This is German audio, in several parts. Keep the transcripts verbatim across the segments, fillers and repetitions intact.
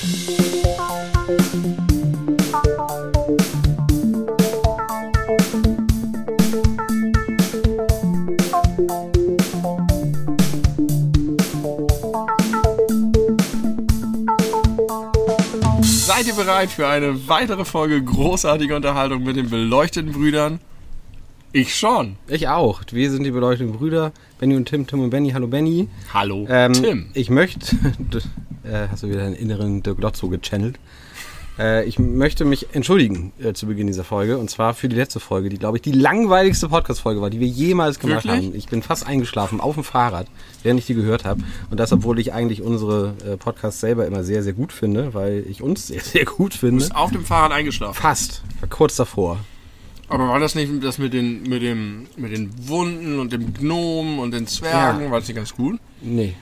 Seid ihr bereit für eine weitere Folge großartiger Unterhaltung mit den beleuchteten Brüdern? Ich schon. Ich auch. Wir sind die beleuchteten Brüder. Benny und Tim, Tim und Benny. Hallo Benny. Hallo ähm, Tim. Ich möchte... äh, hast du wieder deinen inneren Dirk Lotzo gechannelt? Äh, ich möchte mich entschuldigen äh, zu Beginn dieser Folge. Und zwar für die letzte Folge, die, glaube ich, die langweiligste Podcast-Folge war, die wir jemals gemacht Wirklich? haben. Ich bin fast eingeschlafen auf dem Fahrrad, während ich die gehört habe. Und das, obwohl ich eigentlich unsere äh, Podcasts selber immer sehr, sehr gut finde, weil ich uns sehr, sehr gut finde. Du bist auf dem Fahrrad eingeschlafen. Fast. Ich war kurz davor. Aber war das nicht das mit den, mit dem, mit den Wunden und dem Gnomen und den Zwergen? Ja. War das nicht ganz gut? Nee.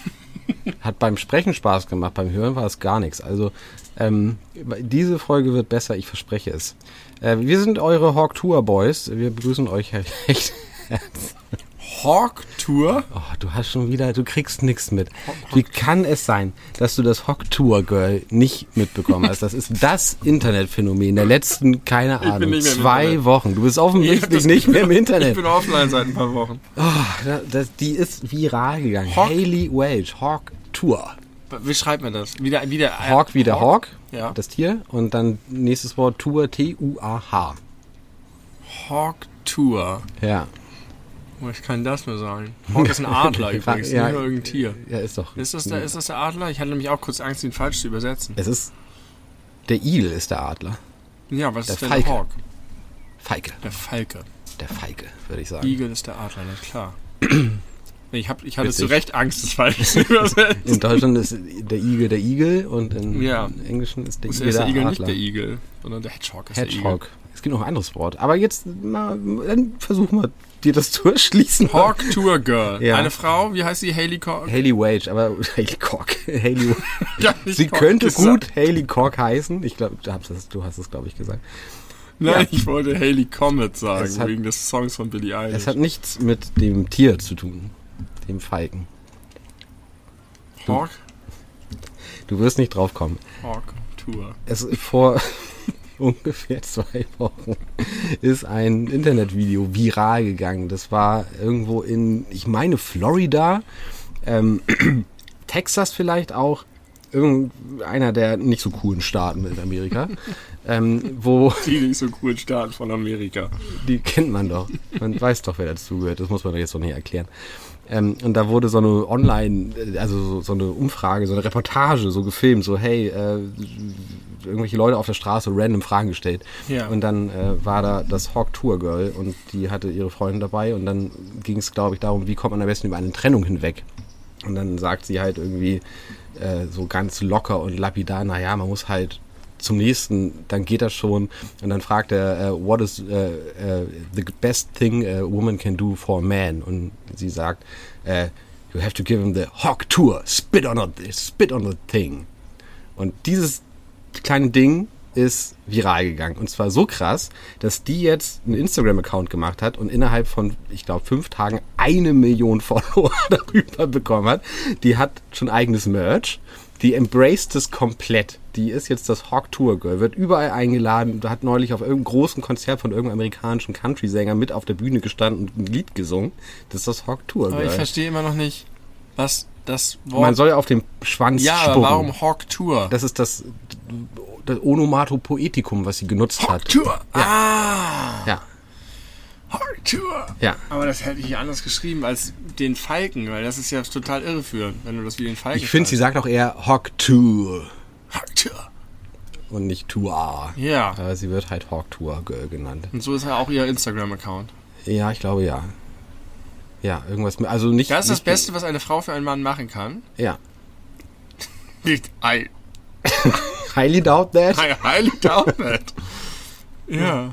Hat beim Sprechen Spaß gemacht, beim Hören war es gar nichts. Also ähm, diese Folge wird besser, ich verspreche es. Äh, wir sind eure Hawk Tour Boys. Wir begrüßen euch recht herzlich. Hawk Tour? Oh, du hast schon wieder, du kriegst nichts mit. Wie kann es sein, dass du das Hawk Tour Girl nicht mitbekommen hast? Das ist das Internetphänomen der letzten, keine Ahnung, zwei Wochen. Du bist offensichtlich nicht mehr im Internet. Ich bin offline seit ein paar Wochen. Oh, das, das, die ist viral gegangen. Hawk? Hayley Wage, Hawk Tour. Wie schreibt man das? Wieder, wieder, Hawk wie der Hawk, ja. Das Tier. Und dann nächstes Wort Tour, T U A H. Hawk Tour. Ja. Ich kann das nur sagen. Hawk ist ein Adler übrigens, ja, nicht nur irgendein Tier. Ja, ist doch. Ist das, der, ist das der Adler? Ich hatte nämlich auch kurz Angst, ihn falsch zu übersetzen. Es ist, der Igel ist der Adler. Ja, was der ist denn Falke. der Hawk? Falke. Der Falke. Der Falke, würde ich sagen. Igel ist der Adler, na klar. Ich, hab, ich hatte Witzig. zu Recht Angst, das falsch zu übersetzen. In Deutschland ist der Igel der Igel und in Ja. Englischen ist der Ist Igel der, der Igel Adler. nicht der Igel, sondern der Hedgehog ist der Igel. Hedgehog. Es gibt noch ein anderes Wort. Aber jetzt mal, dann versuchen wir dir das zu erschließen. Hawk Tour Girl. Ja. Eine Frau, wie heißt sie? Hayley Cork? Hayley Wage, aber Hayley Cork. Hayley Ja, nicht Sie Cork könnte gesagt. gut Hayley Cork heißen. Ich glaube, du hast es, du hast es, glaube ich, gesagt. Nein, Ja. ich wollte Hayley Comet sagen, Es hat- wegen des Songs von Billie Eilish. Es hat nichts mit dem Tier zu tun. Dem Falken. Hawk? Du wirst nicht drauf kommen. Hawk Tour. Es vor ungefähr zwei Wochen ist ein Internetvideo viral gegangen. Das war irgendwo in, ich meine, Florida, ähm, Texas vielleicht auch, irgendeiner der nicht so coolen Staaten in Amerika, ähm, wo, Die nicht so coolen Staaten von Amerika. die kennt man doch, man weiß doch, wer dazugehört, das muss man doch jetzt noch nicht erklären. Ähm, und da wurde so eine Online, also so, so eine Umfrage, so eine Reportage so gefilmt, so hey, äh, irgendwelche Leute auf der Straße random Fragen gestellt. Ja. Und dann äh, war da das Hawk Tour Girl und die hatte ihre Freundin dabei und dann ging es, glaube ich, darum, wie kommt man am besten über eine Trennung hinweg. Und dann sagt sie halt irgendwie äh, so ganz locker und lapidar, naja, man muss halt zum nächsten, dann geht das schon. Und dann fragt er, uh, what is uh, uh, the best thing a woman can do for a man? Und sie sagt, uh, you have to give him the Hawk Tour, spit on the, spit on the thing. Und dieses kleine Ding ist viral gegangen. Und zwar so krass, dass die jetzt einen Instagram-Account gemacht hat und innerhalb von, ich glaube, fünf Tagen eine Million Follower darüber bekommen hat. Die hat schon eigenes Merch. Die embraced es komplett. Die ist jetzt das Hawk Tour Girl, wird überall eingeladen, hat neulich auf irgendeinem großen Konzert von irgendeinem amerikanischen Country-Sänger mit auf der Bühne gestanden und ein Lied gesungen. Das ist das Hawk Tour Girl. Aber ich verstehe immer noch nicht, was das Wort... Man soll ja auf dem Schwanz ja, spucken. aber warum Hawk Tour? Das ist das, das Onomatopoetikum, was sie genutzt Hawk hat. Tour! Ah! Ja, Hawk Tour! ja. Aber das hätte ich anders geschrieben als den Falken, weil das ist ja total irreführend, wenn du das wie den Falken Ich finde, sie schreibst. sagt auch eher Hawk Tour Hawk Tour! und nicht Tour. Ja. Aber sie wird halt Hawk Tour Girl genannt. Und so ist ja auch ihr Instagram-Account. Ja, ich glaube ja. Ja, irgendwas mit, also nicht... Das ist das nicht, Beste, was eine Frau für einen Mann machen kann. Ja. Nicht I, Highly doubt that. I highly doubt that. Ja.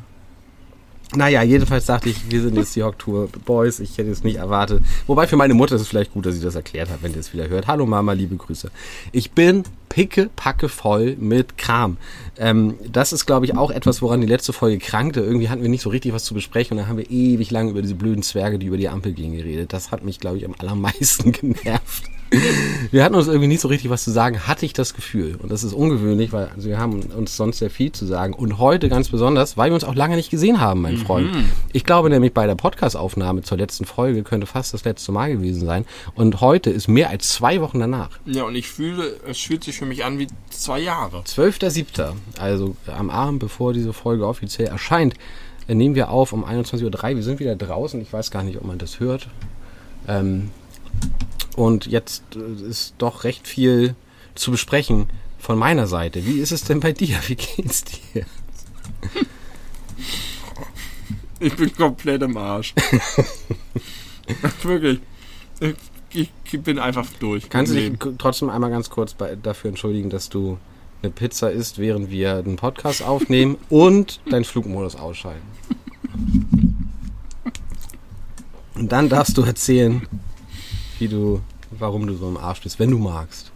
Naja, jedenfalls dachte ich, wir sind jetzt die Hawk Tour Boys. Ich hätte es nicht erwartet. Wobei für meine Mutter ist es vielleicht gut, dass sie das erklärt hat, wenn sie es wieder hört. Hallo Mama, liebe Grüße. Ich bin pickepacke voll mit Kram. Ähm, das ist, glaube ich, auch etwas, woran die letzte Folge krankte. Irgendwie hatten wir nicht so richtig was zu besprechen und dann haben wir ewig lang über diese blöden Zwerge, die über die Ampel gingen, geredet. Das hat mich, glaube ich, am allermeisten genervt. Wir hatten uns irgendwie nicht so richtig was zu sagen, hatte ich das Gefühl. Und das ist ungewöhnlich, weil also wir haben uns sonst sehr viel zu sagen. Und heute ganz besonders, weil wir uns auch lange nicht gesehen haben, mein Freund. Ich glaube nämlich, bei der Podcast-Aufnahme zur letzten Folge könnte fast das letzte Mal gewesen sein. Und heute ist mehr als zwei Wochen danach. Ja, und ich fühle, es fühlt sich für mich an wie zwei Jahre. zwölfter siebter Also am Abend, bevor diese Folge offiziell erscheint, nehmen wir auf um einundzwanzig Uhr drei. Wir sind wieder draußen. Ich weiß gar nicht, ob man das hört. Ähm... Und jetzt ist doch recht viel zu besprechen von meiner Seite. Wie ist es denn bei dir? Wie geht's dir? Ich bin komplett im Arsch. Wirklich. Ich, ich bin einfach durch. Kannst du dich trotzdem einmal ganz kurz bei, dafür entschuldigen, dass du eine Pizza isst, während wir den Podcast aufnehmen und deinen Flugmodus ausschalten? Und dann darfst du erzählen, wie du, warum du so im Arsch bist, wenn du magst.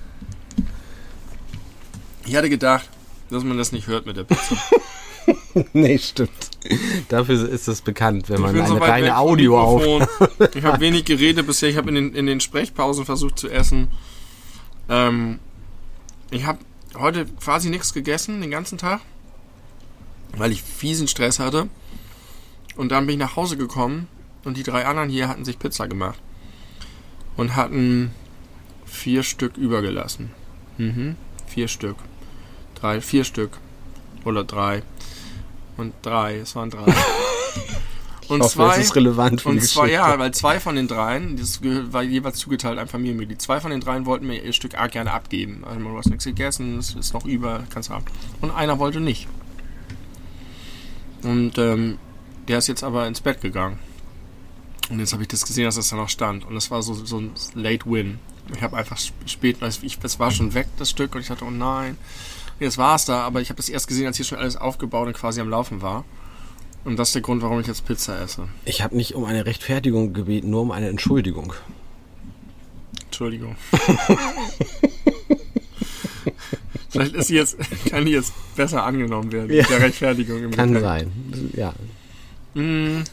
Ich hatte gedacht, dass man das nicht hört mit der Pizza. Nee, stimmt. Dafür ist es bekannt, wenn man eine so reine Audio auf. Ich habe wenig geredet bisher. Ich habe in den, in den Sprechpausen versucht zu essen. Ähm, ich habe heute quasi nichts gegessen, den ganzen Tag, weil ich fiesen Stress hatte. Und dann bin ich nach Hause gekommen und die drei anderen hier hatten sich Pizza gemacht. Und hatten vier Stück übergelassen. Mhm. Vier Stück. Drei, vier Stück. Oder drei. Und drei. Es waren drei. Und ich hoffe, zwei. das ist relevant für und die zwei, Geschichte. ja, weil zwei von den dreien, das war jeweils zugeteilt ein Familienmitglied. Zwei von den dreien wollten mir ihr Stück arg gerne abgeben. Also, du hast nichts gegessen, es ist noch über, kannst du haben. Und einer wollte nicht. Und ähm, der ist jetzt aber ins Bett gegangen. Und jetzt habe ich das gesehen, dass das da noch stand. Und das war so, so ein Late Win. Ich habe einfach spät, ich, das war schon weg, das Stück. Und ich dachte, oh nein. Jetzt war es da, aber ich habe das erst gesehen, als hier schon alles aufgebaut und quasi am Laufen war. Und das ist der Grund, warum ich jetzt Pizza esse. Ich habe nicht um eine Rechtfertigung gebeten, nur um eine Entschuldigung. Entschuldigung. Vielleicht ist sie jetzt, kann die jetzt besser angenommen werden, Ja. mit der Rechtfertigung im Kann Gepäck. sein, ja. Mm.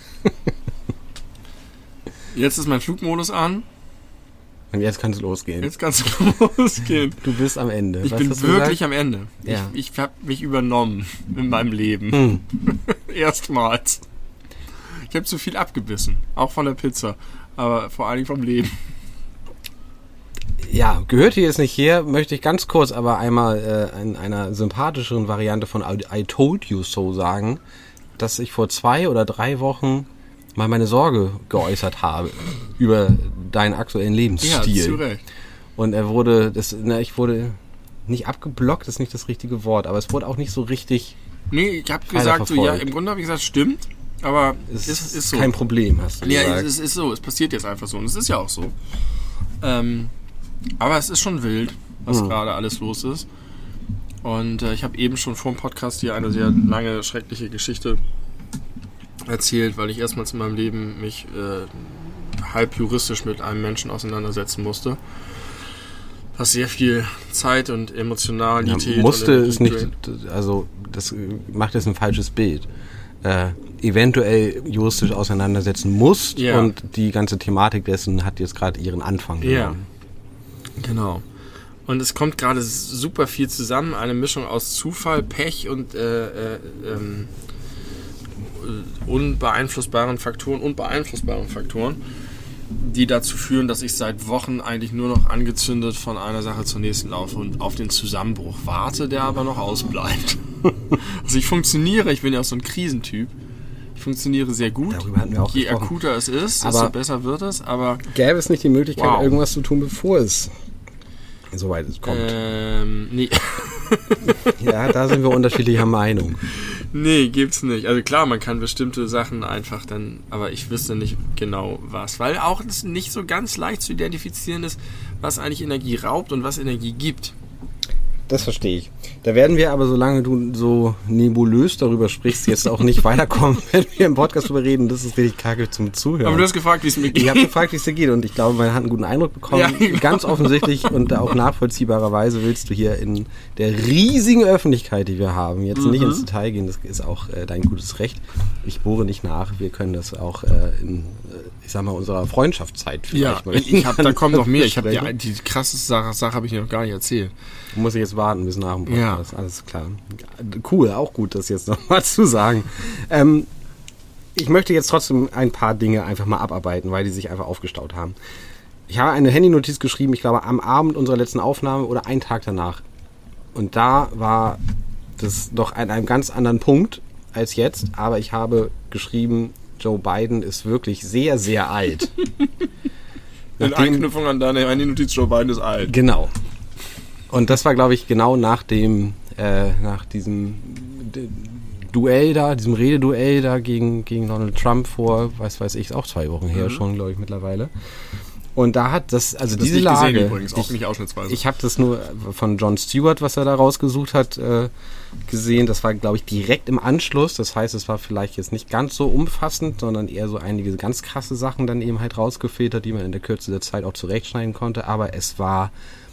Jetzt ist mein Flugmodus an. Und jetzt kann es losgehen. Jetzt kannst du losgehen. Du bist am Ende. Ich Was bin hast du wirklich gesagt? am Ende. Ja. Ich, ich habe mich übernommen in meinem Leben. Hm. Erstmals. Ich habe zu viel abgebissen. Auch von der Pizza. Aber vor allen Dingen vom Leben. Ja, gehört hier jetzt nicht her, möchte ich ganz kurz aber einmal äh, in einer sympathischeren Variante von I Told You So sagen, dass ich vor zwei oder drei Wochen mal meine Sorge geäußert habe über deinen aktuellen Lebensstil. Ja, zu Recht. Und er wurde, das, na, ich wurde nicht abgeblockt, das ist nicht das richtige Wort, aber es wurde auch nicht so richtig. Nee, ich habe gesagt, so, ja, verfolgt. im Grunde habe ich gesagt, stimmt, aber Es ist, ist so. kein Problem, hast du Ja, gesagt. es ist, ist so, es passiert jetzt einfach so und es ist ja auch so. Ähm, aber es ist schon wild, was Hm. gerade alles los ist. Und äh, ich habe eben schon vor dem Podcast hier eine sehr lange, schreckliche Geschichte erzählt, weil ich erstmals in meinem Leben mich äh, halb juristisch mit einem Menschen auseinandersetzen musste. Was sehr viel Zeit und Emotionalität... Ja, musste und es nicht, also das macht jetzt ein falsches Bild. Äh, eventuell juristisch auseinandersetzen musst Ja. und die ganze Thematik dessen hat jetzt gerade ihren Anfang Ja, genommen. genau. Und es kommt gerade super viel zusammen, eine Mischung aus Zufall, Pech und äh, äh, ähm, unbeeinflussbaren Faktoren und beeinflussbaren Faktoren, die dazu führen, dass ich seit Wochen eigentlich nur noch angezündet von einer Sache zur nächsten laufe und auf den Zusammenbruch warte, der aber noch ausbleibt. Also ich funktioniere, ich bin ja auch so ein Krisentyp. Ich funktioniere sehr gut. Darüber hatten wir auch Je gesprochen. akuter es ist, Aber desto besser wird es, aber Gäbe es nicht die Möglichkeit, Wow. irgendwas zu tun, bevor es soweit es kommt? ähm, nee. Ja, da sind wir unterschiedlicher Meinung. Nee, gibt's nicht. Also klar, man kann bestimmte Sachen einfach dann, aber ich wüsste nicht genau was. Weil auch es nicht so ganz leicht zu identifizieren ist, was eigentlich Energie raubt und was Energie gibt. Das verstehe ich. Da werden wir aber, solange du so nebulös darüber sprichst, jetzt auch nicht weiterkommen, wenn wir im Podcast drüber reden. Das ist richtig kacke zum Zuhören. Aber du hast gefragt, wie es mir geht. Ich habe gefragt, wie es dir geht und ich glaube, man hat einen guten Eindruck bekommen. Ja, genau. Ganz offensichtlich und auch nachvollziehbarerweise willst du hier in der riesigen Öffentlichkeit, die wir haben, jetzt mhm. nicht ins Detail gehen. Das ist auch äh, dein gutes Recht. Ich bohre nicht nach. Wir können das auch äh, in, ich sag mal, unserer Freundschaftszeit vielleicht ja, mal. Ich hab, da kommen noch mehr. Ich habe die, die krasseste Sache, Sache habe ich noch gar nicht erzählt. Muss ich jetzt warten bis nach dem Podcast. Ja. Alles klar. Cool, auch gut, das jetzt nochmal zu sagen. Ähm, ich möchte jetzt trotzdem ein paar Dinge einfach mal abarbeiten, weil die sich einfach aufgestaut haben. Ich habe eine Handynotiz geschrieben, ich glaube am Abend unserer letzten Aufnahme oder einen Tag danach. Und da war das doch an einem ganz anderen Punkt als jetzt. Aber ich habe geschrieben, Joe Biden ist wirklich sehr, sehr alt. In Anknüpfung an deine Handynotiz, Joe Biden ist alt. Genau. Und das war, glaube ich, genau nach dem, äh, nach diesem D- Duell da, diesem Rededuell da gegen, gegen Donald Trump vor, weiß weiß ich, auch zwei Wochen her mhm. schon, glaube ich, mittlerweile. Und da hat das, also das diese Lage, gesehen, übrigens, auch ich, nicht ausschnittsweise. Ich habe das nur von Jon Stewart, was er da rausgesucht hat, äh, gesehen. Das war, glaube ich, direkt im Anschluss. Das heißt, es war vielleicht jetzt nicht ganz so umfassend, sondern eher so einige ganz krasse Sachen dann eben halt rausgefiltert, die man in der Kürze der Zeit auch zurechtschneiden konnte. Aber es war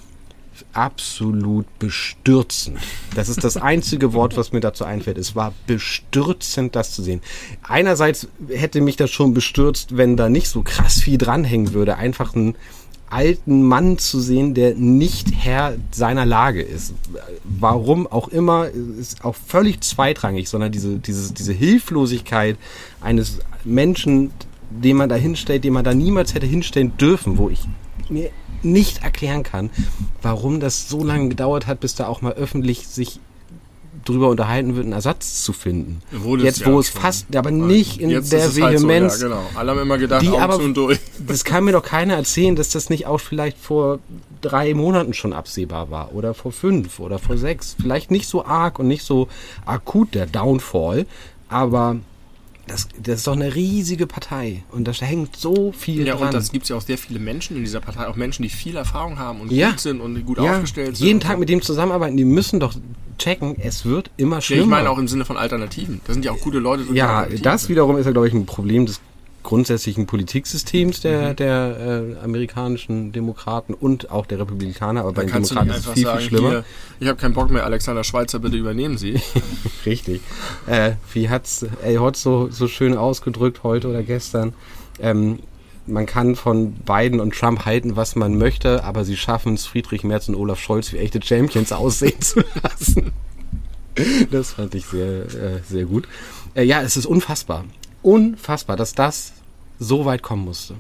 absolut bestürzend. Das ist das einzige Wort, was mir dazu einfällt. Es war bestürzend, das zu sehen. Einerseits hätte mich das schon bestürzt, wenn da nicht so krass viel dranhängen würde. Einfach einen alten Mann zu sehen, der nicht Herr seiner Lage ist. Warum auch immer, ist auch völlig zweitrangig, sondern diese, diese, diese Hilflosigkeit eines Menschen, den man da hinstellt, den man da niemals hätte hinstellen dürfen, wo ich mir nicht erklären kann, warum das so lange gedauert hat, bis da auch mal öffentlich sich drüber unterhalten wird, einen Ersatz zu finden. Wurde jetzt, es wo ja es schon. fast, aber nicht in jetzt der Vehemenz. Halt so, ja, genau. Alle haben immer gedacht, die Augen aber, zu und durch. Das kann mir doch keiner erzählen, dass das nicht auch vielleicht vor drei Monaten schon absehbar war oder vor fünf oder vor sechs. Vielleicht nicht so arg und nicht so akut der Downfall, aber Das, das ist doch eine riesige Partei und da hängt so viel ja, dran. Ja, und das gibt es ja auch sehr viele Menschen in dieser Partei, auch Menschen, die viel Erfahrung haben und ja. gut sind und gut ja. aufgestellt sind. Jeden Tag mit dem zusammenarbeiten, die müssen doch checken, es wird immer schlimmer. Ja, ich meine auch im Sinne von Alternativen. Da sind ja auch gute Leute. Ja, das wiederum ist ja, glaube ich, ein Problem des grundsätzlichen Politiksystems der, mhm. der äh, amerikanischen Demokraten und auch der Republikaner, aber da bei den Demokraten ist es viel, sagen, viel schlimmer. Hier, ich habe keinen Bock mehr, Alexander Schweitzer, bitte übernehmen Sie. Richtig. Äh, wie hat's El Hotz so, so schön ausgedrückt heute oder gestern? Ähm, man kann von Biden und Trump halten, was man möchte, aber sie schaffen es, Friedrich Merz und Olaf Scholz wie echte Champions aussehen zu lassen. Das fand ich sehr, äh, sehr gut. Äh, ja, es ist unfassbar. Unfassbar, dass das so weit kommen musste.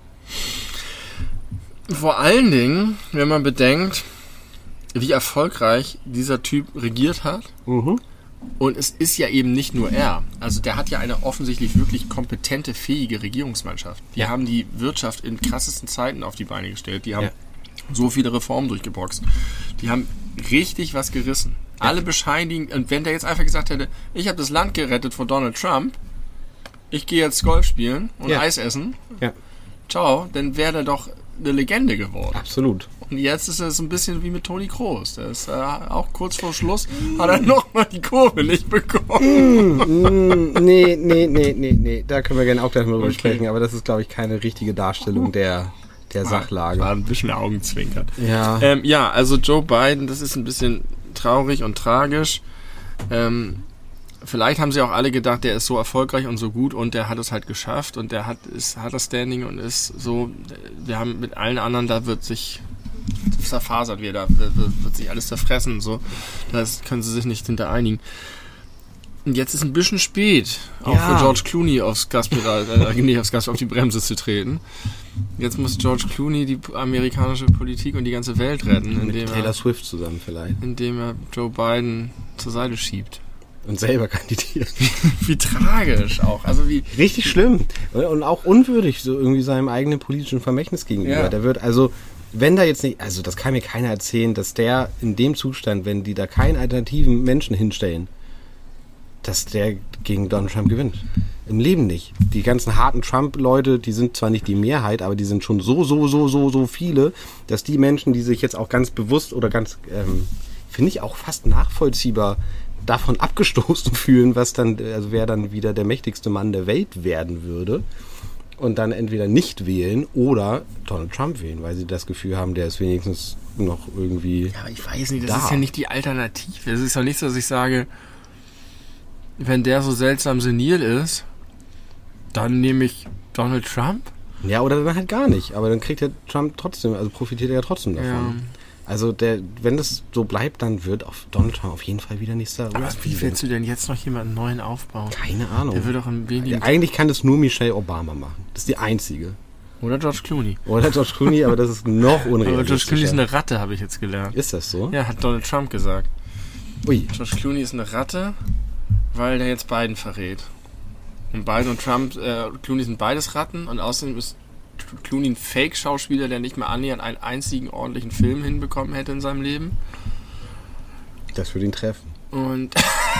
Vor allen Dingen, wenn man bedenkt, wie erfolgreich dieser Typ regiert hat. Mhm. Und es ist ja eben nicht nur er. Also der hat ja eine offensichtlich wirklich kompetente, fähige Regierungsmannschaft. Die ja. haben die Wirtschaft in krassesten Zeiten auf die Beine gestellt. Die haben ja. so viele Reformen durchgeboxt. Die haben richtig was gerissen. Ja. Alle bescheinigen. Und wenn der jetzt einfach gesagt hätte, ich habe das Land gerettet vor Donald Trump, ich gehe jetzt Golf spielen und ja. Eis essen, ja. ciao, dann wäre der doch eine Legende geworden. Absolut. Und jetzt ist es ein bisschen wie mit Toni Kroos. Der ist äh, auch kurz vor Schluss, hat er nochmal die Kurve nicht bekommen. Mm, mm, nee, nee, nee, nee, nee. Da können wir gerne auch gleich mal drüber okay. sprechen, aber das ist, glaube ich, keine richtige Darstellung der, der Sachlage. War ein bisschen Augenzwinkern. Ja. Ähm, ja, also Joe Biden, das ist ein bisschen traurig und tragisch. Ähm, Vielleicht haben sie auch alle gedacht, der ist so erfolgreich und so gut und der hat es halt geschafft und der hat, ist, hat das Standing und ist so, wir haben mit allen anderen, da wird sich zerfasert wieder, da wird, wird sich alles zerfressen und so. Das können sie sich nicht hinter einigen. Und jetzt ist ein bisschen spät, auch ja. für George Clooney aufs Gaspedal, äh, nicht aufs Gas, auf die Bremse zu treten. Jetzt muss George Clooney die amerikanische Politik und die ganze Welt retten. Mit indem Taylor er, Swift zusammen vielleicht. Indem er Joe Biden zur Seite schiebt. Und selber kandidiert. Wie tragisch auch. Also wie richtig schlimm. Und auch unwürdig, so irgendwie seinem eigenen politischen Vermächtnis gegenüber. Ja. Der wird also, wenn da jetzt nicht, also das kann mir keiner erzählen, dass der in dem Zustand, wenn die da keinen alternativen Menschen hinstellen, dass der gegen Donald Trump gewinnt. Im Leben nicht. Die ganzen harten Trump-Leute, die sind zwar nicht die Mehrheit, aber die sind schon so, so, so, so, so viele, dass die Menschen, die sich jetzt auch ganz bewusst oder ganz ähm, finde ich, auch fast nachvollziehbar davon abgestoßen fühlen, was dann, also wer dann wieder der mächtigste Mann der Welt werden würde und dann entweder nicht wählen oder Donald Trump wählen, weil sie das Gefühl haben, der ist wenigstens noch irgendwie Ja, aber ich weiß nicht, das da. ist ja nicht die Alternative. Es ist ja nicht so, dass ich sage, wenn der so seltsam senil ist, dann nehme ich Donald Trump. Ja, oder dann halt gar nicht. Aber dann kriegt der Trump trotzdem, also profitiert er ja trotzdem davon. Ja. Also der, wenn das so bleibt, dann wird auf Donald Trump auf jeden Fall wieder nächster Aber wie willst du denn jetzt noch jemanden neuen aufbauen? Keine Ahnung. Der wird doch ein wenig... Ja, eigentlich kann das nur Michelle Obama machen. Das ist die einzige. Oder George Clooney. Oder George Clooney, aber das ist noch Aber George unrealistischer. Clooney ist eine Ratte, habe ich jetzt gelernt. Ist das so? Ja, hat Donald Trump gesagt. Ui. George Clooney ist eine Ratte, weil der jetzt Biden verrät. Und Biden und Trump, äh, Clooney sind beides Ratten und außerdem ist Clooney ein Fake-Schauspieler, der nicht mal annähernd einen einzigen ordentlichen Film hinbekommen hätte in seinem Leben. Das würde ihn treffen. Und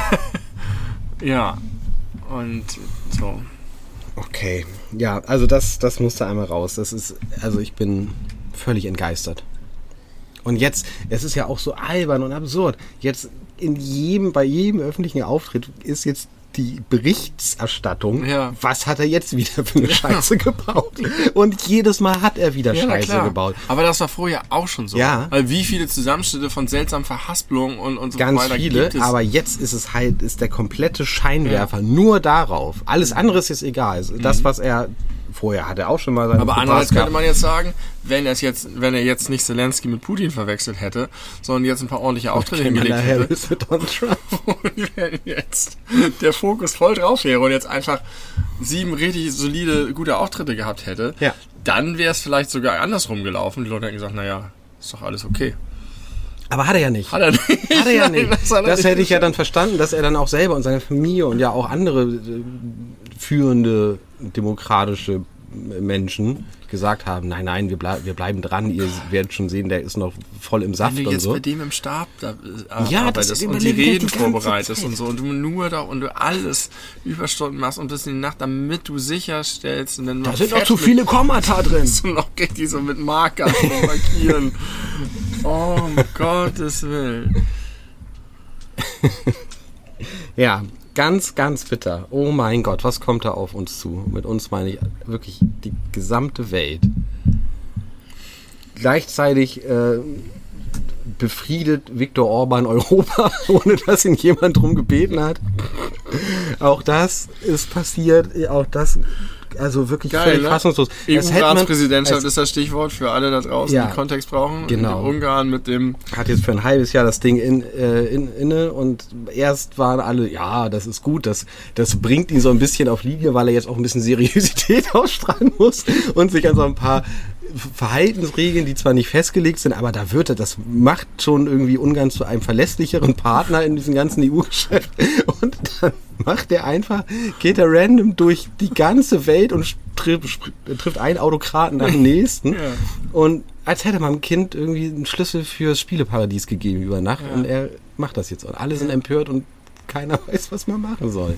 ja, und so. Okay. Ja, also das, das musste einmal raus. Das ist, also ich bin völlig entgeistert. Und jetzt, es ist ja auch so albern und absurd. Jetzt in jedem, bei jedem öffentlichen Auftritt ist jetzt die Berichterstattung, Ja. was hat er jetzt wieder für eine Scheiße gebaut? Und jedes Mal hat er wieder Ja, na Scheiße klar. gebaut. Aber das war vorher auch schon so. Ja. Weil wie viele Zusammenschnitte von seltsamen Verhaspelungen und, und so Ganz weiter viele, gibt es. aber jetzt ist es halt, ist der komplette Scheinwerfer nur darauf. Alles andere ist jetzt egal. Das, was er, vorher hat er auch schon mal seine Aber Fauxpas andererseits könnte gehabt. man jetzt sagen, wenn er jetzt, wenn er jetzt nicht Zelensky mit Putin verwechselt hätte, sondern jetzt ein paar ordentliche Auftritte hingelegt Kamala hätte, Harris mit Donald Trump. und wenn jetzt der Fokus voll drauf wäre und jetzt einfach sieben richtig solide, gute Auftritte gehabt hätte, Ja. dann wäre es vielleicht sogar andersrum gelaufen. Die Leute hätten gesagt, naja, ist doch alles okay. Aber hat er ja nicht. Hat er nicht. Hat er ja nicht. Nein, das hat er Das nicht. hätte ich ja dann verstanden, dass er dann auch selber und seine Familie und ja auch andere äh, führende demokratische Menschen gesagt haben, nein, nein, wir, bleib, wir bleiben dran, ihr werdet schon sehen, der ist noch voll im Saft Wenn du und jetzt so. bei dem im Stab da, äh, Ja, arbeitest das und die überlege ich Reden die ganze vorbereitest Zeit. und so und du nur da und du alles Überstunden machst und bis in die Nacht, damit du sicherstellst und dann Da noch sind noch fett zu mit- viele Kommata drin. so noch richtig so mit Markern und markieren. Oh, um Gottes Willen. Ja, ganz, ganz bitter. Oh mein Gott, was kommt da auf uns zu? Mit uns meine ich wirklich die gesamte Welt. Gleichzeitig äh, befriedet Viktor Orban Europa, ohne dass ihn jemand drum gebeten hat. Auch das ist passiert. Auch das, also wirklich Geil, völlig ne? fassungslos. Das hätte man- E U-Ratspräsidentschaft als- ist das Stichwort für alle da draußen, Ja, die Kontext brauchen. genau. Mit dem Ungarn, mit dem... hat jetzt für ein halbes Jahr das Ding in, äh, in, inne und erst waren alle, ja, das ist gut, das, das bringt ihn so ein bisschen auf Linie, weil er jetzt auch ein bisschen Seriosität ausstrahlen muss und sich an so ein paar Verhaltensregeln, die zwar nicht festgelegt sind, aber da wird er, das macht schon irgendwie Ungarn zu einem verlässlicheren Partner in diesem ganzen E U-Geschäft und dann macht er einfach, geht er random durch die ganze Welt und trifft, trifft einen Autokraten nach dem nächsten Ja. und als hätte man dem Kind irgendwie einen Schlüssel fürs Spieleparadies gegeben über Nacht Ja. und er macht das jetzt und alle sind empört und keiner weiß, was man machen soll.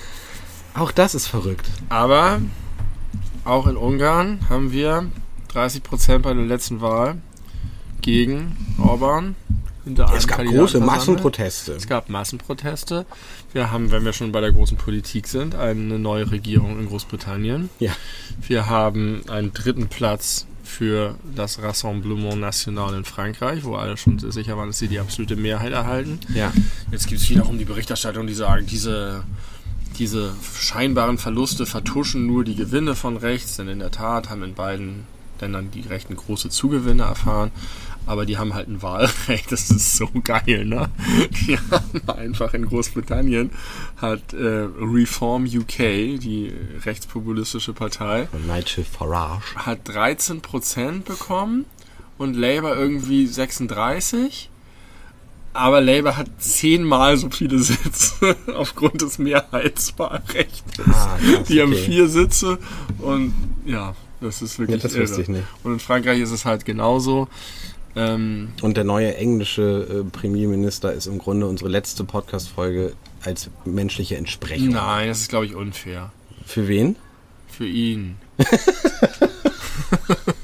Auch das ist verrückt. Aber auch in Ungarn haben wir dreißig Prozent bei der letzten Wahl gegen Orban. Hinter einem Es gab Kandidaten große versammelt. Massenproteste. Es gab Massenproteste. Wir haben, wenn wir schon bei der großen Politik sind, eine neue Regierung in Großbritannien. Ja. Wir haben einen dritten Platz für das Rassemblement National in Frankreich, wo alle schon sicher waren, dass sie die absolute Mehrheit erhalten. Ja. Jetzt gibt es wiederum die Berichterstattung, die sagen, diese, diese scheinbaren Verluste vertuschen nur die Gewinne von rechts, denn in der Tat haben in beiden Ländern die Rechten große Zugewinne erfahren, aber die haben halt ein Wahlrecht, das ist so geil, ne? Die haben einfach in Großbritannien hat äh, Reform U K, die rechtspopulistische Partei, Und Nigel Farage. hat dreizehn Prozent bekommen und Labour irgendwie sechsunddreißig. Aber Labour hat zehnmal so viele Sitze aufgrund des Mehrheitswahlrechts. Ah, krass, Die haben okay. vier Sitze und ja, das ist wirklich Ja, das irre. wusste ich nicht. Und in Frankreich ist es halt genauso. Ähm, Und der neue englische äh, Premierminister ist im Grunde unsere letzte Podcast-Folge als menschliche Entsprechung. nein, das ist, glaube ich, unfair. Für wen? Für ihn.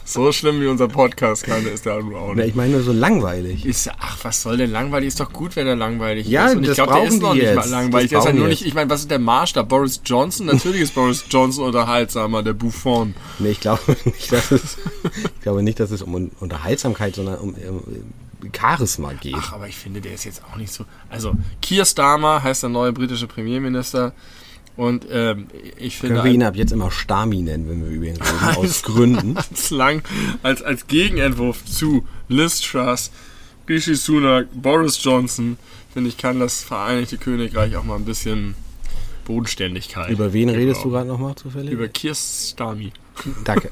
So schlimm wie unser Podcast kann, ist der nur auch Na, nicht. ich meine nur so langweilig. Ist, ach, was soll denn langweilig? Ist doch gut, wenn er langweilig Ja, ist. Und ich das glaube, der brauchen ist noch die nicht mal jetzt. langweilig. Das Der ist halt brauchen nur die nicht, ich meine, was ist der Maßstab? Boris Johnson? Natürlich ist Boris Johnson unterhaltsamer, der Buffon. Nee, ich glaube nicht, dass es, ich glaube nicht, dass es um Unterhaltsamkeit, sondern um, um Charisma geht. Ach, aber ich finde, der ist jetzt auch nicht so... Also, Keir Starmer heißt der neue britische Premierminister. Und ähm, ich finde... Können wir ihn ab jetzt immer Stami nennen, wenn wir über ihn reden, aus Gründen. Als, lang, als, als Gegenentwurf zu Liz Truss, Rishi Sunak, Boris Johnson, finde ich, kann das Vereinigte Königreich auch mal ein bisschen Bodenständigkeit. Über wen redest du gebrauchen. gerade nochmal zufällig? Über Keir Starmer. Danke.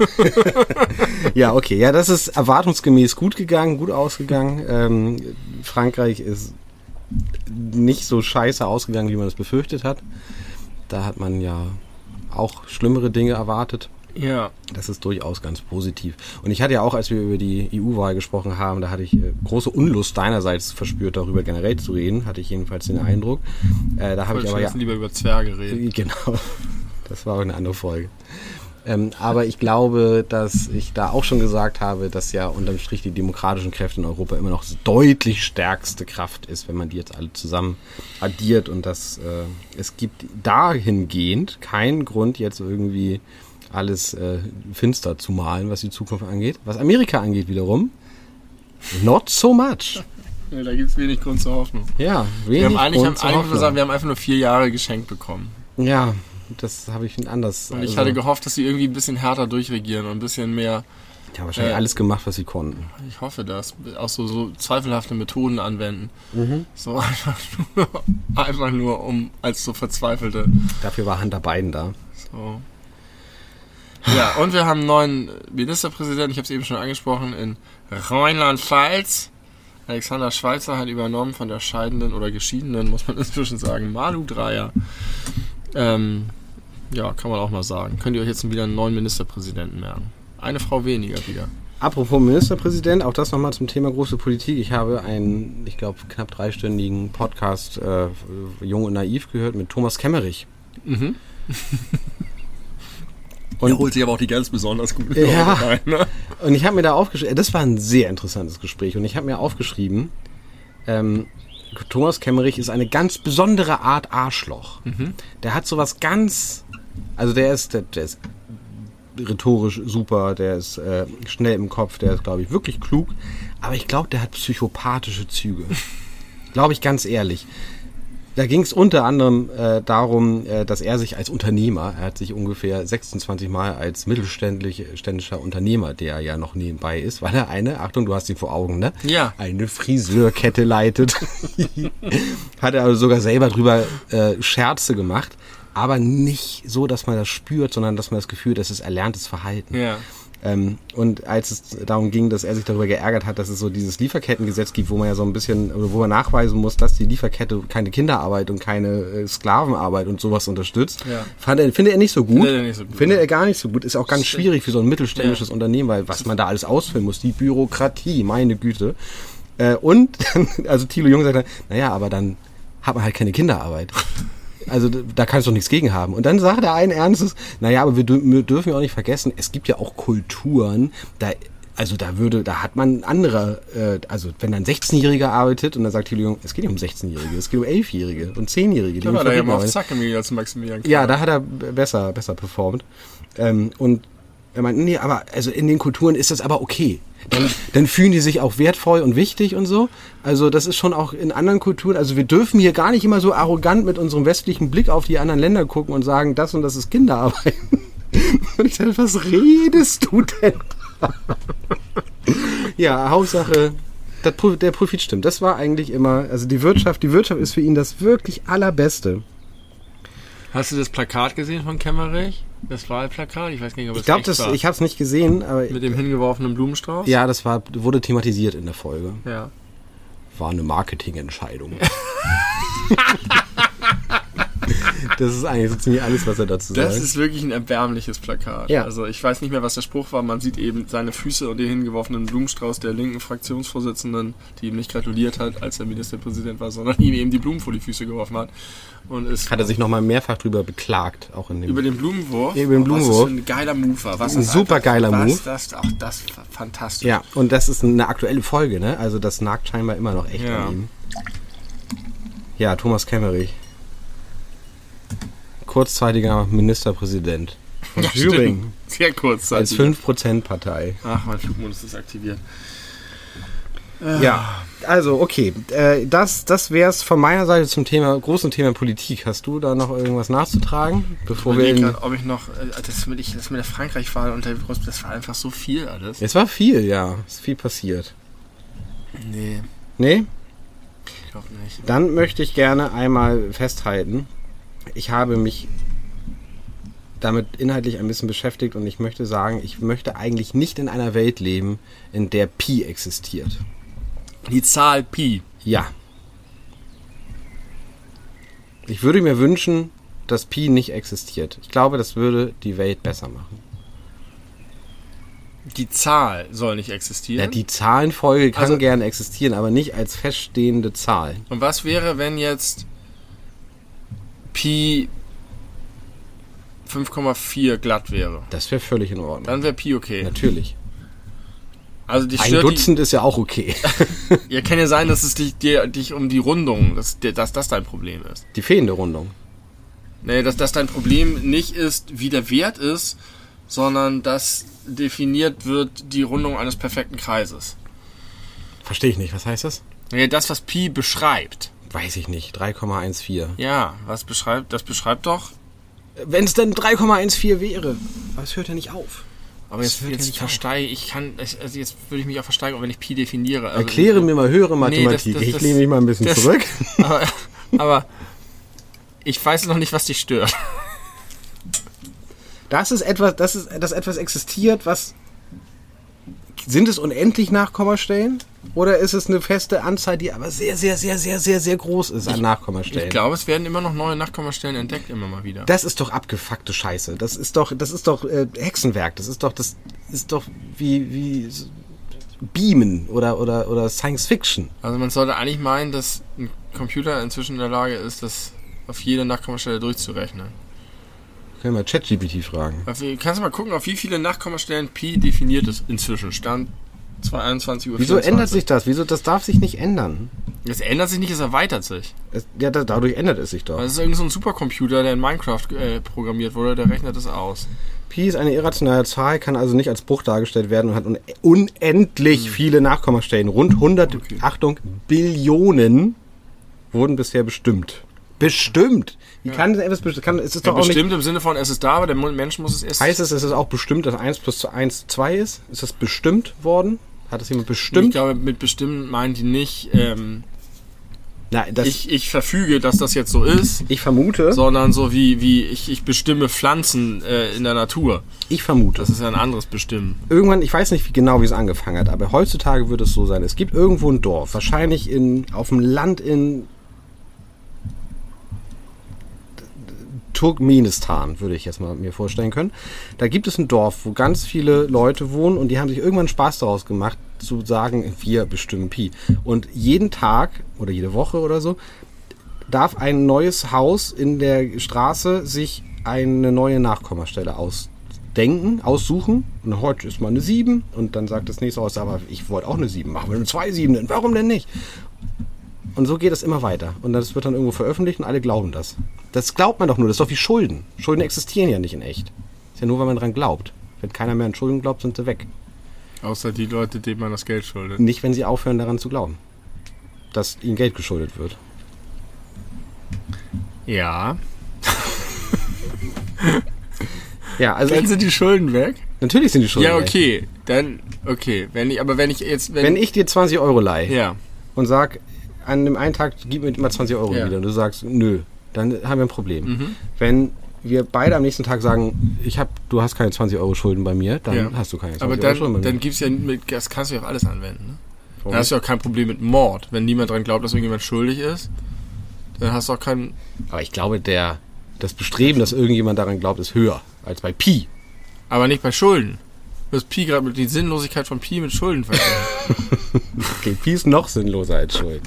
Ja, okay. Ja, das ist erwartungsgemäß gut gegangen, gut ausgegangen. Ähm, Frankreich ist nicht so scheiße ausgegangen, wie man es befürchtet hat. Da hat man ja auch schlimmere Dinge erwartet. Ja. Das ist durchaus ganz positiv. Und ich hatte ja auch, als wir über die E U-Wahl gesprochen haben, da hatte ich äh, große Unlust deinerseits verspürt, darüber generell zu reden. Hatte ich jedenfalls den Eindruck. Äh, da habe ich aber ja lieber über Zwerge reden. Genau. Das war auch eine andere Folge. Ähm, aber ich glaube, dass ich da auch schon gesagt habe, dass ja unterm Strich die demokratischen Kräfte in Europa immer noch deutlich stärkste Kraft ist, wenn man die jetzt alle zusammen addiert. Und dass äh, es gibt dahingehend keinen Grund, jetzt irgendwie alles äh, finster zu malen, was die Zukunft angeht. Was Amerika angeht wiederum, not so much. Ja, da gibt es wenig Grund zur Hoffnung. Ja, Wir wenig haben eigentlich, haben Grund zur eigentlich Hoffnung. sagen, wir haben einfach nur vier Jahre geschenkt bekommen. Ja, das habe ich anders. Und ich also- hatte gehofft, dass sie irgendwie ein bisschen härter durchregieren und ein bisschen mehr, Die haben wahrscheinlich äh, alles gemacht, was sie konnten. ich hoffe das, auch so, so zweifelhafte Methoden anwenden. Mhm. So einfach nur, einfach nur um als so verzweifelte. Dafür war Hunter Biden da. So. Ja, und wir haben einen neuen Ministerpräsidenten, ich habe es eben schon angesprochen, in Rheinland-Pfalz. Alexander Schweitzer hat übernommen von der scheidenden oder geschiedenen, muss man inzwischen sagen, Malu Dreyer. Ähm, ja, kann man auch mal sagen. Könnt ihr euch jetzt wieder einen neuen Ministerpräsidenten merken. Eine Frau weniger wieder. Apropos Ministerpräsident, auch das nochmal zum Thema große Politik. Ich habe einen, ich glaube, knapp dreistündigen Podcast äh, Jung und Naiv gehört mit Thomas Kemmerich. Mhm. Und, Er holt sich aber auch die ganz besonders guten Ja. Leute rein, ne? und ich habe mir da aufgeschrieben, das war ein sehr interessantes Gespräch und ich habe mir aufgeschrieben, ähm, Thomas Kemmerich ist eine ganz besondere Art Arschloch. Mhm. Der hat sowas ganz, also der ist, der, der ist rhetorisch super, der ist äh, schnell im Kopf, der ist, glaube ich, wirklich klug, aber ich glaube, der hat psychopathische Züge. Glaube ich ganz ehrlich. Da ging es unter anderem äh, darum, äh, dass er sich als Unternehmer, er hat sich ungefähr sechsundzwanzig Mal als mittelständischer Unternehmer, der ja noch nebenbei ist, weil er eine, Achtung, du hast ihn vor Augen, ne? Ja. Eine Friseurkette leitet. Hat er also sogar selber drüber äh, Scherze gemacht, aber nicht so, dass man das spürt, sondern dass man das Gefühl, das ist erlerntes Verhalten. Ja. Ähm, und als es darum ging, dass er sich darüber geärgert hat, dass es so dieses Lieferkettengesetz gibt, wo man ja so ein bisschen, wo man nachweisen muss, dass die Lieferkette keine Kinderarbeit und keine äh, Sklavenarbeit und sowas unterstützt, Ja. fand er, findet er nicht so gut. Findet er nicht so gut. Findet er gar nicht so gut. Ist auch ganz Stimmt. schwierig für so ein mittelständisches Ja. Unternehmen, weil was man da alles ausfüllen muss, die Bürokratie, meine Güte. Äh, und, also Thilo Jung sagt dann, naja, aber dann hat man halt keine Kinderarbeit. Also da kannst du doch nichts gegen haben. Und dann sagt er allen Ernstes, naja, aber wir, dür- wir dürfen ja auch nicht vergessen, es gibt ja auch Kulturen, da, also da würde, da hat man andere, äh, also wenn dann ein sechzehnjähriger arbeitet und dann sagt Thilo Jung, es geht nicht um sechzehnjährige, es geht um elfjährige und zehnjährige. die Da in war der ja Fabriken mal auf arbeiten. Zack im Gegensatz zu Maximilian. Ja, da hat er b- besser, besser performt. Ähm, und er meint, nee, aber also in den Kulturen ist das aber okay. Dann, dann fühlen die sich auch wertvoll und wichtig und so. Also das ist schon auch in anderen Kulturen, also wir dürfen hier gar nicht immer so arrogant mit unserem westlichen Blick auf die anderen Länder gucken und sagen, das und das ist Kinderarbeit. Und ich dachte, was redest du denn? Ja, Hauptsache, das, Pro- der Profit stimmt. Das war eigentlich immer, also die Wirtschaft, die Wirtschaft ist für ihn das wirklich Allerbeste. Hast du das Plakat gesehen von Kemmerich? Das Wahlplakat? Ich weiß gar nicht, ob es Ich glaube, echt das, war. ich habe es nicht gesehen, aber Mit dem hingeworfenen Blumenstrauß? ja, das war, wurde thematisiert in der Folge. Ja. War eine Marketingentscheidung. Das ist eigentlich so ziemlich alles, was er dazu sagt. Das ist wirklich ein erbärmliches Plakat. Ja. Also ich weiß nicht mehr, was der Spruch war. Man sieht eben seine Füße und den hingeworfenen Blumenstrauß der linken Fraktionsvorsitzenden, die ihm nicht gratuliert hat, als er Ministerpräsident war, sondern ihm eben die Blumen vor die Füße geworfen hat. Und es Hat er sich nochmal mehrfach drüber beklagt, auch in dem... über den Blumenwurf? Ja, über den Blumenwurf. Was das für ein geiler Move war. Was Ein das super einfach- geiler was Move. Das, auch das war fantastisch. Ja, und das ist eine aktuelle Folge, ne? Also das nagt scheinbar immer noch echt Ja. an ihm. Ja, Thomas Kemmerich. Kurzzeitiger Ministerpräsident von Ja, Thüringen. stimmt. Sehr kurz. Als fünf Prozent Partei. Ach, mein Flugmodus ist aktiviert. Ja, also okay, äh, das, das wäre es von meiner Seite zum Thema, großen Thema Politik. Hast du da noch irgendwas nachzutragen, bevor Ich wir überlege in... grad, ob ich noch, äh, das mit, ich, das mit der Frankreich-Wahl und der Brust, das war einfach so viel alles. Es war viel, ja, es ist viel passiert. Nee, Nee? ich glaube nicht. Dann möchte ich gerne einmal festhalten, ich habe mich damit inhaltlich ein bisschen beschäftigt und ich möchte sagen, ich möchte eigentlich nicht in einer Welt leben, in der Pi existiert. Die Zahl Pi. Ja. Ich würde mir wünschen, dass Pi nicht existiert. Ich glaube, das würde die Welt besser machen. Die Zahl soll nicht existieren. Ja, die Zahlenfolge kann Also- gerne existieren, aber nicht als feststehende Zahl. Und was wäre, wenn jetzt Pi fünf Komma vier glatt wäre? Das wäre völlig in Ordnung. Dann wäre Pi okay. Natürlich. Also die Ein stört Dutzend ist ja auch okay. die, ja, kann ja sein, dass es dich, dir, dich um die Rundung, dass, dass das dein Problem ist. Die fehlende Rundung. Nee, dass das dein Problem nicht ist, wie der Wert ist, sondern dass definiert wird die Rundung eines perfekten Kreises. Verstehe ich nicht. Was heißt das? Ja, das, was Pi beschreibt. Weiß ich nicht. drei Komma vierzehn. Ja, was beschreibt, das beschreibt doch. Wenn es denn drei Komma vierzehn wäre. Aber es hört ja nicht auf. Aber Das jetzt, hört ja jetzt nicht versteige ich, kann, also jetzt würde ich mich auch versteigen, wenn ich Pi definiere. Also, Erkläre mir mal höhere Nee, das- Mathematik. das- ich das- lehne mich mal ein bisschen das- zurück. Aber, aber ich weiß noch nicht, was dich stört. Das ist etwas, das ist, dass etwas existiert, was... Sind es unendlich Nachkommastellen? Oder ist es eine feste Anzahl, die aber sehr, sehr, sehr, sehr, sehr, sehr groß ist an Nachkommastellen? Ich glaube, es werden immer noch neue Nachkommastellen entdeckt, immer mal wieder. Das ist doch abgefuckte Scheiße. Das ist doch, das ist doch äh, Hexenwerk. Das ist doch, das ist doch wie, wie s- Beamen oder, oder, oder Science Fiction. Also man sollte eigentlich meinen, dass ein Computer inzwischen in der Lage ist, das auf jede Nachkommastelle durchzurechnen. Können wir ChatGPT fragen. Auf wie- Kannst du mal gucken, auf wie viele Nachkommastellen Pi definiert ist inzwischen? Stand zweiundzwanzig Uhr. Wieso ändert sich das? Wieso, das darf sich nicht ändern. Es ändert sich nicht, es erweitert sich. Es, ja, da, dadurch ändert es sich doch. Das ist irgend so ein Supercomputer, der in Minecraft äh, programmiert wurde, der rechnet das aus. Pi ist eine irrationale Zahl, kann also nicht als Bruch dargestellt werden und hat un unendlich viele Nachkommastellen. Rund hundert, Okay. Achtung, Billionen wurden bisher bestimmt. Bestimmt! Wie kann das etwas bestimmt? Kann, es ist Ja, doch auch nicht... bestimmt im Sinne von, es ist da, aber der Mensch muss es erst... Heißt es, es ist auch bestimmt, dass eins plus eins zwei ist? Ist das bestimmt worden? Hat das jemand bestimmt? Ich glaube, mit bestimmt meinen die nicht, ähm, Na, das, ich, ich verfüge, dass das jetzt so ist, ich vermute, sondern so wie, wie ich, ich bestimme Pflanzen äh, in der Natur. ich vermute. Das ist ja ein anderes Bestimmen. Irgendwann, ich weiß nicht wie genau, wie es angefangen hat, aber heutzutage wird es so sein. Es gibt irgendwo ein Dorf, wahrscheinlich in, auf dem Land in Turkmenistan, würde ich jetzt mal mir vorstellen können. Da gibt es ein Dorf, wo ganz viele Leute wohnen und die haben sich irgendwann Spaß daraus gemacht, zu sagen, wir bestimmen Pi. Und jeden Tag oder jede Woche oder so darf ein neues Haus in der Straße sich eine neue Nachkommastelle ausdenken, aussuchen. Und heute ist mal eine sieben und dann sagt das nächste Haus, aber ich wollte auch eine sieben machen. Wir eine zwei Sieben, warum denn nicht? Und so geht es immer weiter. Und das wird dann irgendwo veröffentlicht und alle glauben das. Das glaubt man doch nur, das ist doch wie Schulden. Schulden existieren ja nicht in echt. Ist ja nur, weil man dran glaubt. Wenn keiner mehr an Schulden glaubt, sind sie weg. Außer die Leute, denen man das Geld schuldet. Nicht, wenn sie aufhören, daran zu glauben, dass ihnen Geld geschuldet wird. Ja. Ja, also Dann ich, sind die Schulden weg? natürlich sind die Schulden Ja, weg. okay. Dann, okay. Wenn ich, aber wenn ich jetzt... Wenn ich dir zwanzig Euro leihe Ja. und sag, an dem einen Tag gib mir mal zwanzig Euro Ja. wieder und du sagst, nö, dann haben wir ein Problem. Mhm. Wenn wir beide am nächsten Tag sagen, ich hab, du hast keine zwanzig Euro Schulden bei mir, dann Ja. hast du keine Aber zwanzig Euro Schulden bei dann, mir. dann gibt's ja, mit, das kannst du ja auf alles anwenden. Ne? Warum? Dann hast du ja auch kein Problem mit Mord. Wenn niemand dran glaubt, dass irgendjemand schuldig ist, Dann hast du auch keinen... Aber ich glaube, der, das Bestreben, dass irgendjemand daran glaubt, ist höher als bei Pi. Aber nicht bei Schulden. Du hast Pi gerade mit die Sinnlosigkeit von Pi mit Schulden verglichen. Okay, Pi ist noch sinnloser als Schuld.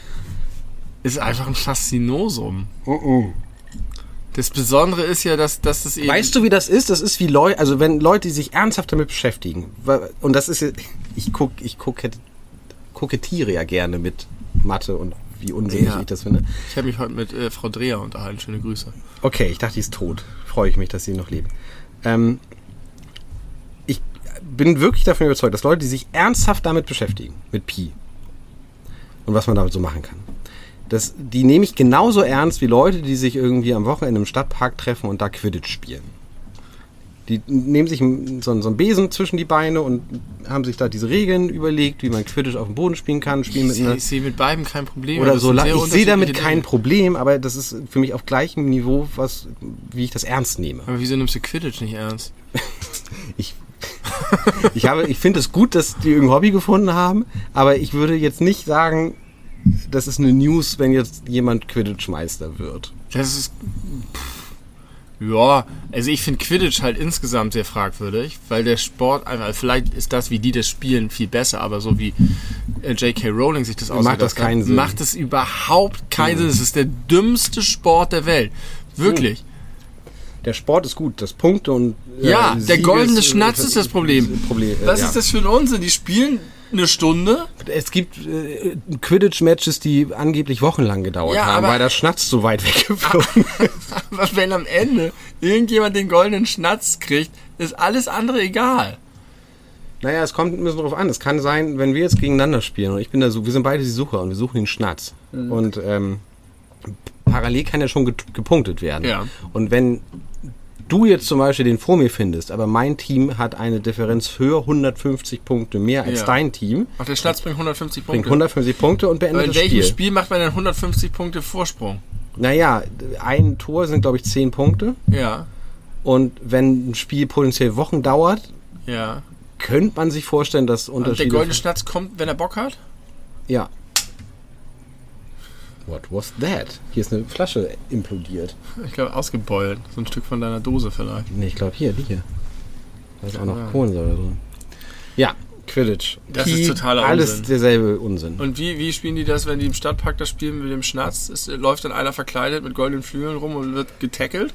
Ist einfach ein Faszinosum. Uh-uh. Das Besondere ist ja, dass, dass das eben... Weißt du, wie das ist? Das ist wie Leute, also wenn Leute, die sich ernsthaft damit beschäftigen, und das ist, ich guck, ich koket, kokettiere ja gerne mit Mathe und wie unsinnig Ja. ich das finde. Ich habe mich heute mit äh, Frau Dreher unterhalten. Schöne Grüße. Okay, ich dachte, die ist tot. Freue ich mich, dass sie noch lebt. Ähm, ich bin wirklich davon überzeugt, dass Leute, die sich ernsthaft damit beschäftigen, mit Pi und was man damit so machen kann, das, die nehme ich genauso ernst wie Leute, die sich irgendwie am Wochenende im Stadtpark treffen und da Quidditch spielen. Die nehmen sich so, so einen Besen zwischen die Beine und haben sich da diese Regeln überlegt, wie man Quidditch auf dem Boden spielen kann. Spielen Ich, mit einer, ich sehe mit beiden kein Problem. oder Das so. sind la- sehr Ich sehe damit unterschiedliche kein Dinge. Problem, aber das ist für mich auf gleichem Niveau, was, wie ich das ernst nehme. Aber wieso nimmst du Quidditch nicht ernst? Ich, ich, habe, ich finde es gut, dass die irgendein Hobby gefunden haben, aber ich würde jetzt nicht sagen, das ist eine News, wenn jetzt jemand Quidditch-Meister wird. Das ist... Pff, ja, also ich finde Quidditch halt insgesamt sehr fragwürdig, weil der Sport einfach... Vielleicht ist das, wie die das spielen, viel besser, aber so wie äh, J K. Rowling sich das ausgedacht das keinen hat, Sinn. macht es überhaupt keinen Sinn. Es ist der dümmste Sport der Welt. Wirklich. Der Sport ist gut, das Punkte und... äh, Ja, der Sieges- goldene Schnatz ist das Problem. Problem äh, Was ja. ist das für ein Unsinn? Die spielen eine Stunde. Es gibt äh, Quidditch-Matches, die angeblich wochenlang gedauert Ja, haben, aber- weil der Schnatz so weit weggeflogen ist. Aber wenn am Ende irgendjemand den goldenen Schnatz kriegt, ist alles andere egal. Naja, es kommt ein bisschen drauf an. Es kann sein, wenn wir jetzt gegeneinander spielen und ich bin da so, wir sind beide die Sucher und wir suchen den Schnatz. Mhm. Und ähm, parallel kann ja schon get- gepunktet werden. Ja. Und wenn du jetzt zum Beispiel den vor mir findest, aber mein Team hat eine Differenz höher, hundertfünfzig Punkte mehr als Ja. dein Team, Ach, der Schnatz bringt hundertfünfzig bringt Punkte. hundertfünfzig Punkte und beendet Aber in das welchem Spiel. Spiel macht man dann hundertfünfzig Punkte Vorsprung? Naja, ein Tor sind, glaube ich, zehn Punkte. Ja, Und wenn ein Spiel potenziell Wochen dauert, ja. könnte man sich vorstellen, dass Und der Unterschiede... goldene Schnatz kommt, wenn er Bock hat? Ja. What was that? Hier ist eine Flasche implodiert. Ich glaube, ausgebeult. So ein Stück von deiner Dose vielleicht. Nee, ich glaube hier, die hier. Da ist auch noch Ah. Kohlensäure drin. Ja, Quidditch. Das Pi, ist totaler alles Unsinn. derselbe Unsinn. Und wie, wie spielen die das, wenn die im Stadtpark das spielen mit dem Schnatz? Ist, läuft dann einer verkleidet mit goldenen Flügeln rum und wird getackelt?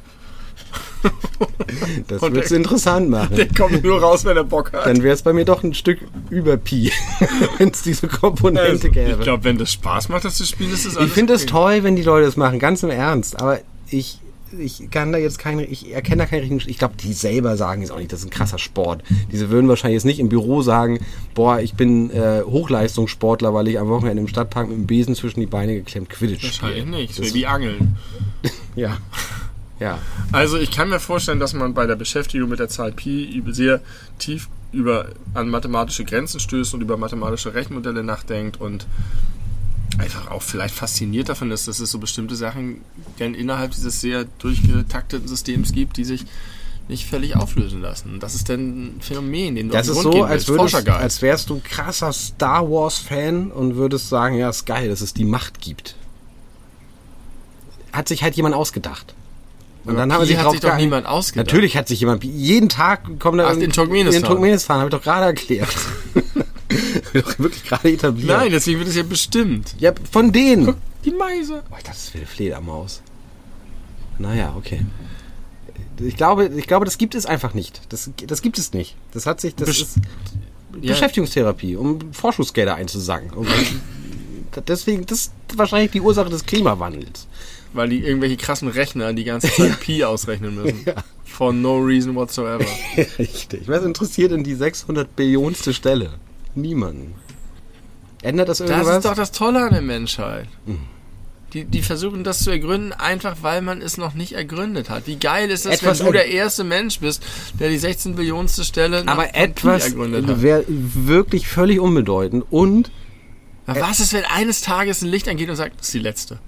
Das und wird's der- interessant machen. Der kommt nur raus, wenn er Bock hat. Dann wäre es bei mir doch ein Stück über Pi, wenn es diese Komponente Also, gäbe. ich glaube, wenn das Spaß macht, das zu spielen, ist das alles Ich finde es okay. toll, wenn die Leute das machen, ganz im Ernst. Aber ich, ich kann da jetzt keine, ich erkenne da keinen richtigen. Ich glaube, die selber sagen jetzt auch nicht, das ist ein krasser Sport. Diese würden wahrscheinlich jetzt nicht im Büro sagen, boah, ich bin äh, Hochleistungssportler, weil ich am Wochenende im Stadtpark mit dem Besen zwischen die Beine geklemmt Quidditch Wahrscheinlich spiele. nicht. Das Das- wäre wie Angeln. Ja. Ja. Also ich kann mir vorstellen, dass man bei der Beschäftigung mit der Zahl Pi über- sehr tief über an mathematische Grenzen stößt und über mathematische Rechenmodelle nachdenkt und einfach auch vielleicht fasziniert davon ist, dass es so bestimmte Sachen denn innerhalb dieses sehr durchgetakteten Systems gibt, die sich nicht völlig auflösen lassen. Das ist dann ein Phänomen, dem du Das auf ist den Grund so, gehen als, willst. würdest, Forschergeist. als wärst du krasser Star Wars-Fan und würdest sagen, ja, ist geil, dass es die Macht gibt. Hat sich halt jemand ausgedacht. Und Aber dann Pi haben wir sich hat drauf sich doch geeinigt. niemand ausgedacht. Natürlich hat sich jemand, jeden Tag kommt da Ach, in Turkmenistan. in Turkmenistan, habe ich doch gerade erklärt. Hab ich doch wirklich gerade etabliert. Nein, deswegen wird es ja bestimmt. Ja, von denen. Die Meise. Oh, ich dachte, das wäre eine Fledermaus. Naja, okay. Ich glaube, ich glaube, das gibt es einfach nicht. Das, das gibt es nicht. Das hat sich, das Besch- ist Ja. Beschäftigungstherapie, um Forschungsgelder einzusacken. Und deswegen, das ist wahrscheinlich die Ursache des Klimawandels. Weil die irgendwelche krassen Rechner die ganze Zeit Pi ausrechnen müssen. Ja. For no reason whatsoever. Richtig. Was interessiert denn die sechshundert Billionste Stelle? Niemanden. Ändert das irgendwas? Das ist doch das Tolle an der Menschheit. Die, die versuchen das zu ergründen, einfach weil man es noch nicht ergründet hat. Wie geil ist es, Etwas wenn du er- der erste Mensch bist, der die sechzehn Billionste Stelle nach Aber von Pi etwas ergründet hat. wäre wirklich völlig unbedeutend und Aber was ist, wenn eines Tages ein Licht angeht und sagt, das ist die letzte?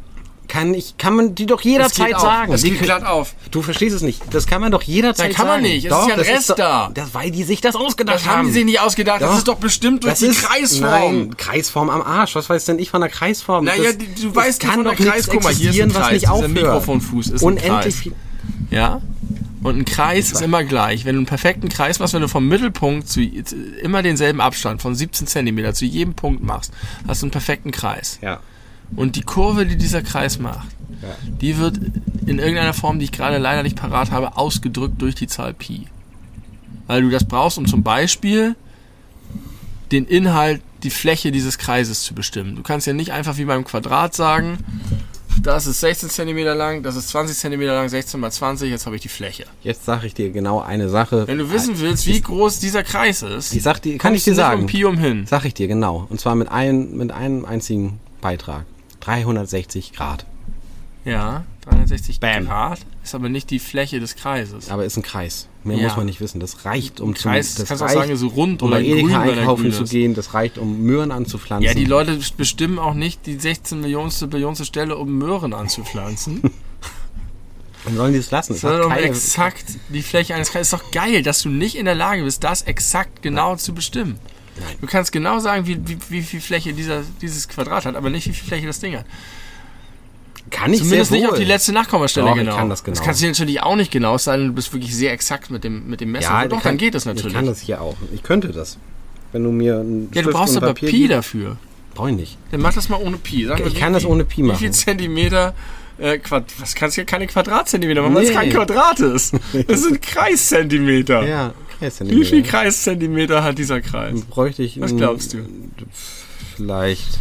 Kann ich, kann man die doch jederzeit das sagen. Das die, geht glatt auf. Du verstehst es nicht. Das kann man doch jederzeit sagen. Nein, kann man nicht. Es doch, ist ja ein das Rest doch, da. Das, weil die sich das ausgedacht Das haben. haben die sich nicht ausgedacht. Doch. Das ist doch bestimmt durch Das die ist, Kreisform. Nein, Kreisform am Arsch. Was weiß denn ich von der Kreisform? Naja, das, du weißt kann von der doch nichts Kreis. Guck mal, hier ist existieren, ein Kreis. was nicht Dieser aufhört. Mikrofonfuß ist ein Unendlich Kreis. viel. Ja? Und ein Kreis ist immer gleich. Wenn du einen perfekten Kreis machst, wenn du vom Mittelpunkt zu immer denselben Abstand von siebzehn Zentimeter zu jedem Punkt machst, hast du einen perfekten Kreis. Ja. Und die Kurve, die dieser Kreis macht, Ja. die wird in irgendeiner Form, die ich gerade leider nicht parat habe, ausgedrückt durch die Zahl Pi. Weil du das brauchst, um zum Beispiel den Inhalt, die Fläche dieses Kreises zu bestimmen. Du kannst ja nicht einfach wie beim Quadrat sagen, das ist sechzehn Zentimeter lang, das ist zwanzig Zentimeter lang, sechzehn mal zwanzig, jetzt habe ich die Fläche. Jetzt sage ich dir genau eine Sache. Wenn du wissen willst, wie groß dieser Kreis ist, ich sag dir, kann ich kommst du dir nicht sagen. um Pi umhin. Sag ich dir genau. Und zwar mit, ein, mit einem einzigen Beitrag. dreihundertsechzig Grad. Ja, dreihundertsechzig Bam. Grad ist aber nicht die Fläche des Kreises. Aber ist ein Kreis. Mehr Ja. muss man nicht wissen. Das reicht, um Kreis, zum, das kannst du auch reicht, sagen, so rund um oder bei grün, Edeka wenn er einkaufen grün zu ist. gehen. Das reicht, um Möhren anzupflanzen. Ja, die Leute bestimmen auch nicht die sechzehn Millionste Billionste Stelle, um Möhren anzupflanzen. Dann sollen die es lassen. Es Sondern hat um keine, exakt die Fläche eines Kreises. Ist doch geil, dass du nicht in der Lage bist, das exakt genau zu bestimmen. Nein. Du kannst genau sagen, wie, wie, wie viel Fläche dieser, dieses Quadrat hat, aber nicht, wie viel Fläche das Ding hat. kann ich Zumindest sehr nicht wohl. auf die letzte Nachkommastelle Doch, ich genau. kann das genau. Das kannst du dir natürlich auch nicht genau sein, du bist wirklich sehr exakt mit dem, mit dem Messer. Ja, Doch, kann, dann geht das natürlich. Ich kann das hier auch. Ich könnte das. Wenn du mir einen ja, du Stift brauchst und aber Papier Pi gibst- dafür. Brauch ich nicht. Dann mach das mal ohne Pi. Sag Ich mal, kann wie, das ohne Pi Wie machen. viel Zentimeter, äh, Quad, was kannst du ja keine Quadratzentimeter machen, weil es Nee. kein Quadrat ist. Das sind Kreiszentimeter. Ja, Wie Kreiszentimeter. viel Kreiszentimeter hat dieser Kreis? Dann bräuchte ich... Was einen- glaubst du? Vielleicht...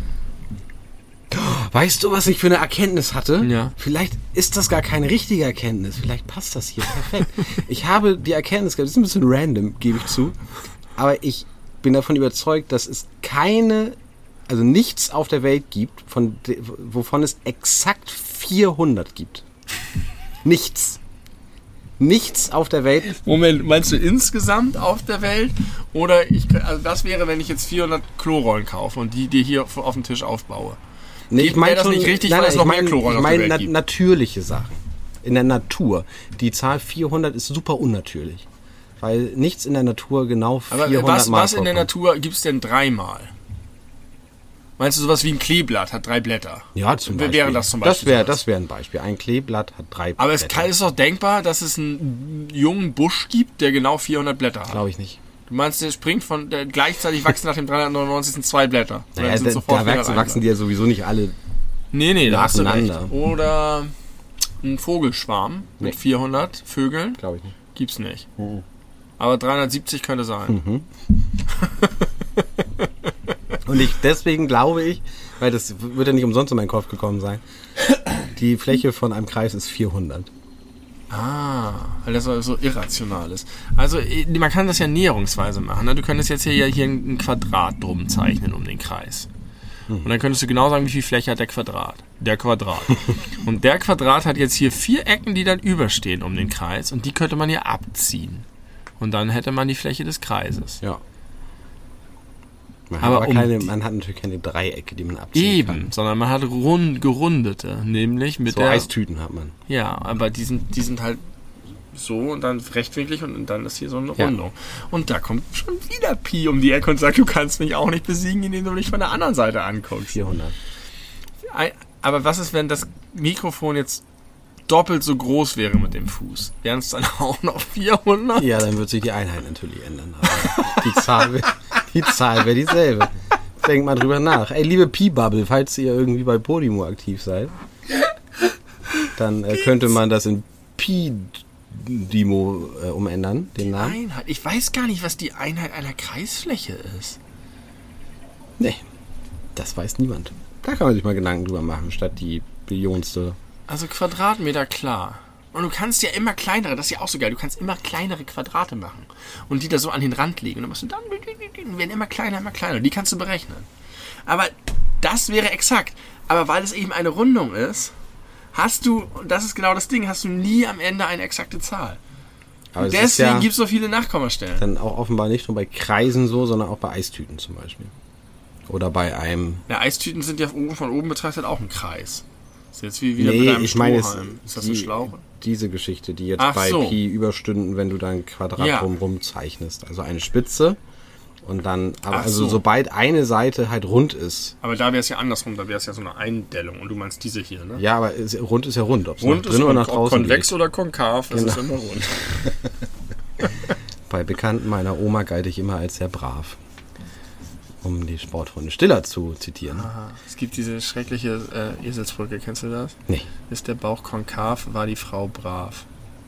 Weißt du, was ich für eine Erkenntnis hatte? Ja. Vielleicht ist das gar keine richtige Erkenntnis. Vielleicht passt das hier perfekt. Ich habe die Erkenntnis gehabt, das ist ein bisschen random, gebe ich zu. Aber ich bin davon überzeugt, dass es keine, also nichts auf der Welt gibt, von de, wovon es exakt vierhundert gibt. Nichts. Nichts auf der Welt. Moment, meinst du insgesamt auf der Welt? Oder ich, also das wäre, wenn ich jetzt vierhundert Klorollen kaufe und die dir hier auf dem Tisch aufbaue. Nee, Geht- wäre das nicht richtig, weil es noch mehr Klorollen ich auf der meine Welt na, gibt? natürliche Sachen. In der Natur. Die Zahl vierhundert ist super unnatürlich. Weil nichts in der Natur genau Aber vierhundert was, Mal was in der vorkommt. Natur gibt es denn dreimal? Meinst du sowas wie ein Kleeblatt hat drei Blätter? Ja, zum Wäre Beispiel. das zum Beispiel Das wäre sowas? das wär ein Beispiel. Ein Kleeblatt hat drei Aber es Blätter. kann, ist doch denkbar, dass es einen jungen Busch gibt, der genau vierhundert Blätter hat. Glaube ich nicht. Du meinst, der springt von, der gleichzeitig wachsen nach dem dreihundertneunundneunzig zwei Blätter. Naja, Dann sind da, sofort da wachsen, vierhundert wachsen die ja sowieso nicht alle. Nee, nee, da hast du recht. nacheinander. Oder ein Vogelschwarm mit Nee. vierhundert Vögeln Glaube ich nicht. gibt's nicht. Mhm. Aber dreihundertsiebzig könnte sein. Und ich, deswegen glaube ich, weil das wird ja nicht umsonst in meinen Kopf gekommen sein, die Fläche von einem Kreis ist vierhundert. Ah, weil das so irrational ist. Also eh, man kann das ja näherungsweise machen. Ne? Du könntest jetzt hier, ja hier ein Quadrat drum zeichnen um den Kreis. Und dann könntest du genau sagen, wie viel Fläche hat der Quadrat. Der Quadrat. Und der Quadrat hat jetzt hier vier Ecken, die dann überstehen um den Kreis. Und die könnte man hier abziehen. Und dann hätte man die Fläche des Kreises. Ja. Man, Aber hat aber um keine, die- man hat natürlich keine Dreiecke, die man abziehen kann. Eben, sondern man hat rund, gerundete. Nämlich mit So der... Eistüten hat man. Ja, aber die sind, die sind halt so und dann rechtwinklig und dann ist hier so eine Ja. Rundung. Und da kommt schon wieder Pi um die Ecke und sagt, du kannst mich auch nicht besiegen, indem du mich von der anderen Seite anguckst. vierhundert. Ei- Aber was ist, wenn das Mikrofon jetzt doppelt so groß wäre mit dem Fuß? Wären es dann auch noch vierhundert? Ja, dann wird sich die Einheit natürlich ändern. Aber die Zahl wäre die Zahl wär dieselbe. Denkt mal drüber nach. Ey, liebe Pi-Bubble, falls ihr irgendwie bei Podimo aktiv seid, dann äh, könnte man das in Pi-Dimo äh, umändern, den Namen. Einheit. Ich weiß gar nicht, was die Einheit einer Kreisfläche ist. Nee, das weiß niemand. Da kann man sich mal Gedanken drüber machen, statt die Billionste. Also Quadratmeter, klar. Und du kannst ja immer kleinere, das ist ja auch so geil, du kannst immer kleinere Quadrate machen und die da so an den Rand legen. Und dann machst du dann, die werden immer kleiner, immer kleiner. Die kannst du berechnen. Aber das wäre exakt. Aber weil es eben eine Rundung ist, hast du, und das ist genau das Ding, hast du nie am Ende eine exakte Zahl. Aber es ist Deswegen ja gibt es so viele Nachkommastellen. dann auch offenbar nicht nur bei Kreisen so, sondern auch bei Eistüten zum Beispiel. Oder bei einem... Ja, Eistüten sind ja oben, von oben betrachtet auch ein Kreis. Ist jetzt wie wieder nee, mit deinem ich meine, Strohhalm. Ist das ein die, Schlauch? Diese Geschichte, die jetzt Ach bei so. Pi Überstunden, wenn du dann Quadrat Ja. drumherum zeichnest. Also eine Spitze und dann, aber Ach also so. sobald eine Seite halt rund ist. Aber da wäre es ja andersrum, da wäre es ja so eine Eindellung. Und du meinst diese hier, ne? Ja, aber es, rund ist ja rund. Ob es Rund nach ist drin oder rund, nach ob draußen konvex liegt. oder konkav, das Genau. ist immer rund. Bei Bekannten meiner Oma galt ich immer als sehr brav. Um die Sportfreunde Stiller zu zitieren. Aha. Es gibt diese schreckliche äh, Eselsbrücke, kennst du das? Nee. Ist der Bauch konkav, war die Frau brav.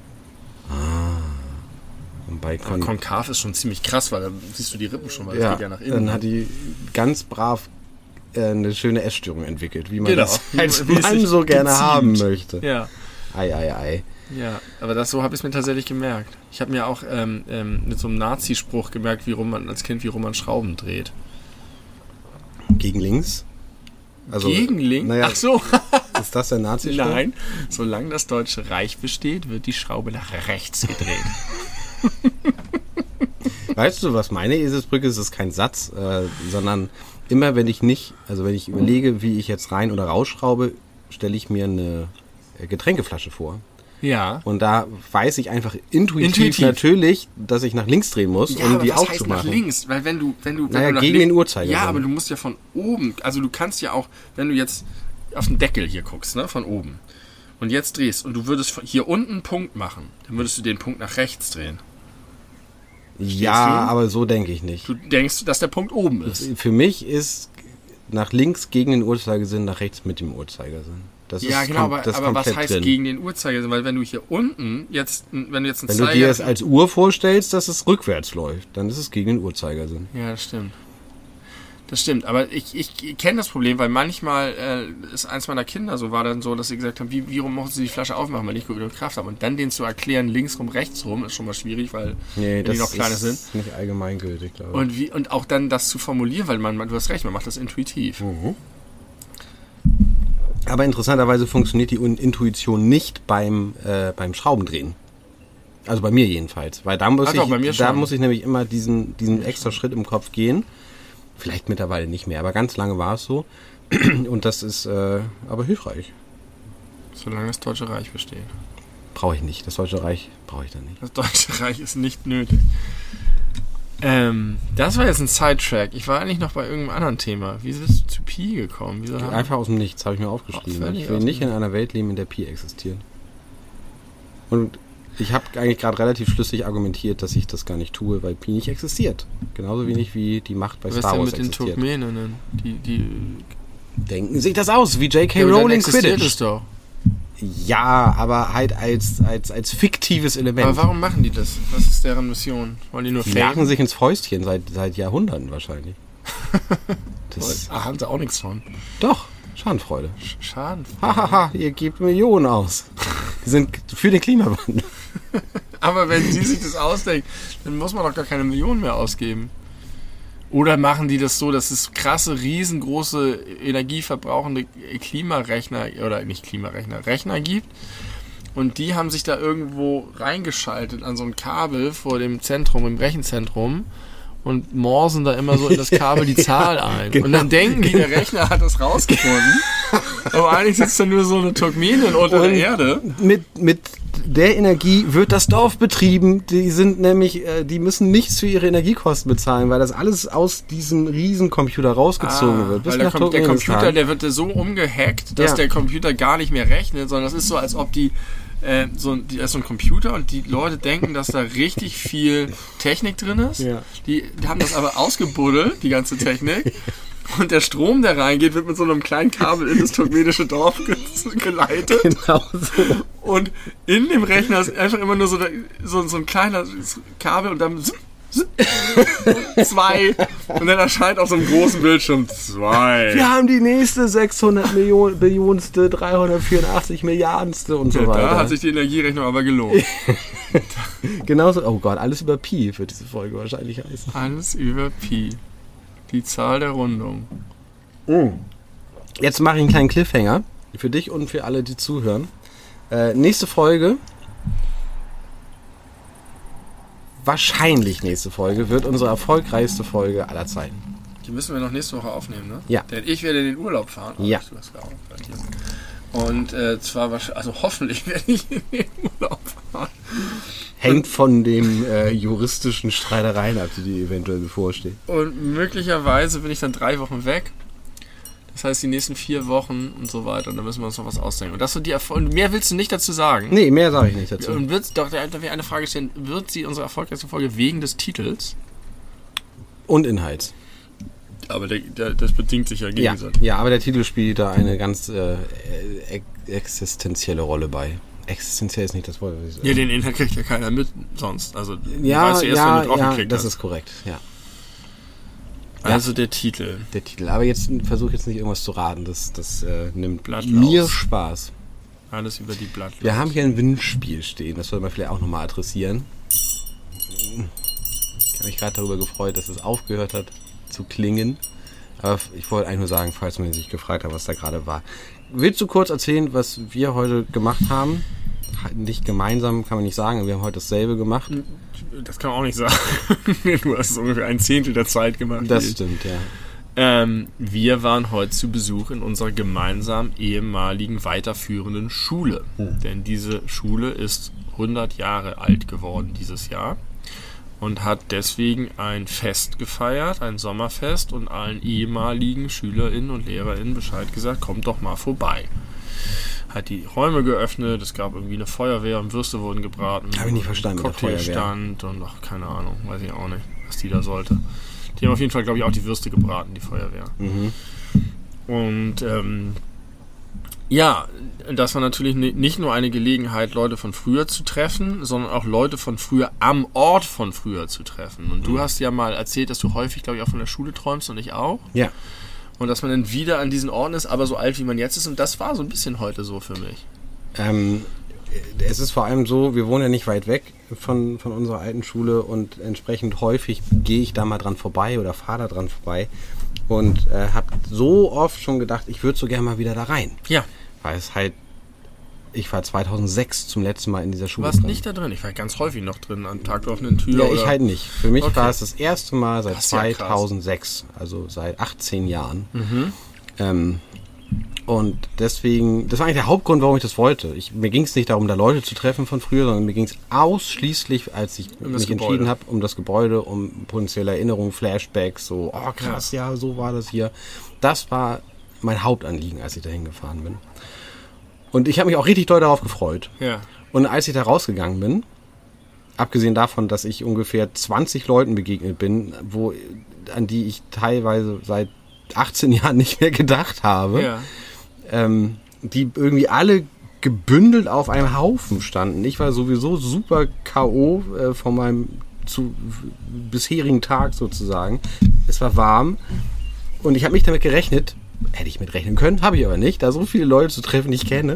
Und bei Aber Kon- konkav ist schon ziemlich krass, weil da siehst du die Rippen schon, weil das ja, geht ja nach innen. dann hat die ganz brav äh, eine schöne Essstörung entwickelt, wie man Genau. das als Wie es Mann sich so gerne geziemt. haben möchte. Ja. Ei, ei, ei. Ja, aber das so habe ich es mir tatsächlich gemerkt. Ich habe mir auch ähm, ähm, mit so einem Nazi-Spruch gemerkt, wie rum man als Kind, wie rum man Schrauben dreht. Gegen links? Also, Gegen links? Naja, Ach so. ist das der nazi Nein. Solange das Deutsche Reich besteht, wird die Schraube nach rechts gedreht. Weißt du, was meine Eselsbrücke ist? Das ist kein Satz, äh, sondern immer, wenn ich nicht, also wenn ich überlege, wie ich jetzt rein oder rausschraube, stelle ich mir eine Getränkeflasche vor. Ja. Und da weiß ich einfach intuitiv, Intuitiv. natürlich, dass ich nach links drehen muss, Ja, um aber die was heißt nach aufzumachen. links? Weil wenn du, wenn du, wenn Naja, du nach gegen lin- den Uhrzeigersinn. Ja, aber du musst ja von oben, also du kannst ja auch, wenn du jetzt auf den Deckel hier guckst, ne, von oben, und jetzt drehst und du würdest von- hier unten einen Punkt machen, dann würdest du den Punkt nach rechts drehen. Ja, du? aber so denke ich nicht. Du denkst, dass der Punkt oben ist. Für mich ist nach links gegen den Uhrzeigersinn, nach rechts mit dem Uhrzeigersinn. Das Ja, ist genau, kom- aber, das ist aber was komplett heißt drin. gegen den Uhrzeigersinn? Weil wenn du hier unten jetzt, wenn du jetzt einen Wenn du Zeiger... dir das als Uhr vorstellst, dass es rückwärts läuft, dann ist es gegen den Uhrzeigersinn. Ja, das stimmt. Das stimmt, aber ich, ich kenne das Problem, weil manchmal äh, ist eins meiner Kinder so, war dann so, dass sie gesagt haben, wie, wie rum mussten sie die Flasche aufmachen, weil ich gut genug Kraft habe. Und dann denen zu erklären, links rum, rechts rum, ist schon mal schwierig, weil Nee, wenn das die noch kleine ist sind. nicht allgemeingültig, glaube ich. Und, wie, und auch dann das zu formulieren, weil man, man, du hast recht, man macht das intuitiv. Mhm. Aber interessanterweise funktioniert die Un- Intuition nicht beim, äh, beim Schraubendrehen. Also bei mir jedenfalls. Weil da muss, Ach ich, doch, bei mir da schon. muss ich nämlich immer diesen, diesen extra Schritt im Kopf gehen. Vielleicht mittlerweile nicht mehr, aber ganz lange war es so. Und das ist äh, aber hilfreich. Solange das Deutsche Reich besteht. Brauche ich nicht. Das Deutsche Reich brauche ich da nicht. Das Deutsche Reich ist nicht nötig. Ähm, das war jetzt ein Sidetrack. Ich war eigentlich noch bei irgendeinem anderen Thema. Wie bist du zu Pi gekommen? Wieso haben- Einfach aus dem Nichts habe ich mir aufgeschrieben. Ach, völlig Ich will aus dem nicht in einer Welt leben, in der Pi existiert. Und ich habe eigentlich gerade relativ schlüssig argumentiert, dass ich das gar nicht tue, weil Pi nicht existiert. Genauso wenig wie die Macht bei Was ist Star denn Wars mit den existiert. Turkmenen? Die, die Denken sich das aus, wie J K Ja, aber dann Rowling existiert Quidditch. es doch. Ja, aber halt als, als, als fiktives Element. Aber warum machen die das? Was ist deren Mission? Wollen die nur Die faken? lachen sich ins Fäustchen seit, seit Jahrhunderten wahrscheinlich. Das, Ah, haben sie auch nichts von. doch, Schadenfreude. Schaden. Hahaha, ihr gebt Millionen aus. Die sind für den Klimawandel. Aber wenn sie sich das ausdenken, dann muss man doch gar keine Millionen mehr ausgeben. Oder machen die das so, dass es krasse, riesengroße, energieverbrauchende Klimarechner, oder nicht Klimarechner, Rechner gibt. Und die haben sich da irgendwo reingeschaltet an so ein Kabel vor dem Zentrum, im Rechenzentrum. Und morsen da immer so in das Kabel die Zahl ein. Genau. Und dann denken die, der Rechner hat das rausgefunden. Aber eigentlich sitzt da nur so eine Turkmenin unter der Erde. Mit, mit der Energie wird das Dorf betrieben. Die sind nämlich, äh, die müssen nichts für ihre Energiekosten bezahlen, weil das alles aus diesem Riesencomputer rausgezogen wird. Bis weil der, nach Com der Turkmenistan. Computer, der wird so umgehackt, dass Ja. der Computer gar nicht mehr rechnet, sondern das ist so, als ob die, äh, so, die da ist so ein Computer und die Leute denken, dass da richtig viel Technik drin ist. Ja. Die, die haben das aber ausgebuddelt, die ganze Technik. Und der Strom, der reingeht, wird mit so einem kleinen Kabel in das turkmenische Dorf ge geleitet. Genau so. Und in dem Rechner ist einfach immer nur so, der, so, so ein kleiner Kabel und dann zwei. Und dann erscheint auf so einem großen Bildschirm zwei. Wir haben die nächste sechshundert Millionen, Billionste, dreihundertvierundachtzig Milliardenste und so Ja, weiter. da hat sich die Energierechnung aber gelohnt. Genauso, oh Gott, alles über Pi wird diese Folge wahrscheinlich heißen. Alles über Pi. Die Zahl der Rundung. Jetzt mache ich einen kleinen Cliffhanger für dich und für alle, die zuhören. Äh, nächste Folge, wahrscheinlich nächste Folge, wird unsere erfolgreichste Folge aller Zeiten. Die müssen wir noch nächste Woche aufnehmen, ne? Ja. Denn ich werde in den Urlaub fahren. Oh, Ja. Du hast gearbeitet. Und äh, zwar wahrscheinlich, also hoffentlich werde ich in den Urlaub fahren. Hängt von den äh, juristischen Streitereien ab, die eventuell bevorstehen. Und möglicherweise bin ich dann drei Wochen weg. Das heißt, die nächsten vier Wochen und so weiter. Und da müssen wir uns noch was ausdenken. Und das sind die Erfol- und mehr willst du nicht dazu sagen? Nee, mehr sage ich nicht dazu. Und wird doch, da will eine Frage stellen, wird sie unsere erfolgreichste Folge wegen des Titels? Und Inhalts. Aber der, der, das bedingt sich ja Ja, gegenseitig. ja, aber der Titel spielt da eine ganz äh, ex- existenzielle Rolle bei. Existenziell ist nicht das Wort, was ich sage. Ja, den Inhalt kriegt ja keiner mit sonst. Also, Ja, weißt du erst, ja, wenn du drauf ja, geklickt das hast. ist korrekt, ja. Also der Titel. Der Titel. Aber jetzt versuche jetzt nicht irgendwas zu raten. Das, das äh, nimmt Blattlaus. mir Spaß. Alles über die Blattlaus. Wir haben hier ein Windspiel stehen. Das soll man vielleicht auch nochmal adressieren. Ich habe mich gerade darüber gefreut, dass es aufgehört hat zu klingen. Aber ich wollte eigentlich nur sagen, falls man sich gefragt hat, was da gerade war. Willst du kurz erzählen, was wir heute gemacht haben? Nicht gemeinsam, kann man nicht sagen. Wir haben heute dasselbe gemacht. Das kann man auch nicht sagen. Du hast ungefähr ein Zehntel der Zeit gemacht. Das stimmt, ja. Ähm, wir waren heute zu Besuch in unserer gemeinsamen ehemaligen weiterführenden Schule. Hm. Denn diese Schule ist hundert Jahre alt geworden dieses Jahr und hat deswegen ein Fest gefeiert, ein Sommerfest, und allen ehemaligen SchülerInnen und LehrerInnen Bescheid gesagt, kommt doch mal vorbei. Hat die Räume geöffnet, es gab irgendwie eine Feuerwehr und Würste wurden gebraten. Hab ich nicht verstanden mit der Cocktailstand und ach, keine Ahnung, weiß ich auch nicht, was die da sollte. Die haben auf jeden Fall, glaube ich, auch die Würste gebraten, die Feuerwehr. Mhm. Und ähm, ja, das war natürlich nicht nur eine Gelegenheit, Leute von früher zu treffen, sondern auch Leute von früher am Ort von früher zu treffen. Und du Mhm. hast ja mal erzählt, dass du häufig, glaube ich, auch von der Schule träumst und ich auch. Ja. Und dass man dann wieder an diesen Orten ist, aber so alt, wie man jetzt ist. Und das war so ein bisschen heute so für mich. Ähm, es ist vor allem so, wir wohnen ja nicht weit weg von, von unserer alten Schule und entsprechend häufig gehe ich da mal dran vorbei oder fahre da dran vorbei und äh, habe so oft schon gedacht, ich würde so gerne mal wieder da rein. Ja. Weil es halt, ich war zweitausendsechs zum letzten Mal in dieser Du Schule warst drin. nicht da drin. Ich war ganz häufig noch drin, an Tag der offenen Tür. Ja, oder? ich halt nicht. Für mich Okay. war es das erste Mal seit Das ist ja krass. zweitausendsechs, also seit achtzehn Jahren. Mhm. Ähm, und deswegen, das war eigentlich der Hauptgrund, warum ich das wollte. Ich, mir ging es nicht darum, da Leute zu treffen von früher, sondern mir ging es ausschließlich, als ich Um das mich Gebäude. entschieden habe, um das Gebäude, um potenzielle Erinnerungen, Flashbacks, so, oh krass, ja, so war das hier. Das war mein Hauptanliegen, als ich da hingefahren bin. Und ich habe mich auch richtig doll darauf gefreut. Ja. Und als ich da rausgegangen bin, abgesehen davon, dass ich ungefähr zwanzig Leuten begegnet bin, wo, an die ich teilweise seit achtzehn Jahren nicht mehr gedacht habe, Ja. ähm, die irgendwie alle gebündelt auf einem Haufen standen. Ich war sowieso super K O äh, von meinem zu, bisherigen Tag sozusagen. Es war warm und ich habe mich damit gerechnet, hätte ich mit rechnen können, habe ich aber nicht, da so viele Leute zu treffen, die ich kenne.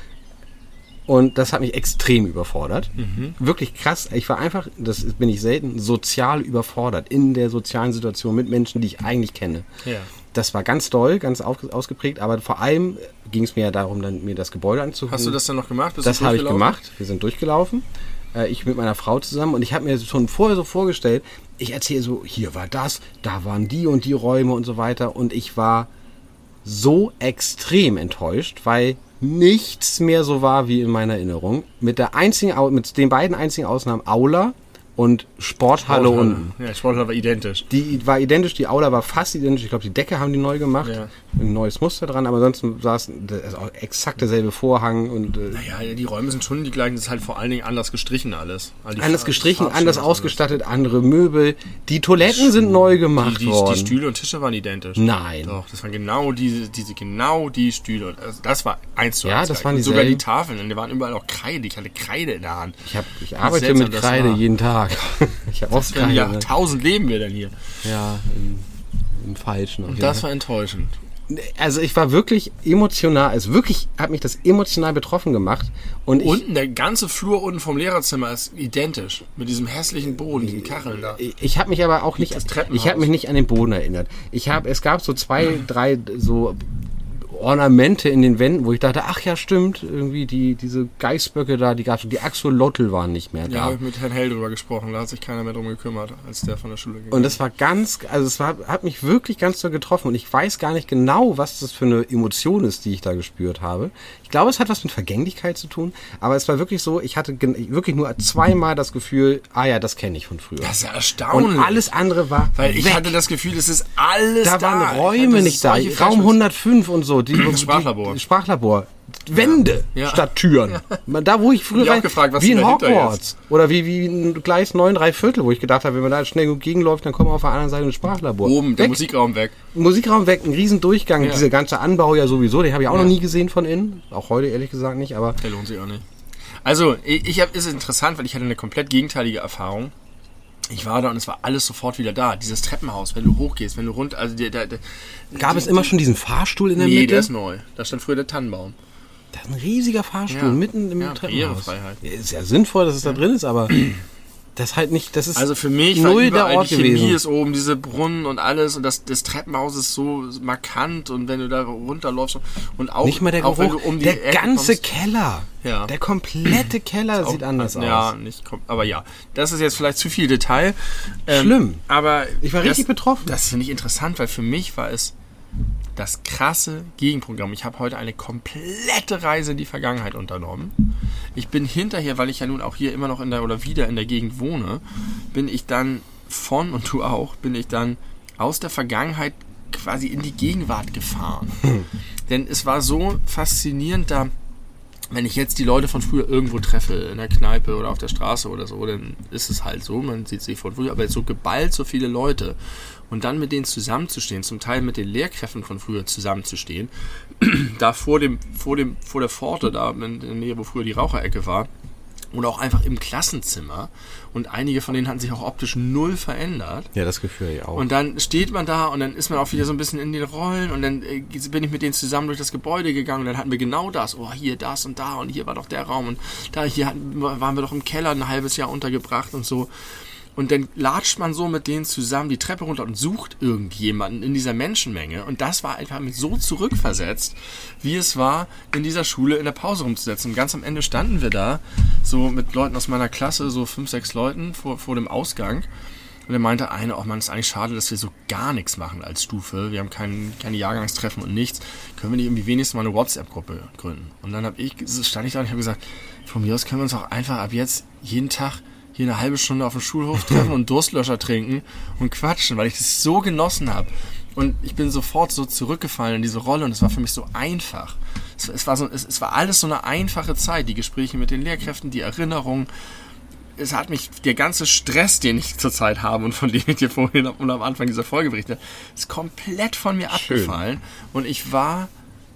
Und das hat mich extrem überfordert. Mhm. Wirklich krass. Ich war einfach, das bin ich selten, sozial überfordert in der sozialen Situation mit Menschen, die ich eigentlich kenne. Ja. Das war ganz doll, ganz auf, ausgeprägt, aber vor allem ging es mir ja darum, dann mir das Gebäude anzugucken. Hast du das dann noch gemacht? Bist Das du habe ich durchgelaufen? gemacht. Wir sind durchgelaufen. Äh, ich mit meiner Frau zusammen. Und ich habe mir schon vorher so vorgestellt, ich erzähle so, hier war das, da waren die und die Räume und so weiter. Und ich war so extrem enttäuscht, weil nichts mehr so war wie in meiner Erinnerung. Mit der einzigen, Au- mit den beiden einzigen Ausnahmen Aula und Sporthalle, unten. Ja, Sporthalle war identisch. Die war identisch, die Aula war fast identisch. Ich glaube, die Decke haben die neu gemacht. Ja. Ein neues Muster dran, aber ansonsten saß das auch exakt derselbe Vorhang und äh, Naja, die Räume sind schon die gleichen, das ist halt vor allen Dingen anders gestrichen alles. Also die anders Farb- gestrichen, Farbschema anders ist ausgestattet, andere Möbel. Die Toiletten sind neu gemacht Die, die, worden. die Stühle und Tische waren identisch. Nein. Doch, das waren genau diese, diese genau die Stühle. Das, das war eins zu Ja, eins. das gleich. waren Und sogar die dieselben. Tafeln, und die waren überall auch Kreide. Ich hatte Kreide in der Hand. Ich, hab, ich arbeite seltsam mit das Kreide war. jeden Tag. Ich habe oft Wenn Kreide. ja, ne? tausend leben wir denn hier. Ja, im, im Falschen. auf jeden Das Fall. war enttäuschend. Also ich war wirklich emotional, also wirklich hat mich das emotional betroffen gemacht. Und ich, Unten, der ganze Flur unten vom Lehrerzimmer ist identisch. Mit diesem hässlichen Boden, diesen Kacheln da. Ich, ich habe mich aber auch nicht, Das Treppenhaus. ich habe mich nicht an den Boden erinnert. Ich habe, es gab so zwei, drei so Ornamente in den Wänden, wo ich dachte, ach ja, stimmt, irgendwie die diese Geißböcke da, die gab's, die Axolotl waren nicht mehr da. Ja, habe ich mit Herrn Hell drüber gesprochen, da hat sich keiner mehr drum gekümmert, als der von der Schule gegangen ist. Und das war ganz, also es war, hat mich wirklich ganz so getroffen und ich weiß gar nicht genau, was das für eine Emotion ist, die ich da gespürt habe. Ich glaube, es hat was mit Vergänglichkeit zu tun, aber es war wirklich so, ich hatte gen- wirklich nur zweimal das Gefühl, ah ja, das kenne ich von früher. Das ist ja erstaunlich. Und alles andere war Weil ich weg. hatte das Gefühl, es ist alles da. Da waren Ich Räume hatte nicht da, solche Raum hundertfünf und so. Die, Das Sprachlabor. Die, Sprachlabor. Wände Ja. statt Türen. Da, wo ich früher Ich hab auch rein, gefragt, was wie in dahinter Hogwarts. Oder wie, wie in Gleis neun, drei Viertel, wo ich gedacht habe, wenn man da schnell gut gegenläuft, dann kommen wir auf der anderen Seite ein Sprachlabor. Oben, der weg. Musikraum weg. Musikraum weg, ein riesen Durchgang. Ja. Dieser ganze Anbau ja sowieso, den habe ich auch Ja. noch nie gesehen von innen. Auch heute ehrlich gesagt nicht, aber Der lohnt sich auch nicht. Also, ich, ich hab, ist interessant, weil ich hatte eine komplett gegenteilige Erfahrung. Ich war da und es war alles sofort wieder da. Dieses Treppenhaus, wenn du hochgehst, wenn du runter, also der, der, der gab die, es immer schon diesen Fahrstuhl in der nee, Mitte? der ist neu. Da stand früher der Tannenbaum. Das ist ein riesiger Fahrstuhl Ja. mitten im Ja, Treppenhaus. Barrierefreiheit. Ja, ist ja sinnvoll, dass es da drin ist, aber das halt nicht, das ist Also für mich null war der überall Ort die Chemie gewesen. ist oben, diese Brunnen und alles und das, das Treppenhaus ist so markant und wenn du da runterläufst und auch, Nicht mal der auch wenn Geruch, du um die der Ecke ganze kommst, Keller, Ja. der komplette Keller sieht anders ja, aus. nicht, kom- aber ja, das ist jetzt vielleicht zu viel Detail. Ähm, Schlimm. Aber Ich war richtig das, betroffen. Das finde ich interessant, weil für mich war es das krasse Gegenprogramm. Ich habe heute eine komplette Reise in die Vergangenheit unternommen. Ich bin hinterher, weil ich ja nun auch hier immer noch in der oder wieder in der Gegend wohne, bin ich dann von, und du auch, bin ich dann aus der Vergangenheit quasi in die Gegenwart gefahren. Hm. Denn es war so faszinierend, da wenn ich jetzt die Leute von früher irgendwo treffe, in der Kneipe oder auf der Straße oder so, dann ist es halt so, man sieht sich von früher, aber jetzt so geballt so viele Leute und dann mit denen zusammenzustehen, zum Teil mit den Lehrkräften von früher zusammenzustehen, da vor dem, vor dem, vor der Pforte, da in der Nähe, wo früher die Raucherecke war, oder auch einfach im Klassenzimmer und einige von denen hatten sich auch optisch null verändert. Ja, das Gefühl ich auch. Und dann steht man da und dann ist man auch wieder so ein bisschen in den Rollen und dann äh, bin ich mit denen zusammen durch das Gebäude gegangen und dann hatten wir genau das. Oh, hier das und da und hier war doch der Raum und da hier hatten, waren wir doch im Keller ein halbes Jahr untergebracht und so. Und dann latscht man so mit denen zusammen die Treppe runter und sucht irgendjemanden in dieser Menschenmenge. Und das war einfach mich so zurückversetzt, wie es war, in dieser Schule in der Pause rumzusetzen. Und ganz am Ende standen wir da, so mit Leuten aus meiner Klasse, so fünf, sechs Leuten vor, vor dem Ausgang. Und dann meinte eine, oh Mann, ist eigentlich schade, dass wir so gar nichts machen als Stufe. Wir haben kein, keine Jahrgangstreffen und nichts. Können wir nicht irgendwie wenigstens mal eine WhatsApp-Gruppe gründen? Und dann hab ich, stand ich da und habe gesagt, von mir aus können wir uns auch einfach ab jetzt jeden Tag hier eine halbe Stunde auf dem Schulhof treffen und Durstlöscher trinken und quatschen, weil ich das so genossen habe. Und ich bin sofort so zurückgefallen in diese Rolle und es war für mich so einfach. Es, es, war so, es, es war alles so eine einfache Zeit, die Gespräche mit den Lehrkräften, die Erinnerungen. Es hat mich, der ganze Stress, den ich zurzeit habe und von dem ich dir vorhin und am Anfang dieser Folge berichte, ist komplett von mir Schön. abgefallen. Und ich war,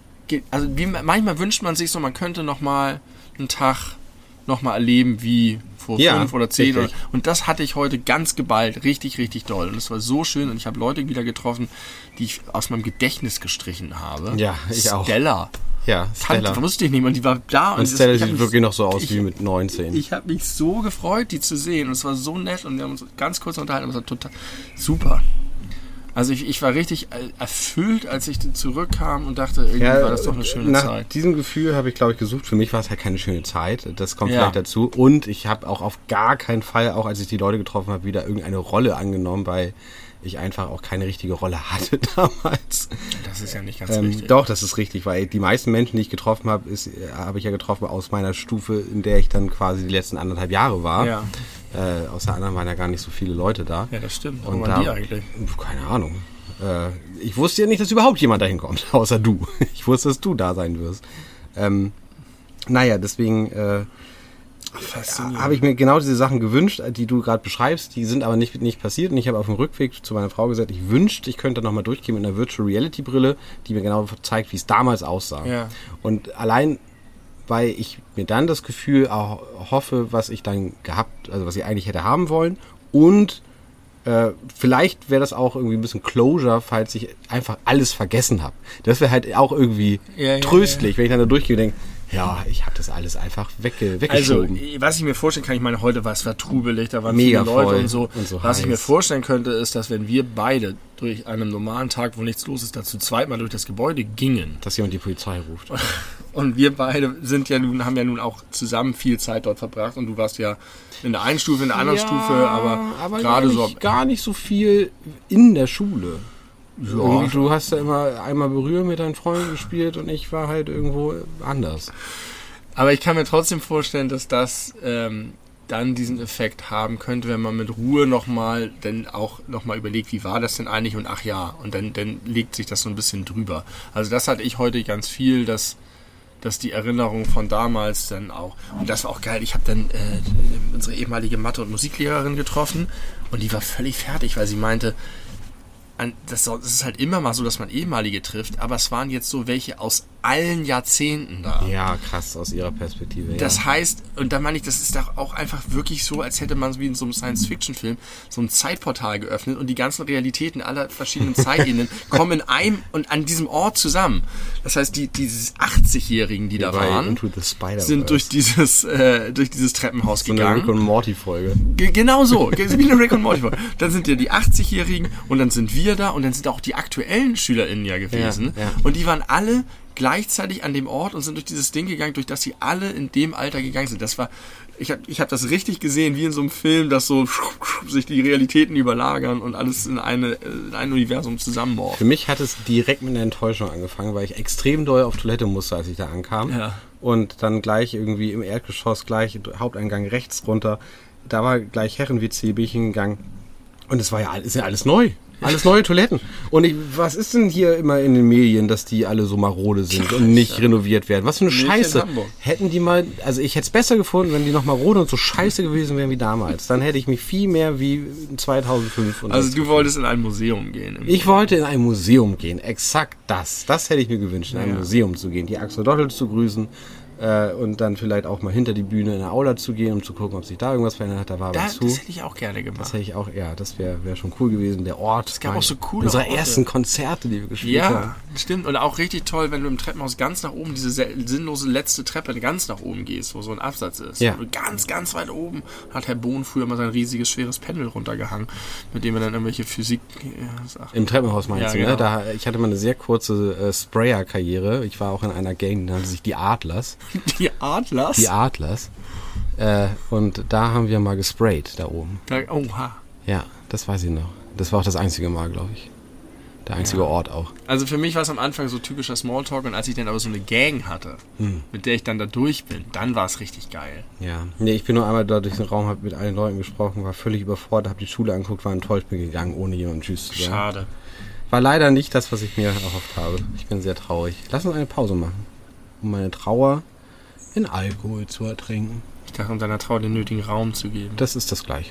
also wie, manchmal wünscht man sich so, man könnte noch mal einen Tag noch mal erleben, wie vor Ja, fünf oder zehn. Oder, richtig. und das hatte ich heute ganz geballt, richtig, richtig doll. Und es war so schön und ich habe Leute wieder getroffen, die ich aus meinem Gedächtnis gestrichen habe. Ja, ich auch. Stella. Ja, Stella. Stella. Wusste ich nicht, und die war da. Und das- Stella ich hab sieht mich- wirklich noch so aus ich- wie mit neunzehn. Ich habe mich so gefreut, die zu sehen. Und es war so nett und wir haben uns ganz kurz unterhalten. Und es war total super. Also ich, ich war richtig erfüllt, als ich zurückkam und dachte, irgendwie war das doch eine schöne nach Zeit. diesem Gefühl habe ich, glaube ich, gesucht. Für mich war es halt keine schöne Zeit. Das kommt Ja. vielleicht dazu. Und ich habe auch auf gar keinen Fall, auch als ich die Leute getroffen habe, wieder irgendeine Rolle angenommen, weil ich einfach auch keine richtige Rolle hatte damals. Das ist ja nicht ganz Ähm, richtig. doch, das ist richtig, weil die meisten Menschen, die ich getroffen habe, ist, äh, habe ich ja getroffen aus meiner Stufe, in der ich dann quasi die letzten anderthalb Jahre war. Ja. Äh, aus der anderen waren ja gar nicht so viele Leute da. Ja, das stimmt. Wo Und waren da, die eigentlich? Keine Ahnung. Äh, ich wusste ja nicht, dass überhaupt jemand dahin kommt, außer du. Ich wusste, dass du da sein wirst. Ähm, naja, deswegen äh, Faszinierend. habe ich mir genau diese Sachen gewünscht, die du gerade beschreibst. Die sind aber nicht, nicht passiert. Und ich habe auf dem Rückweg zu meiner Frau gesagt, ich wünschte, ich könnte nochmal durchgehen mit einer Virtual Reality Brille, die mir genau zeigt, wie es damals aussah. Ja. Und allein, weil ich mir dann das Gefühl auch hoffe, was ich dann gehabt, also was ich eigentlich hätte haben wollen. Und äh, vielleicht wäre das auch irgendwie ein bisschen Closure, falls ich einfach alles vergessen habe. Das wäre halt auch irgendwie Ja, ja, tröstlich, wenn ich dann da durchgehe und denke, Ja, ich habe das alles einfach wegge Also, weggeschoben. was ich mir vorstellen kann, ich meine, heute war es war trubelig, da waren Mega viele Leute voll und so. und so was ich mir heiß. vorstellen könnte, ist, dass wenn wir beide durch einen normalen Tag, wo nichts los ist, dazu zweimal durch das Gebäude gingen Dass jemand die Polizei ruft. und wir beide sind ja nun, haben ja nun auch zusammen viel Zeit dort verbracht und du warst ja in der einen Stufe, in der anderen Ja, Stufe, aber, aber gerade gar so. nicht, gar nicht so viel in der Schule. Ja. Irgendwie, du hast ja immer einmal berühren mit deinen Freunden gespielt und ich war halt irgendwo anders. Aber ich kann mir trotzdem vorstellen, dass das ähm, dann diesen Effekt haben könnte, wenn man mit Ruhe nochmal dann auch nochmal überlegt, wie war das denn eigentlich und ach ja, und dann, dann legt sich das so ein bisschen drüber. Also das hatte ich heute ganz viel, dass, dass die Erinnerung von damals dann auch, und das war auch geil, ich habe dann äh, unsere ehemalige Mathe- und Musiklehrerin getroffen und die war völlig fertig, weil sie meinte, an, das, das ist halt immer mal so, dass man ehemalige trifft, aber es waren jetzt so welche aus allen Jahrzehnten da. Ja, krass, aus ihrer Perspektive. Ja. Das heißt, und da meine ich, das ist doch auch einfach wirklich so, als hätte man wie in so einem Science-Fiction-Film so ein Zeitportal geöffnet und die ganzen Realitäten aller verschiedenen Zeitebenen kommen in einem und an diesem Ort zusammen. Das heißt, die diese achtzigjährigen, die da Bei waren, Into the Spider-Verse. sind durch dieses äh, durch dieses Treppenhaus so eine gegangen. Rick und Morty-Folge. Ge- Genau so, wie eine Rick und Morty Folge. Dann sind ja die achtzigjährigen und dann sind wir da und dann sind auch die aktuellen SchülerInnen ja gewesen. Ja, ja. Und die waren alle gleichzeitig an dem Ort und sind durch dieses Ding gegangen, durch das sie alle in dem Alter gegangen sind. Das war, ich habe ich hab das richtig gesehen, wie in so einem Film, dass so sich die Realitäten überlagern und alles in, eine, in ein Universum zusammenmorpht. Für mich hat es direkt mit einer Enttäuschung angefangen, weil ich extrem doll auf Toilette musste, als ich da ankam. Ja. Und dann gleich irgendwie im Erdgeschoss, gleich Haupteingang rechts runter, da war gleich Herren-W C, bin ich hingegangen. Und es war ja, ist ja alles neu. Alles neue Toiletten. Und ich, was ist denn hier immer in den Medien, dass die alle so marode sind und nicht ja. renoviert werden? Was für eine Nicht Scheiße. in Hamburg. Hätten die mal, also ich hätte es besser gefunden, wenn die noch marode und so scheiße gewesen wären wie damals. Dann hätte ich mich viel mehr wie zweitausendfünf. Und Also du wolltest in ein Museum gehen. Ich wollte in ein Museum gehen. Exakt das. Das hätte ich mir gewünscht, in ein Ja. Museum zu gehen. Die Axolotl zu grüßen. Äh, und dann vielleicht auch mal hinter die Bühne in der Aula zu gehen, um zu gucken, ob sich da irgendwas verändert hat. Da war Da, was zu. das hätte ich auch gerne gemacht. Das hätte ich auch, ja, das wäre wär schon cool gewesen. Der Ort. Es gab mein, auch so coole Unsere Orte. ersten Konzerte, die wir gespielt Ja, haben. stimmt. Und auch richtig toll, wenn du im Treppenhaus ganz nach oben, diese se- sinnlose letzte Treppe ganz nach oben gehst, wo so ein Absatz ist. Ja. Und ganz, ganz weit oben hat Herr Bohn früher mal sein riesiges, schweres Pendel runtergehangen, mit dem er dann irgendwelche Physik... Ja, Sachen- Im Treppenhaus meinst Ja, du, genau. ne? Da, ich hatte mal eine sehr kurze äh, Sprayer-Karriere. Ich war auch in einer Gang, die nannte sich die Adlers. Die Adlers? Die Adlers. Äh, und da haben wir mal gesprayt, da oben. Da, oha. Ja, das weiß ich noch. Das war auch das einzige Mal, glaube ich. Der einzige Ja. Ort auch. Also für mich war es am Anfang so typischer Smalltalk und als ich dann aber so eine Gang hatte, Hm. mit der ich dann da durch bin, dann war es richtig geil. Ja. Nee, ich bin nur einmal da durch den Raum, habe mit allen Leuten gesprochen, war völlig überfordert, habe die Schule angeguckt, war enttäuscht, bin gegangen, ohne jemanden Tschüss zu sagen. Schade. War leider nicht das, was ich mir erhofft habe. Ich bin sehr traurig. Lass uns eine Pause machen, um meine Trauer in Alkohol zu ertränken. Ich dachte, um deiner Trauer den nötigen Raum zu geben. Das ist das Gleiche.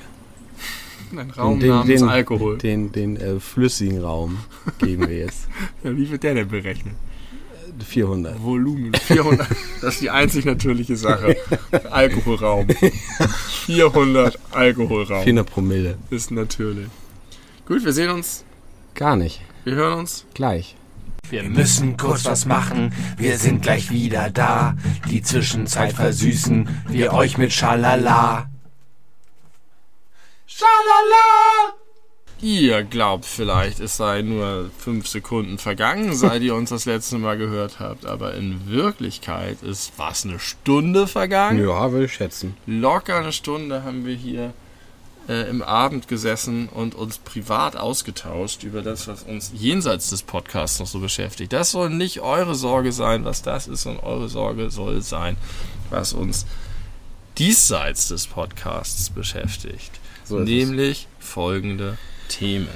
Ein Raum den, namens den, Alkohol. Den, den äh, flüssigen Raum geben wir jetzt. Ja, wie wird der denn berechnet? vierhundert. Volumen. vierhundert. Das ist die einzig natürliche Sache. Alkoholraum. vierhundert Alkoholraum. vierhundert Promille. Ist natürlich. Gut, wir sehen uns. Gar nicht. Wir hören uns. Gleich. Wir müssen kurz was machen, wir sind gleich wieder da. Die Zwischenzeit versüßen wir euch mit Schalala. Schalala! Ihr glaubt vielleicht, es sei nur fünf Sekunden vergangen, seit ihr uns das letzte Mal gehört habt. Aber in Wirklichkeit ist was eine Stunde vergangen. Ja, würde ich schätzen. Locker eine Stunde haben wir hier äh, im Abend gesessen und uns privat ausgetauscht über das, was uns jenseits des Podcasts noch so beschäftigt. Das soll nicht eure Sorge sein, was das ist, sondern eure Sorge soll sein, was uns diesseits des Podcasts beschäftigt. So ist Nämlich folgende Themen.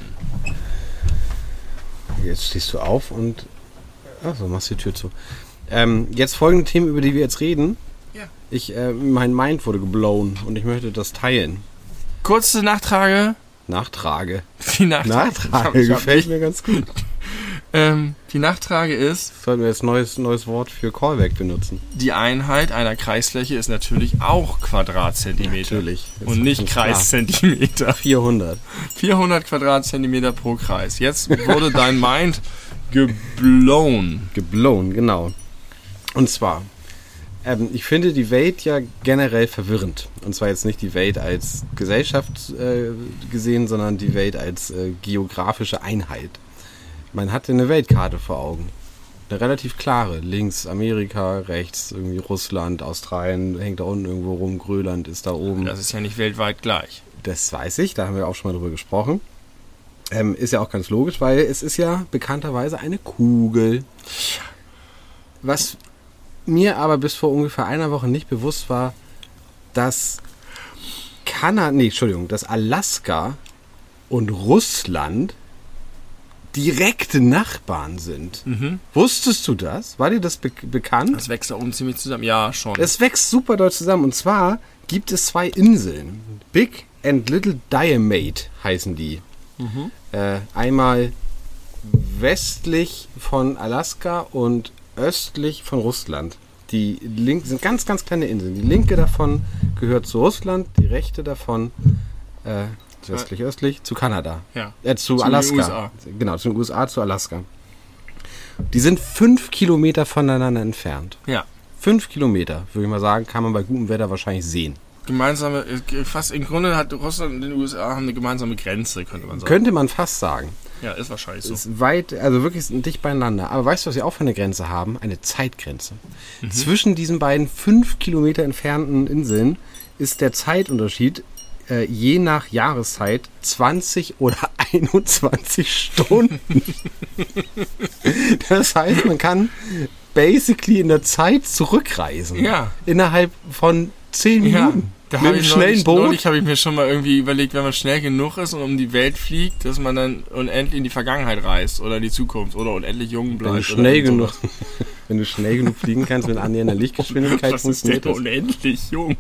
Jetzt stehst du auf und... Achso, machst die Tür zu. Ähm, jetzt folgende Themen, über die wir jetzt reden. Ja. Ich, äh, mein Mind wurde geblown und ich möchte das teilen. Kurze Nachtrage. Nachtrage. Die Nachtrage, Nachtrage Ich hab- gefällt mir ganz gut. ähm, die Nachtrage ist, Sollten wir jetzt neues neues Wort für Callback benutzen? die Einheit einer Kreisfläche ist natürlich auch Quadratzentimeter. Natürlich. Und nicht Ganz klar. Kreiszentimeter. vierhundert. vierhundert Quadratzentimeter pro Kreis. Jetzt wurde dein Mind geblown. Geblown, genau. Und zwar, Ähm, ich finde die Welt ja generell verwirrend. Und zwar jetzt nicht die Welt als Gesellschaft äh, gesehen, sondern die Welt als äh, geografische Einheit. Man hat eine Weltkarte vor Augen. Eine relativ klare. Links Amerika, rechts irgendwie Russland, Australien hängt da unten irgendwo rum, Grönland ist da oben. Das ist ja nicht weltweit gleich. Das weiß ich, da haben wir auch schon mal drüber gesprochen. Ähm, ist ja auch ganz logisch, weil es ist ja bekannterweise eine Kugel. Was mir aber bis vor ungefähr einer Woche nicht bewusst war, dass Kanada, nee, Entschuldigung, dass Alaska und Russland direkte Nachbarn sind. Mhm. Wusstest du das? War dir das be- bekannt? Das wächst da oben ziemlich zusammen. Ja, schon. Es wächst super doll zusammen. Und zwar gibt es zwei Inseln. Big and Little Diomede heißen die. Mhm. Äh, einmal westlich von Alaska und östlich von Russland. Die link- sind ganz, ganz kleine Inseln. Die linke davon gehört zu Russland, die rechte davon äh, westlich, östlich zu Kanada. Ja. Äh, zu, Zu den Alaska. U S A. Genau, zu den U S A, zu Alaska. Die sind fünf Kilometer voneinander entfernt. Ja. Fünf Kilometer, würde ich mal sagen, kann man bei gutem Wetter wahrscheinlich sehen. Gemeinsame, fast im Grunde hat Russland und die U S A haben eine gemeinsame Grenze, könnte man sagen. Könnte man fast sagen. Ja, ist wahrscheinlich so. Ist weit, also wirklich dicht beieinander. Aber weißt du, was wir auch für eine Grenze haben? Eine Zeitgrenze. Mhm. Zwischen diesen beiden fünf Kilometer entfernten Inseln ist der Zeitunterschied äh, je nach Jahreszeit zwanzig oder einundzwanzig Stunden. Das heißt, man kann basically in der Zeit zurückreisen. Ja. Innerhalb von zehn Ja, Minuten. da Mit habe einem ich schnellen neulich, Boot. neulich habe ich mir schon mal irgendwie überlegt, wenn man schnell genug ist und um die Welt fliegt, dass man dann unendlich in die Vergangenheit reist oder in die Zukunft oder unendlich jung bleibt. Wenn du schnell genug, wenn du schnell genug fliegen kannst mit annähernder Lichtgeschwindigkeit, Was ist denn funktioniert das. unendlich jung?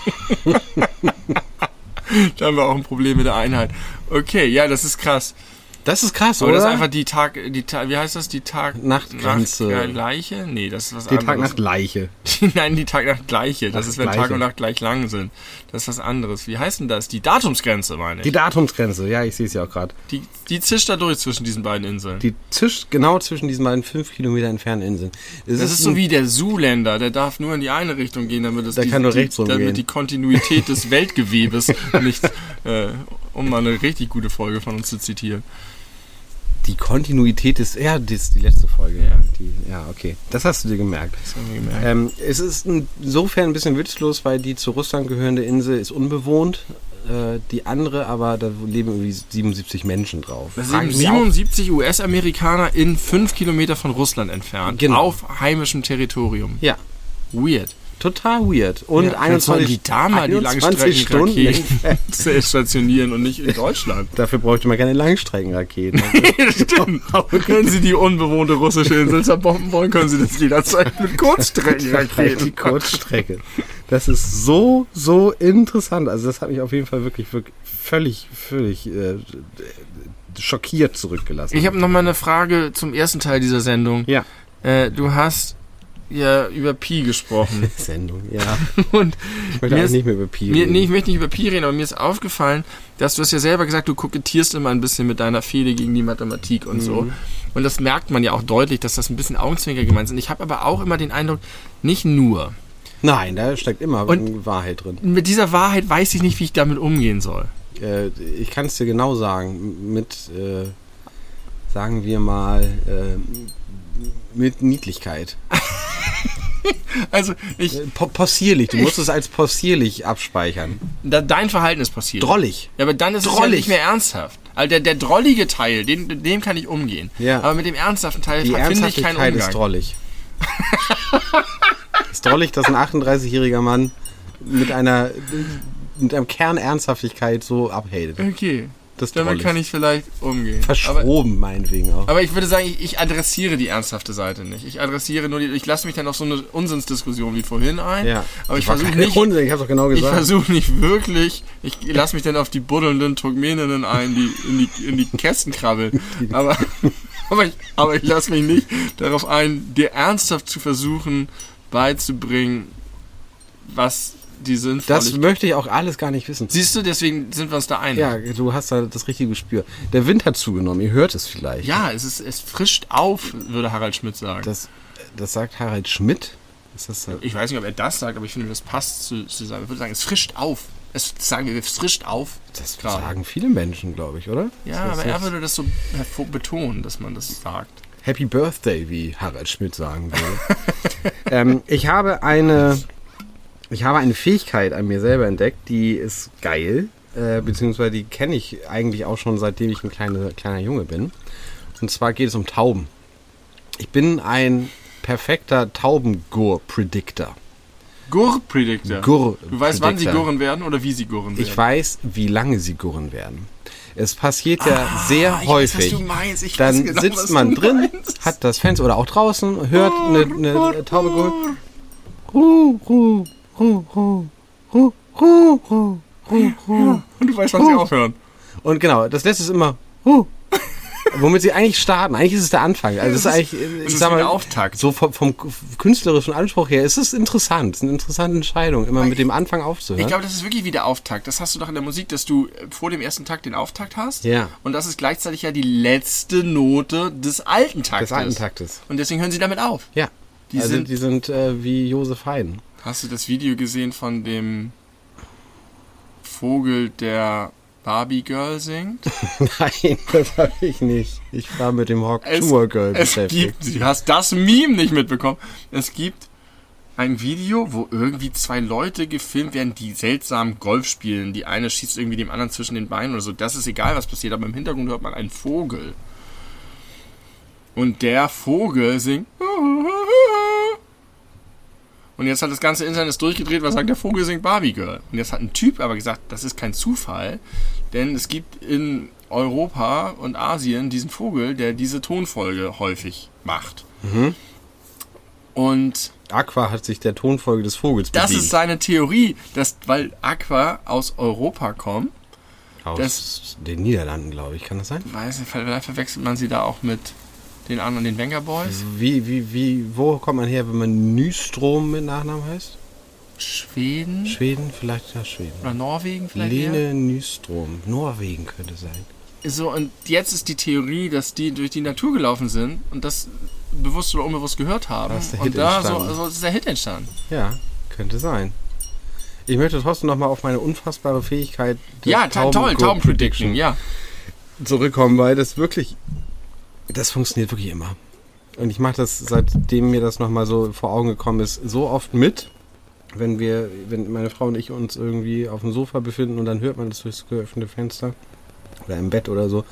Da haben wir auch ein Problem mit der Einheit. Okay, ja, das ist krass. Das ist krass, Aber oder? das ist einfach die Tag, die Tag, wie heißt das, die Tag-Nacht-Grenze. Tag-Nacht-Gleiche? Nee, das ist was die anderes. Tag-Nacht-Leiche. Nein, die Tag-Nacht-Gleiche. Das Ach, ist, wenn Gleiche. Tag und Nacht gleich lang sind. Das ist was anderes. Wie heißt denn das? Die Datumsgrenze, meine ich. Die Datumsgrenze, ja, ich sehe es ja auch gerade. Die, die zischt da durch zwischen diesen beiden Inseln. Die zischt genau zwischen diesen beiden fünf Kilometer entfernten Inseln. Es Das ist so ein- wie der Zoolander, der darf nur in die eine Richtung gehen, damit es Der die, kann nur die, rechts rumgehen. damit die Kontinuität des Weltgewebes nicht, äh, um mal eine richtig gute Folge von uns zu zitieren. Die Kontinuität ist, ja, das ist die letzte Folge. Ja. Die, ja, okay. Das hast du dir gemerkt. Das haben wir gemerkt. Ähm, es ist insofern ein bisschen witzlos, weil die zu Russland gehörende Insel ist unbewohnt. Äh, die andere, aber da leben irgendwie siebenundsiebzig Menschen drauf. Das Frag sind ich mich auch, siebenundsiebzig U S-Amerikaner in fünf Kilometer von Russland entfernt. Genau. Auf heimischem Territorium. ja, Weird. total weird. Und Ja, vielleicht sollten einundzwanzig, die da mal die einundzwanzig Stunden Langstreckenraketen stationieren und nicht in Deutschland. Dafür bräuchte man keine Langstreckenraketen. Stimmt. Wenn Sie die unbewohnte russische Insel zerbomben wollen, können Sie das jederzeit mit Die Kurzstreckenraketen. Kurzstrecke. Das ist so, so interessant. Also das hat mich auf jeden Fall wirklich, wirklich völlig, völlig äh, schockiert zurückgelassen. Ich habe noch mal eine Frage zum ersten Teil dieser Sendung. Ja. Äh, du hast ja über Pi gesprochen. Sendung, ja. Und Ich möchte Mir eigentlich ist- nicht mehr über Pi mir, reden. nee, ich möchte nicht über Pi reden, aber mir ist aufgefallen, dass du hast ja selber gesagt, du kokettierst immer ein bisschen mit deiner Fehde gegen die Mathematik und so. Mhm. Und das merkt man ja auch deutlich, dass das ein bisschen Augenzwinker gemeint sind. Ich habe aber auch immer den Eindruck, nicht nur. Nein, da steckt immer Und- Wahrheit drin. Mit dieser Wahrheit weiß ich nicht, wie ich damit umgehen soll. Äh, ich kann es dir genau sagen. Mit, äh, sagen wir mal, äh, mit Niedlichkeit. Also, ich, Äh, po- possierlich. Du musst es als possierlich abspeichern. da, dein Verhalten ist passiert. Drollig. Ja, aber dann ist es ja Drollig. nicht mehr ernsthaft. Also der, der drollige Teil, den, mit dem kann ich umgehen. Ja. Aber mit dem ernsthaften Teil Die finde ich keinen Ernsthaftigkeit Umgang. ist drollig. ist drollig, dass ein achtunddreißigjähriger Mann mit einer mit einem Kern Ernsthaftigkeit so abhatet. Okay, Das ist damit drollig. kann ich vielleicht umgehen. Aber, Verschroben, meinetwegen auch. aber ich würde sagen, ich, ich adressiere die ernsthafte Seite nicht. Ich adressiere nur die, ich lasse mich dann auf so eine Unsinnsdiskussion wie vorhin ein. Ja. Aber ich war versuche keine nicht, Hunde, ich hab's doch genau ich gesagt. versuche nicht wirklich, ich lasse mich dann auf die buddelnden Turkmeninnen ein, die in die, in die Kästen krabbeln. Aber, aber ich, aber ich lasse mich nicht darauf ein, dir ernsthaft zu versuchen beizubringen, was die Das Sinnvolligkeit... möchte ich auch alles gar nicht wissen. Siehst du, deswegen sind wir uns da einig. Ja, du hast da das richtige Gespür. Der Wind hat zugenommen, ihr hört es vielleicht. Ja, es, ist, es frischt auf, würde Harald Schmidt sagen. Das, das sagt Harald Schmidt. Ist das so? Ich weiß nicht, ob er das sagt, aber ich finde, das passt zu, zu sagen. Ich würde sagen, es frischt auf. Es sagen wir, es frischt auf. Das gerade. sagen viele Menschen, glaube ich, oder? Ja, das aber er würde das so hervor- betonen, dass man das sagt. Happy Birthday, wie Harald Schmidt sagen will. ähm, ich habe eine, ich habe eine Fähigkeit an mir selber entdeckt, die ist geil, äh, beziehungsweise die kenne ich eigentlich auch schon, seitdem ich ein kleiner, kleiner Junge bin. Und zwar geht es um Tauben. Ich bin ein perfekter Taubengur-Predictor. Gur-Predictor. Gur du weißt, wann sie Predictor. gurren werden oder wie sie gurren werden. Ich weiß, wie lange sie gurren werden. Es passiert ja ah, sehr ich häufig. Weiß, was du meinst. Ich Dann weiß genau, sitzt was man du drin, meinst. hat das Fenster oder auch draußen, hört eine, eine Taube gurren. Ru, ru, ru, ru, ru, ru, ru, ru, ru. Und du weißt, wann sie aufhören. Und genau, das letzte ist immer ru. Womit sie eigentlich starten. Eigentlich ist es der Anfang. Also das ist eigentlich, ich das ist sag mal, der Auftakt. So vom, vom künstlerischen Anspruch her ist es interessant. Es ist eine interessante Entscheidung, immer mit dem Anfang aufzuhören. Ich glaube, das ist wirklich wie der Auftakt. Das hast du doch in der Musik, dass du vor dem ersten Takt den Auftakt hast. Ja. Und das ist gleichzeitig ja die letzte Note des alten Taktes. Des alten Taktes. Und deswegen hören sie damit auf. Ja. Die also sind, die sind äh, wie Josef Haydn. Hast du das Video gesehen von dem Vogel, der Barbie Girl singt? Nein, das habe ich nicht. Ich war mit dem Hawk Tour Girl es beschäftigt. Gibt, du hast das Meme nicht mitbekommen. Es gibt ein Video, wo irgendwie zwei Leute gefilmt werden, die seltsam Golf spielen. Die eine schießt irgendwie dem anderen zwischen den Beinen oder so. Das ist egal, was passiert, aber im Hintergrund hört man einen Vogel. Und der Vogel singt. Und jetzt hat das ganze Internet ist durchgedreht, was sagt, der Vogel singt Barbie Girl. Und jetzt hat ein Typ aber gesagt, das ist kein Zufall, denn es gibt in Europa und Asien diesen Vogel, der diese Tonfolge häufig macht. Mhm. Und Aqua hat sich der Tonfolge des Vogels bedient. das ist seine Theorie, dass, weil Aqua aus Europa kommt. Aus das, den Niederlanden, glaube ich. Kann das sein? Weiß nicht, vielleicht verwechselt man sie da auch mit den anderen, den Wenger Boys. Wie, wie, wie, wo kommt man her, wenn man Nystrom mit Nachnamen heißt? Schweden? Schweden, vielleicht ja Schweden. Oder Norwegen vielleicht? Lene eher? Nystrom. Norwegen könnte sein. So, und jetzt ist die Theorie, dass die durch die Natur gelaufen sind und das bewusst oder unbewusst gehört haben. Da ist der und Hit da so, entstanden. so ist der Hit entstanden. Ja, könnte sein. Ich möchte trotzdem nochmal auf meine unfassbare Fähigkeit der Ja, ta- toll, Tauben-Prediction, ja. zurückkommen, weil das wirklich, das funktioniert wirklich immer. Und ich mache das, seitdem mir das nochmal so vor Augen gekommen ist, so oft mit, wenn wir, wenn meine Frau und ich uns irgendwie auf dem Sofa befinden und dann hört man das durchs geöffnete Fenster oder im Bett oder so.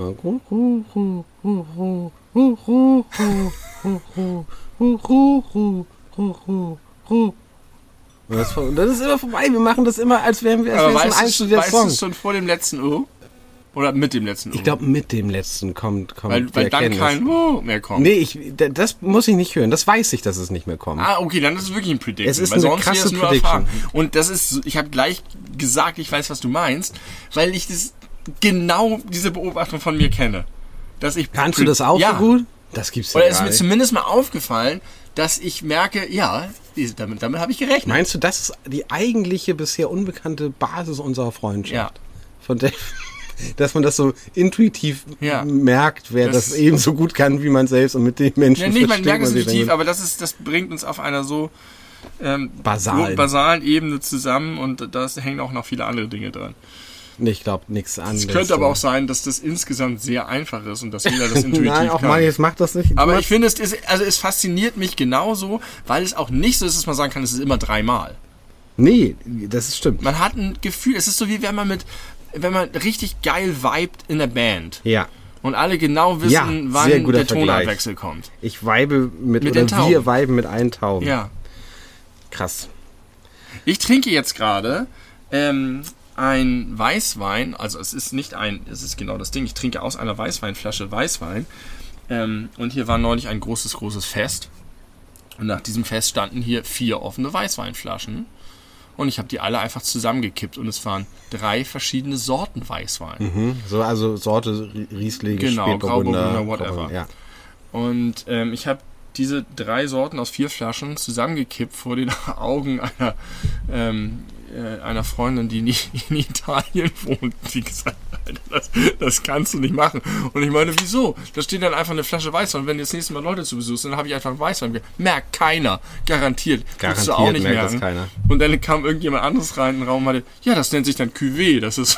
Und das, das ist immer vorbei. Wir machen das immer, als wären wir, als Aber wäre es ein weißt einstudierter du Song. es schon vor dem letzten O? Oder mit dem letzten O? Ich glaube, mit dem letzten kommt, kommt Weil, die weil dann Erkenntnis. kein O mehr kommt. Nee, ich, d- das muss ich nicht hören. Das weiß ich, dass es nicht mehr kommt. Ah, okay, dann ist es wirklich ein Prediction. Es ist weil eine sonst wäre krasse es nur Prediction. erfahren. Und das ist, ich habe gleich gesagt, ich weiß, was du meinst, weil ich das genau diese Beobachtung von mir kenne. Dass ich Kannst du das auch ja. so gut? Das gibt's ja Oder ist gar mir nicht. zumindest mal aufgefallen, dass ich merke, ja, damit, damit habe ich gerechnet. Meinst du, das ist die eigentliche, bisher unbekannte Basis unserer Freundschaft? Ja. Von der, dass man das so intuitiv Ja. merkt, wer das, Das- ebenso gut kann wie man selbst und mit den Menschen Ja, nicht, man versteht merkt es sich intuitiv, dann- aber das ist, das bringt uns auf einer so ähm, Basalen. basalen Ebene zusammen und da hängen auch noch viele andere Dinge dran. Nee, ich glaube nichts anderes. Es könnte aber auch sein, dass das insgesamt sehr einfach ist und dass jeder das intuitiv Nein, auch kann. mal, jetzt macht das nicht. Aber Du ich finde, es ist, also es fasziniert mich genauso, weil es auch nicht so ist, dass man sagen kann, es ist immer dreimal. Nee, das ist stimmt. Man hat ein Gefühl, es ist so wie wenn man mit, wenn man richtig geil vibet in der Band Ja. und alle genau wissen, Ja, sehr wann guter der Vergleich. Tonabwechsel kommt. Ich weibe mit, Mit oder den Tauben. wir weiben mit allen Tauben. Ja. Krass. Ich trinke jetzt gerade ähm, ein Weißwein, also es ist nicht ein, es ist genau das Ding, ich trinke aus einer Weißweinflasche Weißwein ähm, und hier war neulich ein großes, großes Fest und nach diesem Fest standen hier vier offene Weißweinflaschen und ich habe die alle einfach zusammengekippt und es waren drei verschiedene Sorten Weißwein. Mhm. So, also Sorte Riesling, Genau, Spätburgunder, Grauburgunder, whatever. Grauburgunder, ja. Und ähm, ich habe diese drei Sorten aus vier Flaschen zusammengekippt vor den Augen einer ähm, äh, einer Freundin, die nie, in Italien wohnt, die gesagt hat, Alter, das, das kannst du nicht machen. Und ich meine, wieso? Da steht dann einfach eine Flasche Weißwein. Und wenn das nächste Mal Leute zu Besuch sind, dann habe ich einfach Weißwein. Merkt keiner. Garantiert. Garantiert du auch nicht merkt merken. das keiner. Und dann kam irgendjemand anderes rein in den Raum und meinte, ja, das nennt sich dann Cuvée. Das ist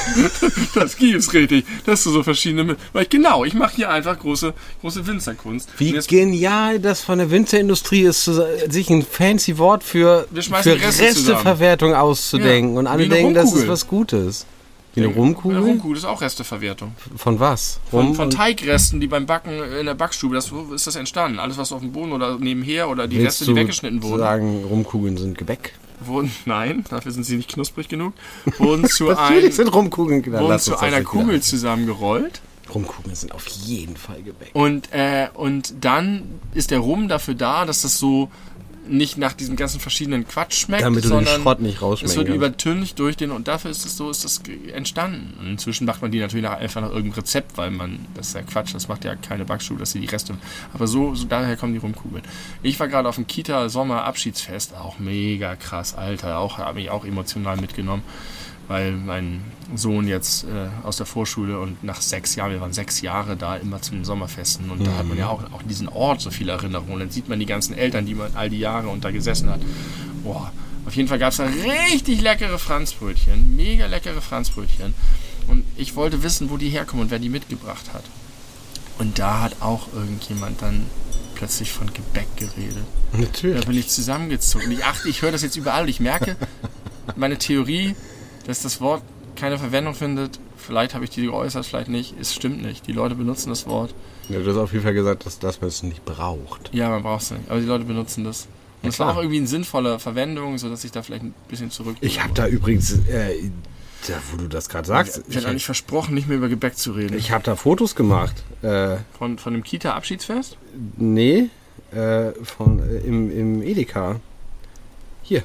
das gibt's richtig. Das ist so verschiedene... Weil ich, genau, ich mache hier einfach große, große Winzerkunst. Wie jetzt, genial das von der Winzerindustrie ist, sich ein fancy Wort für, Wir schmeißen für die Reste Resteverwertung auszudenken. Ja, Und wie alle eine denken, das ist Rumkugel. was Gutes. Wie eine Rumkugel? Eine Rumkugel ist auch Resteverwertung. Von was? Von, Rum von und- Teigresten, die beim Backen in der Backstube, das, wo ist das entstanden? Alles, was auf dem Boden oder nebenher oder die Willst Reste, die du weggeschnitten wurden, sagen, Rumkugeln sind Gebäck? wurden, nein, dafür sind sie nicht knusprig genug, wurden zu, ein, Natürlich sind Rumkugeln Gebäck. wurden Lass zu uns das einer nicht wieder Kugel ein. zusammengerollt. Rumkugeln sind auf jeden Fall Gebäck. Und, äh, und dann ist der Rum dafür da, dass das so nicht nach diesem ganzen verschiedenen Quatsch schmeckt, Damit du den sondern Schrott nicht es rausschmecken wird kannst. übertüncht durch den, und dafür ist es so, ist das ge- entstanden. Und inzwischen macht man die natürlich nach, einfach nach irgendeinem Rezept, weil man, das ist ja Quatsch, das macht ja keine Backstube, dass sie die Reste, aber so, so daher kommen die Rumkugeln. Ich war gerade auf dem Kita-Sommer-Abschiedsfest, auch mega krass, Alter, auch, habe mich auch emotional mitgenommen, weil mein Sohn jetzt äh, aus der Vorschule und nach sechs Jahren, wir waren sechs Jahre da, immer zu den Sommerfesten, und da hat man ja auch, auch diesen Ort so viele Erinnerungen. Dann sieht man die ganzen Eltern, die man all die Jahre und da gesessen hat. Boah, auf jeden Fall gab es da richtig leckere Franzbrötchen, mega leckere Franzbrötchen. Und ich wollte wissen, wo die herkommen und wer die mitgebracht hat. Und da hat auch irgendjemand dann plötzlich von Gebäck geredet. Natürlich. Da bin ich zusammengezogen. Ich achte, ich höre das jetzt überall und ich merke, meine Theorie, dass das Wort keine Verwendung findet, vielleicht habe ich die geäußert, vielleicht nicht, es stimmt nicht. Die Leute benutzen das Wort. Ja, du hast auf jeden Fall gesagt, dass, dass man es nicht braucht. Ja, man braucht es nicht, aber die Leute benutzen das. Und Ja, es war klar. auch irgendwie eine sinnvolle Verwendung, sodass ich da vielleicht ein bisschen zurück... Ich habe da übrigens, äh, da, wo du das gerade sagst, Ich hätte eigentlich versprochen, nicht mehr über Gebäck zu reden. ich habe da Fotos gemacht. Äh, Von, von dem Kita-Abschiedsfest? nee, äh, von, äh, im, im Edeka. Hier,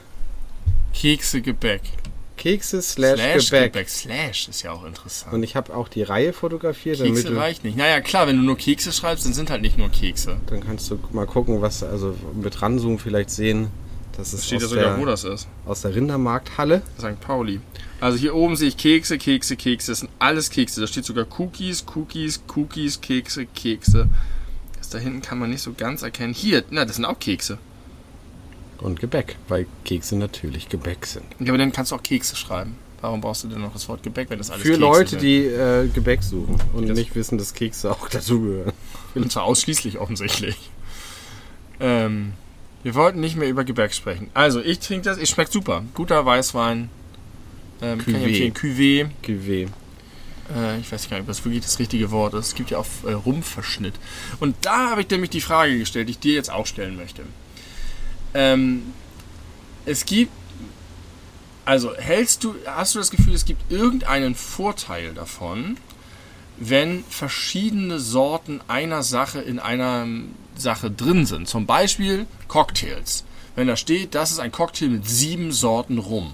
Kekse, Gebäck. Kekse slash, Gebäck. Slash ist ja auch interessant. Und ich habe auch die Reihe fotografiert, Kekse damit du, reicht nicht. Naja, klar, wenn du nur Kekse schreibst, dann sind halt nicht nur Kekse. dann kannst du mal gucken, was, also mit Ranzoom vielleicht sehen, dass es Steht ja aus, sogar, wo der, das ist. aus der Rindermarkthalle. Sankt Pauli. Also hier oben sehe ich Kekse, Kekse, Kekse. Das sind alles Kekse. Da steht sogar Cookies, Cookies, Cookies, Kekse, Kekse. Das da hinten kann man nicht so ganz erkennen. Hier, na, das sind auch Kekse. Und Gebäck, weil Kekse natürlich Gebäck sind. Ja, aber dann kannst du auch Kekse schreiben. Warum brauchst du denn noch das Wort Gebäck, wenn das alles Für Kekse Leute, sind? die äh, Gebäck suchen und Das- nicht wissen, dass Kekse auch dazugehören. Und zwar ausschließlich offensichtlich. Ähm, wir wollten nicht mehr über Gebäck sprechen. Also, ich trinke das. Es schmeckt super. Guter Weißwein. Ähm, kann ich Cuvée. empfehlen. Cuvée. Cuvée. Äh, ich weiß gar nicht, ob das wirklich das richtige Wort ist. Es gibt ja auch äh, Rumverschnitt. Und da habe ich nämlich die Frage gestellt, die ich dir jetzt auch stellen möchte. Ähm, es gibt, also hältst du, hast du das Gefühl, es gibt irgendeinen Vorteil davon, wenn verschiedene Sorten einer Sache in einer Sache drin sind? Zum Beispiel Cocktails. Wenn da steht, das ist ein Cocktail mit sieben Sorten Rum.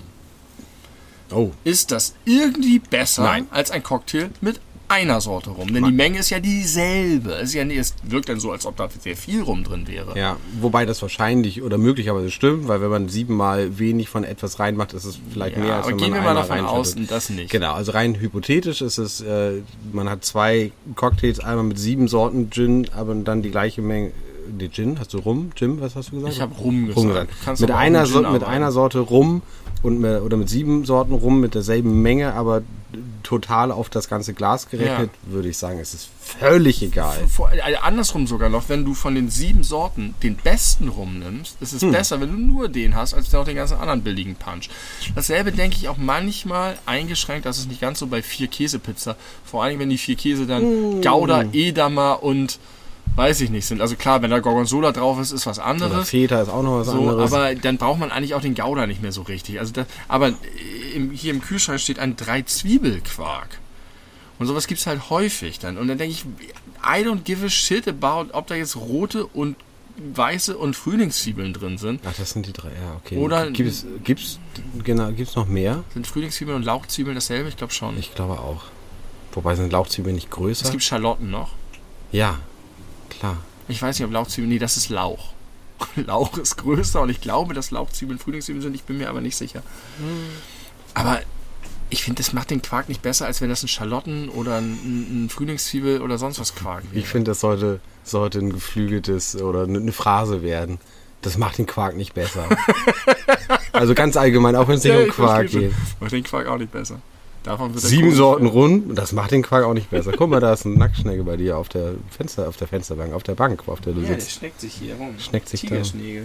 Oh, Ist das irgendwie besser Nein. als ein Cocktail mit einer Sorte Rum? Denn Nein. die Menge ist ja dieselbe. Es, ist ja, nicht- es wirkt dann so, als ob da sehr viel Rum drin wäre. ja. Wobei das wahrscheinlich oder möglicherweise stimmt, weil wenn man siebenmal wenig von etwas reinmacht, ist es vielleicht Ja, mehr, als aber wenn gehen man wir mal einmal davon aus, reinschüttet. das nicht. Genau, also rein hypothetisch ist es, äh, man hat zwei Cocktails, einmal mit sieben Sorten Gin, aber dann die gleiche Menge. Nee, Gin, hast du Rum? Gin, was hast du gesagt? Ich habe Rum gesagt. Rum gesagt. Du kannst Mit aber auch einer, mit so, Gin mit arbeiten. einer Sorte Rum und mit, oder mit sieben Sorten Rum mit derselben Menge, aber total auf das ganze Glas gerechnet, würde ich sagen, es ist völlig egal. Vor, äh, andersrum sogar noch, wenn du von den sieben Sorten den besten Rum nimmst, ist es Hm. besser, wenn du nur den hast, als noch den ganzen anderen billigen Punch. Dasselbe denke ich auch manchmal eingeschränkt, das ist nicht ganz so bei vier Käsepizza. Vor allem, wenn die vier Käse dann Hm. Gouda, Edamer und weiß ich nicht sind. Also klar, wenn da Gorgonzola drauf ist, ist was Oder anderes. Feta ist auch noch was So, anderes. aber dann braucht man eigentlich auch den Gouda nicht mehr so richtig. Also das, aber im, hier im Kühlschrank steht ein Drei-Zwiebel-Quark. Und sowas gibt es halt häufig dann. Und dann denke ich, I don't give a shit about, ob da jetzt rote und weiße und Frühlingszwiebeln drin sind. Ach, das sind die drei, ja, okay. Oder- Gibt es gibt's, genau, gibt's noch mehr? Sind Frühlingszwiebeln und Lauchzwiebeln dasselbe? Ich glaube schon. Ich glaube auch. Wobei sind Lauchzwiebeln nicht größer? Es gibt Schalotten noch. Ja, klar. Ich weiß nicht, ob Lauchzwiebeln... Nee, das ist Lauch. Lauch ist größer und ich glaube, dass Lauchzwiebeln Frühlingszwiebeln sind, ich bin mir aber nicht sicher. Aber ich finde, das macht den Quark nicht besser, als wenn das ein Schalotten oder ein, ein Frühlingszwiebel oder sonst was Quark wäre. Ich finde, das sollte, sollte ein geflügeltes oder eine Phrase werden. Das macht den Quark nicht besser. Also ganz allgemein, auch wenn es nicht Ja, um ich Quark verstehe geht. schon. Macht den Quark auch nicht besser. Davon wird der Sieben Kuchen- Sorten rund, das macht den Quark auch nicht besser. Guck mal, da ist ein Nacktschnecke bei dir auf der Fenster, auf der Fensterbank, auf der Bank, auf der du Ja, der sitzt. schneckt sich hier rum. Schneckt sich da. Tigerschnägel.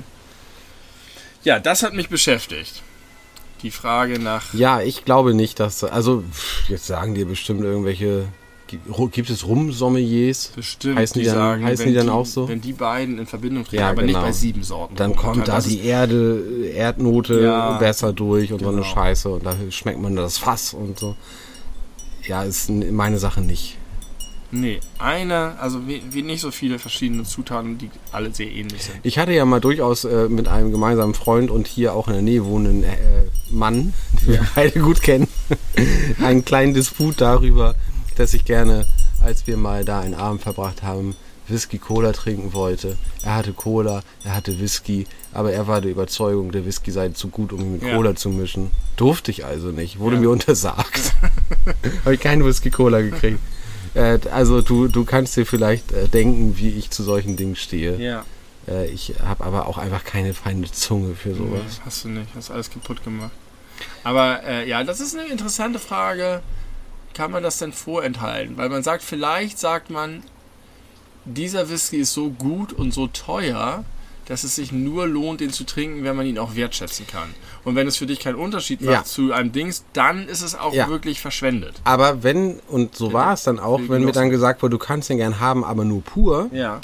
Ja, das hat mich beschäftigt. Die Frage nach... Ja, ich glaube nicht, dass, also pff, jetzt sagen dir bestimmt irgendwelche, gibt, gibt es Rumsommeliers? Bestimmt, Heißen die dann- heißen wenn die dann auch so? Wenn die beiden in Verbindung treten, Ja, aber genau. nicht bei sieben Sorten. Dann Rum. kommt da Das die ist- Erde, Erdnote Ja, besser durch und so eine genau. Scheiße und da schmeckt man das Fass und so. Ja, ist n- meine Sache nicht. Nee, eine, also wie, wie nicht so viele verschiedene Zutaten, die alle sehr ähnlich sind. Ich hatte ja mal durchaus äh, mit einem gemeinsamen Freund und hier auch in der Nähe wohnenden äh, Mann, den wir beide gut kennen, einen kleinen Disput darüber, dass ich gerne, als wir mal da einen Abend verbracht haben, Whisky-Cola trinken wollte. Er hatte Cola, er hatte Whisky, aber er war der Überzeugung, der Whisky sei zu gut, um ihn mit Ja. Cola zu mischen. Durfte ich also nicht, wurde Ja. mir untersagt. Habe ich keine Whisky-Cola gekriegt. Äh, also du, du kannst dir vielleicht äh, denken, wie ich zu solchen Dingen stehe. Ja, Äh, ich habe aber auch einfach keine feine Zunge für nee, sowas. hast du nicht, hast alles kaputt gemacht. Aber äh, ja, das ist eine interessante Frage. Kann man das denn vorenthalten? Weil man sagt, vielleicht sagt man, dieser Whisky ist so gut und so teuer, dass es sich nur lohnt, den zu trinken, wenn man ihn auch wertschätzen kann. Und wenn es für dich keinen Unterschied macht Ja. zu einem Dings, dann ist es auch Ja. wirklich verschwendet. Aber wenn, und so war es dann auch, Viel wenn mir genossen. dann gesagt wurde, du kannst den gern haben, aber nur pur, Ja.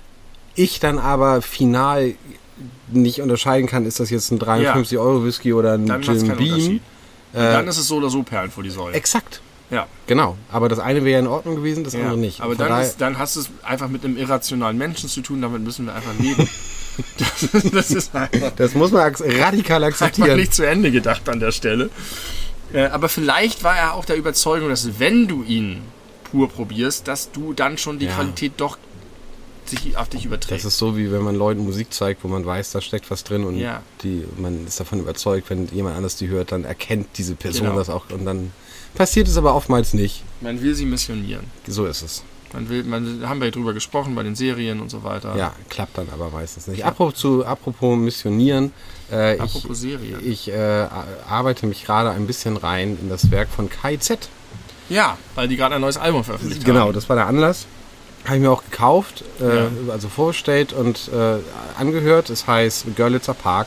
ich dann aber final nicht unterscheiden kann, ist das jetzt ein dreiundfünfzig Euro Whisky oder ein Dann macht es Jim keinen Beam. Unterschied. Und Äh, dann ist es so oder so Perlen vor die Säule. Exakt, Ja. genau. Aber das eine wäre in Ordnung gewesen, das Ja, andere nicht. aber Von dann, daher- ist, dann hast du es einfach mit einem irrationalen Menschen zu tun, damit müssen wir einfach leben. das, das ist einfach, das muss man ak- radikal einfach akzeptieren. nicht zu Ende gedacht an der Stelle. Äh, aber vielleicht war er auch der Überzeugung, dass wenn du ihn pur probierst, dass du dann schon die Ja. Qualität doch sich auf dich überträgt. Das ist so, wie wenn man Leuten Musik zeigt, wo man weiß, da steckt was drin und Ja. die, man ist davon überzeugt, wenn jemand anders die hört, dann erkennt diese Person Genau. das auch und dann passiert es aber oftmals nicht. Man will sie missionieren. So ist es. Man will, man, da haben wir ja drüber gesprochen bei den Serien und so weiter. Ja, klappt dann aber meistens nicht. Apropos, zu, apropos Missionieren, äh, Apropos ich, Serien. ich äh, arbeite mich gerade ein bisschen rein in das Werk von K I Z. Ja, weil die gerade ein neues Album veröffentlicht Genau, haben. das war der Anlass. Habe ich mir auch gekauft, äh, Ja. also vorgestellt und äh, angehört. Es heißt Görlitzer Park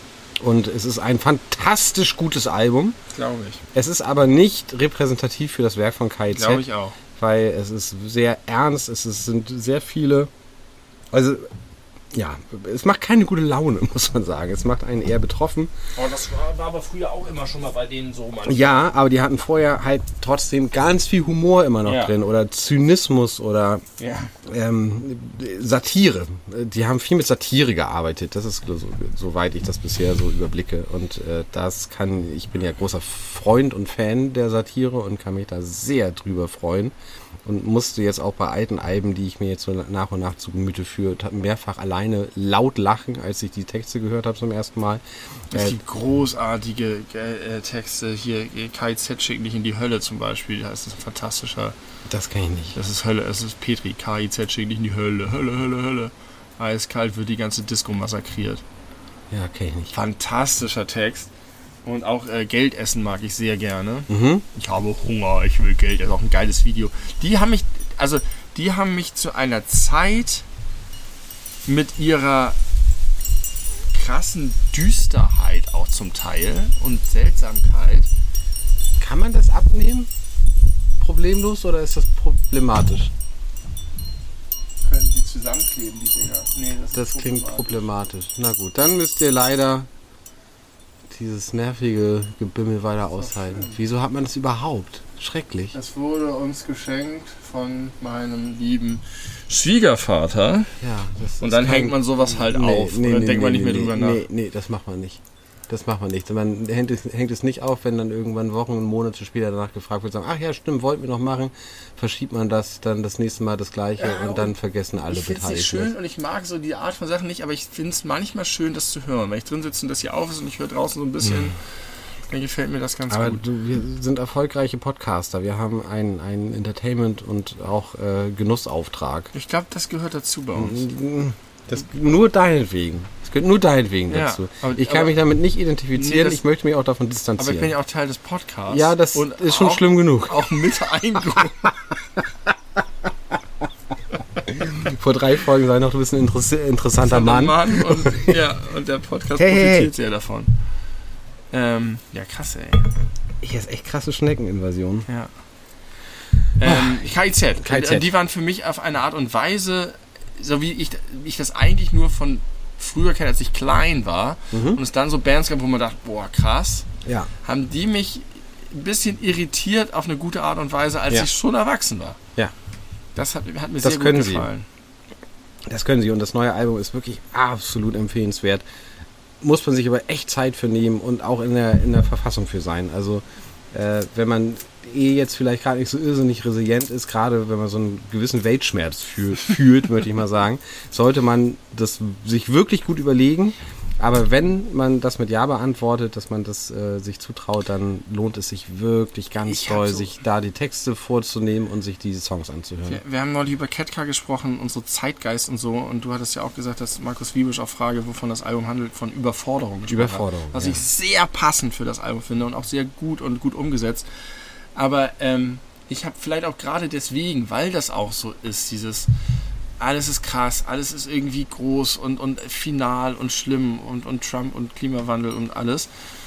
und es ist ein fantastisch gutes Album. Glaube ich. Es ist aber nicht repräsentativ für das Werk von K I Z, Glaube ich auch. weil es ist sehr ernst, es ist, sind sehr viele, also ja, es macht keine gute Laune, muss man sagen. Es macht einen eher betroffen. Oh, das war, war aber früher auch immer schon mal bei denen so, manchmal. Ja, aber die hatten vorher halt trotzdem ganz viel Humor immer noch Ja. drin oder Zynismus oder Ja. ähm, Satire. Die haben viel mit Satire gearbeitet. Das ist so, soweit ich das bisher so überblicke. Und äh, das kann, ich bin ja großer Freund und Fan der Satire und kann mich da sehr drüber freuen. Und musste jetzt auch bei alten Alben, die ich mir jetzt so nach und nach zu Gemüte führe, mehrfach alleine laut lachen, als ich die Texte gehört habe zum ersten Mal. Es Äh, gibt großartige äh, Texte hier, äh, K I Z schickt nicht in die Hölle zum Beispiel. Das ist ein fantastischer, das kann ich nicht. das ist Hölle, es ist Petri, K I Z schickt nicht in die Hölle, Hölle, Hölle, Hölle. Eiskalt wird die ganze Disco massakriert. Ja, kann ich nicht. Fantastischer Text. Und auch äh, Geld essen mag ich sehr gerne. Mhm. Ich habe Hunger, ich will Geld essen. Auch ein geiles Video. Die haben mich, also die haben mich zu einer Zeit mit ihrer krassen Düsterheit auch zum Teil und Seltsamkeit. Kann man das abnehmen? Problemlos oder ist das problematisch? Können sie zusammenkleben, die Dinger? Nee, das, Das ist klingt problematisch. Na gut, dann müsst ihr leider dieses nervige Gebimmel weiter aushalten. Wieso hat man das überhaupt? Schrecklich. Es wurde uns geschenkt von meinem lieben Schwiegervater. Ja, das Und ist dann kein- hängt man sowas halt Nee, auf. nee, und dann nee, denkt man nee, nicht mehr nee, drüber nee, nach. Nee, das macht man nicht. das macht man nicht. Man hängt es, hängt es nicht auf, wenn dann irgendwann Wochen und Monate später danach gefragt wird, sagen, ach ja, stimmt, wollten wir noch machen, verschiebt man das, dann das nächste Mal das Gleiche Ja, und dann vergessen alle Ich finde es nicht Beteiligten. schön und ich mag so die Art von Sachen nicht, aber ich finde es manchmal schön, das zu hören. Wenn ich drin sitze und das hier auf ist und ich höre draußen so ein bisschen, mhm. dann gefällt mir das ganz Aber gut. du, wir sind erfolgreiche Podcaster. Wir haben einen, einen Entertainment- und auch äh, Genussauftrag. Ich glaube, das gehört dazu bei uns. Das nur deinetwegen. Das gehört nur deinetwegen Ja, dazu. aber- ich kann aber- mich damit nicht identifizieren. Nee, das- ich möchte mich auch davon Aber distanzieren. ich bin ja auch Teil des Podcasts. ja, das und ist schon auch, schlimm genug. Auch mit eingeholt. Vor drei Folgen sei noch, du bist ein interess- interessanter Mann. Mann und, ja, und der Podcast Hey, hey, profitiert sehr davon. Ähm, ja, krass, ey. Hier ist echt krasse Schneckeninvasion. Ja. Ähm, K I Z. K I Z. Die waren für mich auf eine Art und Weise, so wie ich, ich das eigentlich nur von früher kenne, als ich klein war. Mhm. Und es dann so Bands gab, wo man dachte, boah, krass. Ja. Haben die mich ein bisschen irritiert auf eine gute Art und Weise, als Ja. ich schon erwachsen war. Ja. Das hat, hat mir Das sehr können gut sie. gefallen. Das können sie und das neue Album ist wirklich absolut empfehlenswert. Muss man sich aber echt Zeit für nehmen und auch in der, in der Verfassung für sein. Also äh, wenn man eh jetzt vielleicht gerade nicht so irrsinnig resilient ist, gerade wenn man so einen gewissen Weltschmerz fühlt, fühlt möchte ich mal sagen, sollte man das sich wirklich gut überlegen. Aber wenn man das mit Ja beantwortet, dass man das äh, sich zutraut, dann lohnt es sich wirklich ganz Ich hab doll, so- sich da die Texte vorzunehmen und sich diese Songs anzuhören. Wir, wir haben neulich über Ketka gesprochen und so Zeitgeist und so. Und du hattest ja auch gesagt, dass Markus Wiebusch auf Frage, wovon das Album handelt, von Überforderung gesprochen Überforderung, hat. Was ja. ich sehr passend für das Album finde und auch sehr gut und gut umgesetzt. Aber ähm, ich habe vielleicht auch gerade deswegen, weil das auch so ist, dieses alles ist krass, alles ist irgendwie groß und, und final und schlimm und, und Trump und Klimawandel und alles,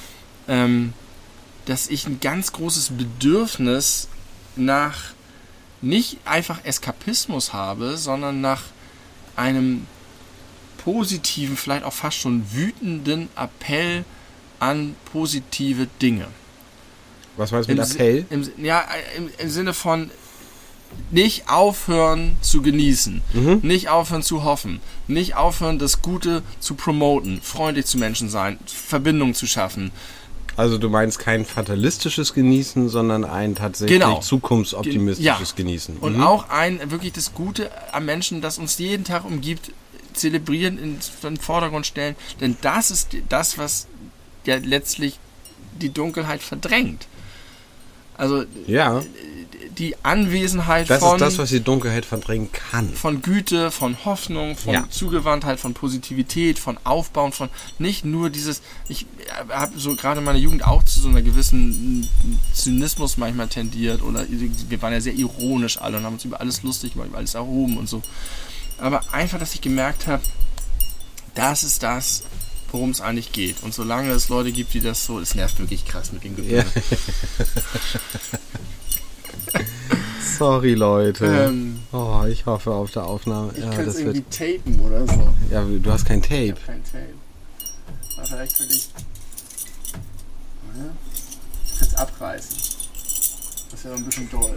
ähm, dass ich ein ganz großes Bedürfnis nach nicht einfach Eskapismus habe, sondern nach einem positiven, vielleicht auch fast schon wütenden Appell an positive Dinge. Was meinst du mit Im Si- Appell? Im, Si- ja, im, im Sinne von nicht aufhören zu genießen, Mhm. nicht aufhören zu hoffen, nicht aufhören, das Gute zu promoten, freundlich zu Menschen sein, Verbindungen zu schaffen. Also du meinst kein fatalistisches Genießen, sondern ein tatsächlich Genau. zukunftsoptimistisches Ja. Genießen. Und Mhm. auch ein wirklich das Gute am Menschen, das uns jeden Tag umgibt, zelebrieren, in den Vordergrund stellen. Denn das ist das, was ja letztlich die Dunkelheit verdrängt. Also Ja, die Anwesenheit das von, ist das, was die Dunkelheit verdrängen kann. von Güte, von Hoffnung, von Ja. Zugewandtheit, von Positivität, von Aufbauen, von nicht nur dieses, ich habe so gerade in meiner Jugend auch zu so einer gewissen Zynismus manchmal tendiert oder wir waren ja sehr ironisch alle und haben uns über alles lustig gemacht, über alles erhoben und so. Aber einfach, dass ich gemerkt habe, das ist das, worum es eigentlich geht. Und solange es Leute gibt, die das so, es nervt wirklich krass mit dem Gefühl. Ja. Sorry, Leute. Ähm, Oh, ich hoffe auf der Aufnahme. ich Ja, kann es das irgendwie wird, tapen oder so. ja, du hast kein Ich Tape. hab kein Tape. Aber vielleicht könnte ich. Oder? Ich könnte es abreißen. Das wäre ein bisschen doll.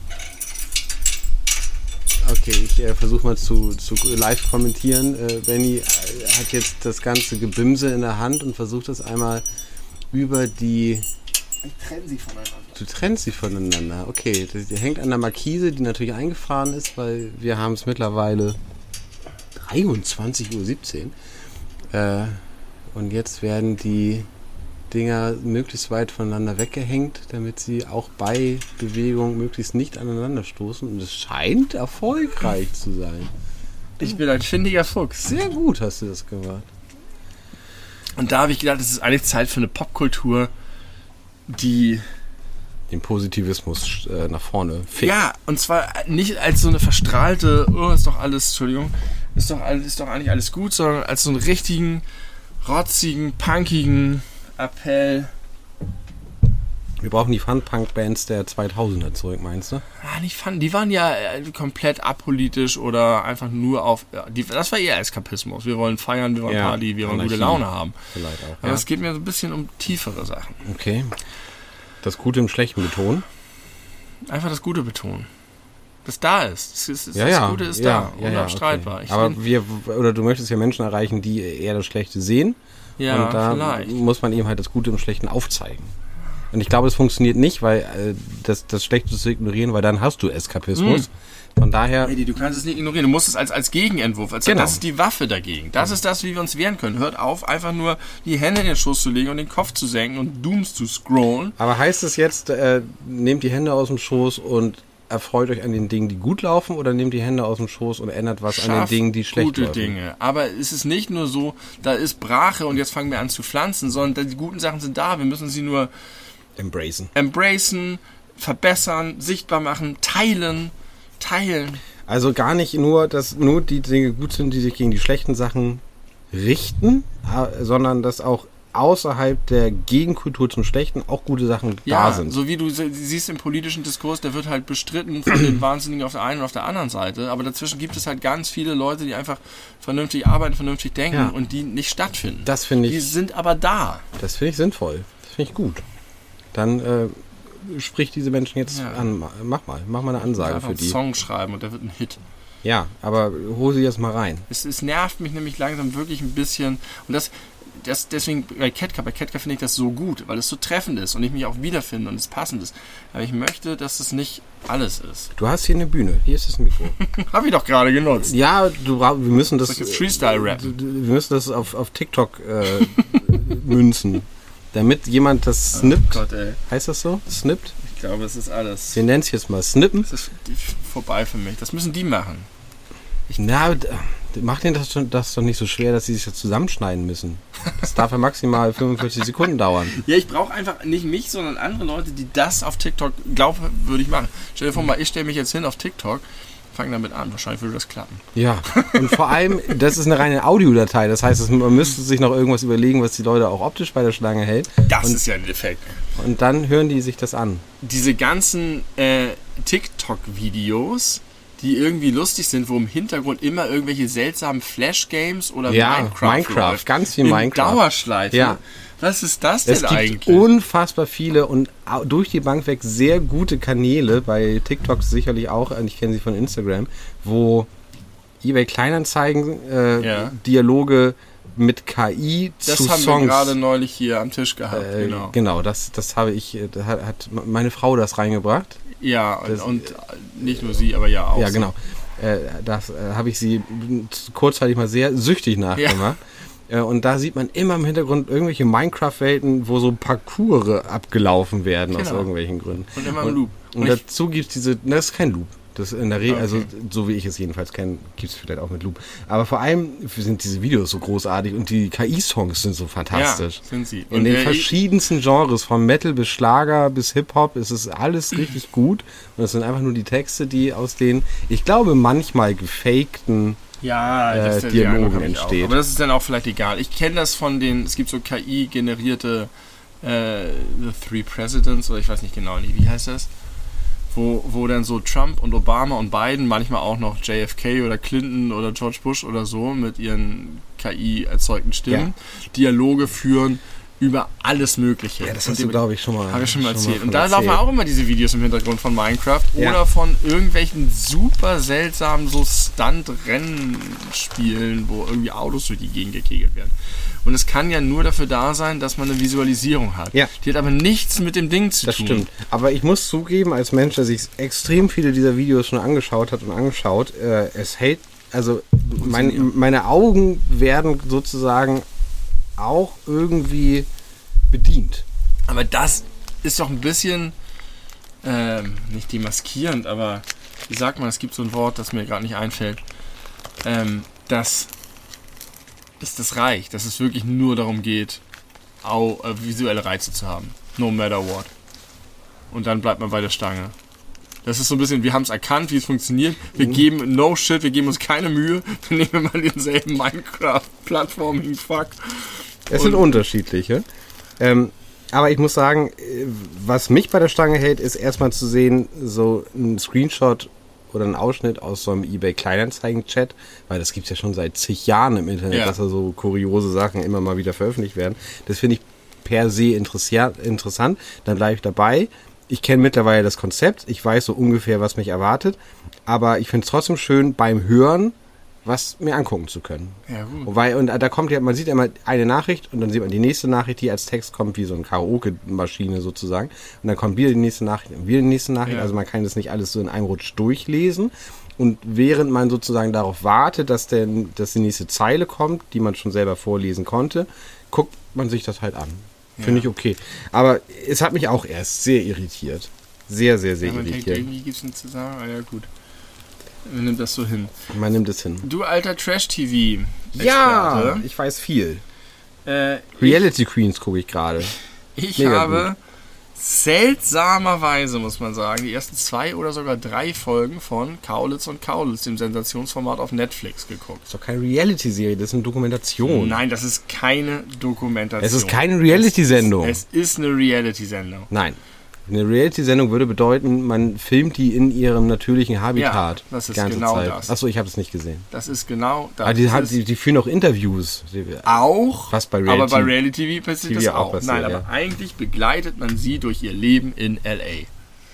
Okay, ich äh, versuche mal zu, zu live kommentieren. Äh, Benny äh, hat jetzt das ganze Gebimse in der Hand und versucht das einmal über die... Ich trenne sie voneinander. Du trennst sie voneinander. Okay, das, die hängt an der Markise, die natürlich eingefahren ist, weil wir haben es mittlerweile dreiundzwanzig Uhr siebzehn. Äh, und jetzt werden die Dinger möglichst weit voneinander weggehängt, damit sie auch bei Bewegung möglichst nicht aneinander stoßen. Und es scheint erfolgreich zu sein. Ich bin ein findiger Fuchs. Sehr gut hast du das gemacht. Und da habe ich gedacht, es ist eigentlich Zeit für eine Popkultur, die. Den Positivismus äh, nach vorne fickt. Ja, und zwar nicht als so eine verstrahlte, oh, ist doch alles, Entschuldigung, ist doch, alles, ist doch eigentlich alles gut, sondern als so einen richtigen, rotzigen, punkigen Appell. Wir brauchen die Fun-Punk-Bands der zweitausender zurück, meinst du? Ah, nicht fun. Die waren ja äh, komplett apolitisch oder einfach nur auf. Ja, die, das war eher Eskapismus. Wir wollen feiern, wir wollen Ja, Party, wir wollen Anarchie. gute Laune haben. Vielleicht auch. Aber Ja. es geht mir so ein bisschen um tiefere Sachen. Okay. Das Gute im Schlechten betonen. Einfach das Gute betonen. Das da ist. Das, ist, das, Ja, das ja. Gute ist ja, da. ja, Unabstreitbar. okay. Ich Aber find, wir, oder du möchtest ja Menschen erreichen, die eher das Schlechte sehen Ja, und da vielleicht. muss man ihm halt das Gute im Schlechten aufzeigen. Und ich glaube, es funktioniert nicht, weil äh, das, das Schlechte zu ignorieren, weil dann hast du Eskapismus. Mm. Von daher... Eddie, du kannst es nicht ignorieren. Du musst es als, als Gegenentwurf, als genau. Das ist die Waffe dagegen. Das ist das, wie wir uns wehren können. Hört auf, einfach nur die Hände in den Schoß zu legen und den Kopf zu senken und Dooms zu scrollen. Aber heißt es jetzt, äh, nehmt die Hände aus dem Schoß und erfreut euch an den Dingen, die gut laufen, oder nehmt die Hände aus dem Schoß und ändert was Schafft an den Dingen, die schlecht gute laufen? Dinge. Aber es ist nicht nur so, da ist Brache und jetzt fangen wir an zu pflanzen, sondern die guten Sachen sind da. Wir müssen sie nur embracen. Embracen, verbessern, sichtbar machen, teilen, teilen. Also gar nicht nur, dass nur die Dinge gut sind, die sich gegen die schlechten Sachen richten, sondern dass auch außerhalb der Gegenkultur zum Schlechten auch gute Sachen ja, da sind. So wie du siehst im politischen Diskurs, der wird halt bestritten von den Wahnsinnigen auf der einen und auf der anderen Seite, aber dazwischen gibt es halt ganz viele Leute, die einfach vernünftig arbeiten, vernünftig denken ja. und die nicht stattfinden. Das finde ich. Die sind aber da. Das finde ich sinnvoll. Das finde ich gut. Dann äh, sprich diese Menschen jetzt ja. an. Mach mal, mach mal eine Ansage für die. Einen Song schreiben und der wird ein Hit. Ja, aber hol sie jetzt mal rein. Es, es nervt mich nämlich langsam wirklich ein bisschen und das Das, deswegen bei Ketka, bei Ketka finde ich das so gut, weil es so treffend ist und ich mich auch wiederfinde und es passend ist. Aber ich möchte, dass es nicht alles ist. Du hast hier eine Bühne, hier ist das Mikro. Habe ich doch gerade genutzt. Ja, du, wir müssen das... Das ist Freestyle-Rap. Wir müssen das auf, auf TikTok äh, münzen, damit jemand das snippt. Oh Gott, ey. Heißt das so? Snippt? Ich glaube, es ist alles. Wir nennen es jetzt mal Snippen. Das ist vorbei für mich. Das müssen die machen. Ich Na, macht denen das, schon, das doch nicht so schwer, dass sie sich das zusammenschneiden müssen. Das darf ja maximal fünfundvierzig Sekunden dauern. Ja, ich brauche einfach nicht mich, sondern andere Leute, die das auf TikTok glaubwürdig machen. Stell dir vor mal, ich stelle mich jetzt hin auf TikTok, fange damit an. Wahrscheinlich würde das klappen. Ja, und vor allem, das ist eine reine Audiodatei. Das heißt, man müsste sich noch irgendwas überlegen, was die Leute auch optisch bei der Schlange hält. Das und, ist ja ein Defekt. Und dann hören die sich das an. Diese ganzen äh, TikTok-Videos, die irgendwie lustig sind, wo im Hintergrund immer irgendwelche seltsamen Flash-Games oder ja, Minecraft Minecraft, läuft. ganz viel in Minecraft. Dauerschleife. Ja. Was ist das denn es gibt eigentlich? Unfassbar viele und durch die Bank weg sehr gute Kanäle, bei TikTok sicherlich auch, ich kenne sie von Instagram, wo eBay Kleinanzeigen äh, ja. Dialoge mit K I das zu haben Songs. wir gerade neulich hier am Tisch gehabt. Äh, genau, genau das, das habe ich, da hat, hat meine Frau das reingebracht. Ja, und, und nicht nur sie, aber ja auch. Ja, genau. Äh, das äh, habe ich sie kurzzeitig mal sehr süchtig nachgemacht. Ja. Äh, und da sieht man immer im Hintergrund irgendwelche Minecraft-Welten, wo so Parcours abgelaufen werden, genau. aus irgendwelchen Gründen. Und immer im Loop. Und, und dazu gibt es diese, das ist kein Loop. Das in der Regel, okay. also so wie ich es jedenfalls kenne, gibt es vielleicht auch mit Loop. Aber vor allem sind diese Videos so großartig und die K I-Songs sind so fantastisch. Ja, sind sie. In und den verschiedensten Genres, von Metal bis Schlager bis Hip-Hop, ist es alles richtig gut. Und es sind einfach nur die Texte, die aus den, ich glaube, manchmal gefakten ja, das äh, Dialogen entstehen. Aber das ist dann auch vielleicht egal. Ich kenne das von den, es gibt so K I-generierte äh, The Three Presidents, oder ich weiß nicht genau, wie heißt das? Wo, wo dann so Trump und Obama und Biden, manchmal auch noch J F K oder Clinton oder George Bush oder so mit ihren K I-erzeugten Stimmen ja. Dialoge führen über alles Mögliche. Ja, das hast du, glaube ich, schon mal Habe ich schon mal schon erzählt. Mal und da erzählt. laufen auch immer diese Videos im Hintergrund von Minecraft ja. oder von irgendwelchen super seltsamen so Stunt-Rennen-Spielen, wo irgendwie Autos durch die Gegend gekegelt werden. Und es kann ja nur dafür da sein, dass man eine Visualisierung hat. Ja. Die hat aber nichts mit dem Ding zu das tun. Das stimmt. Aber ich muss zugeben, als Mensch, der sich extrem viele dieser Videos schon angeschaut hat und angeschaut, äh, es hält, also mein, meine Augen werden sozusagen auch irgendwie bedient. Aber das ist doch ein bisschen, ähm, nicht demaskierend, aber wie sagt man, es gibt so ein Wort, das mir gerade nicht einfällt, ähm, dass dass das reicht, dass es wirklich nur darum geht, au, äh, visuelle Reize zu haben. No matter what. Und dann bleibt man bei der Stange. Das ist so ein bisschen, wir haben es erkannt, wie es funktioniert. Wir mhm. geben no shit, wir geben uns keine Mühe. Dann nehmen wir mal denselben Minecraft-Platforming-Fuck. Es sind unterschiedliche. Ähm, aber ich muss sagen, was mich bei der Stange hält, ist erstmal zu sehen, so ein Screenshot oder ein Ausschnitt aus so einem eBay Kleinanzeigen-Chat, weil das gibt es ja schon seit zig Jahren im Internet, ja. dass da so kuriose Sachen immer mal wieder veröffentlicht werden. Das finde ich per se interessant. Dann bleibe ich dabei. Ich kenne mittlerweile das Konzept. Ich weiß so ungefähr, was mich erwartet. Aber ich finde es trotzdem schön beim Hören, was mir angucken zu können. Ja, gut. Wobei, und da kommt ja, man sieht ja immer eine Nachricht und dann sieht man die nächste Nachricht, die als Text kommt, wie so eine Karaoke-Maschine sozusagen. Und dann kommt wieder die nächste Nachricht und wieder die nächste Nachricht. Ja. Also man kann das nicht alles so in einem Rutsch durchlesen. Und während man sozusagen darauf wartet, dass, der, dass die nächste Zeile kommt, die man schon selber vorlesen konnte, guckt man sich das halt an. Ja. Finde ich okay. Aber es hat mich auch erst sehr irritiert. Sehr, sehr, sehr Ja, man denkt, irritiert. irgendwie gibt es nichts zu sagen, aber ja gut. Man nimmt das so hin. Man nimmt es hin. Du alter Trash-T V-Experte. Ja, ich weiß viel. Äh, Reality Queens gucke ich gerade. Ich Mega habe seltsamerweise, muss man sagen, die ersten zwei oder sogar drei Folgen von Kaulitz und Kaulitz, dem Sensationsformat auf Netflix, geguckt. Das ist doch keine Reality-Serie, das ist eine Dokumentation. Nein, das ist keine Dokumentation. Es ist keine Reality-Sendung. Es, es ist eine Reality-Sendung. Nein. Eine Reality-Sendung würde bedeuten, man filmt die in ihrem natürlichen Habitat. Ja, das ist die ganze genau Zeit. das. Achso, ich habe es nicht gesehen. Das ist genau das. Aber die, Das hat, ist die, die führen auch Interviews. auch, Was bei aber Reality- bei Reality T V passiert T V das auch auch. passiert, Nein, ja. aber eigentlich begleitet man sie durch ihr Leben in L A.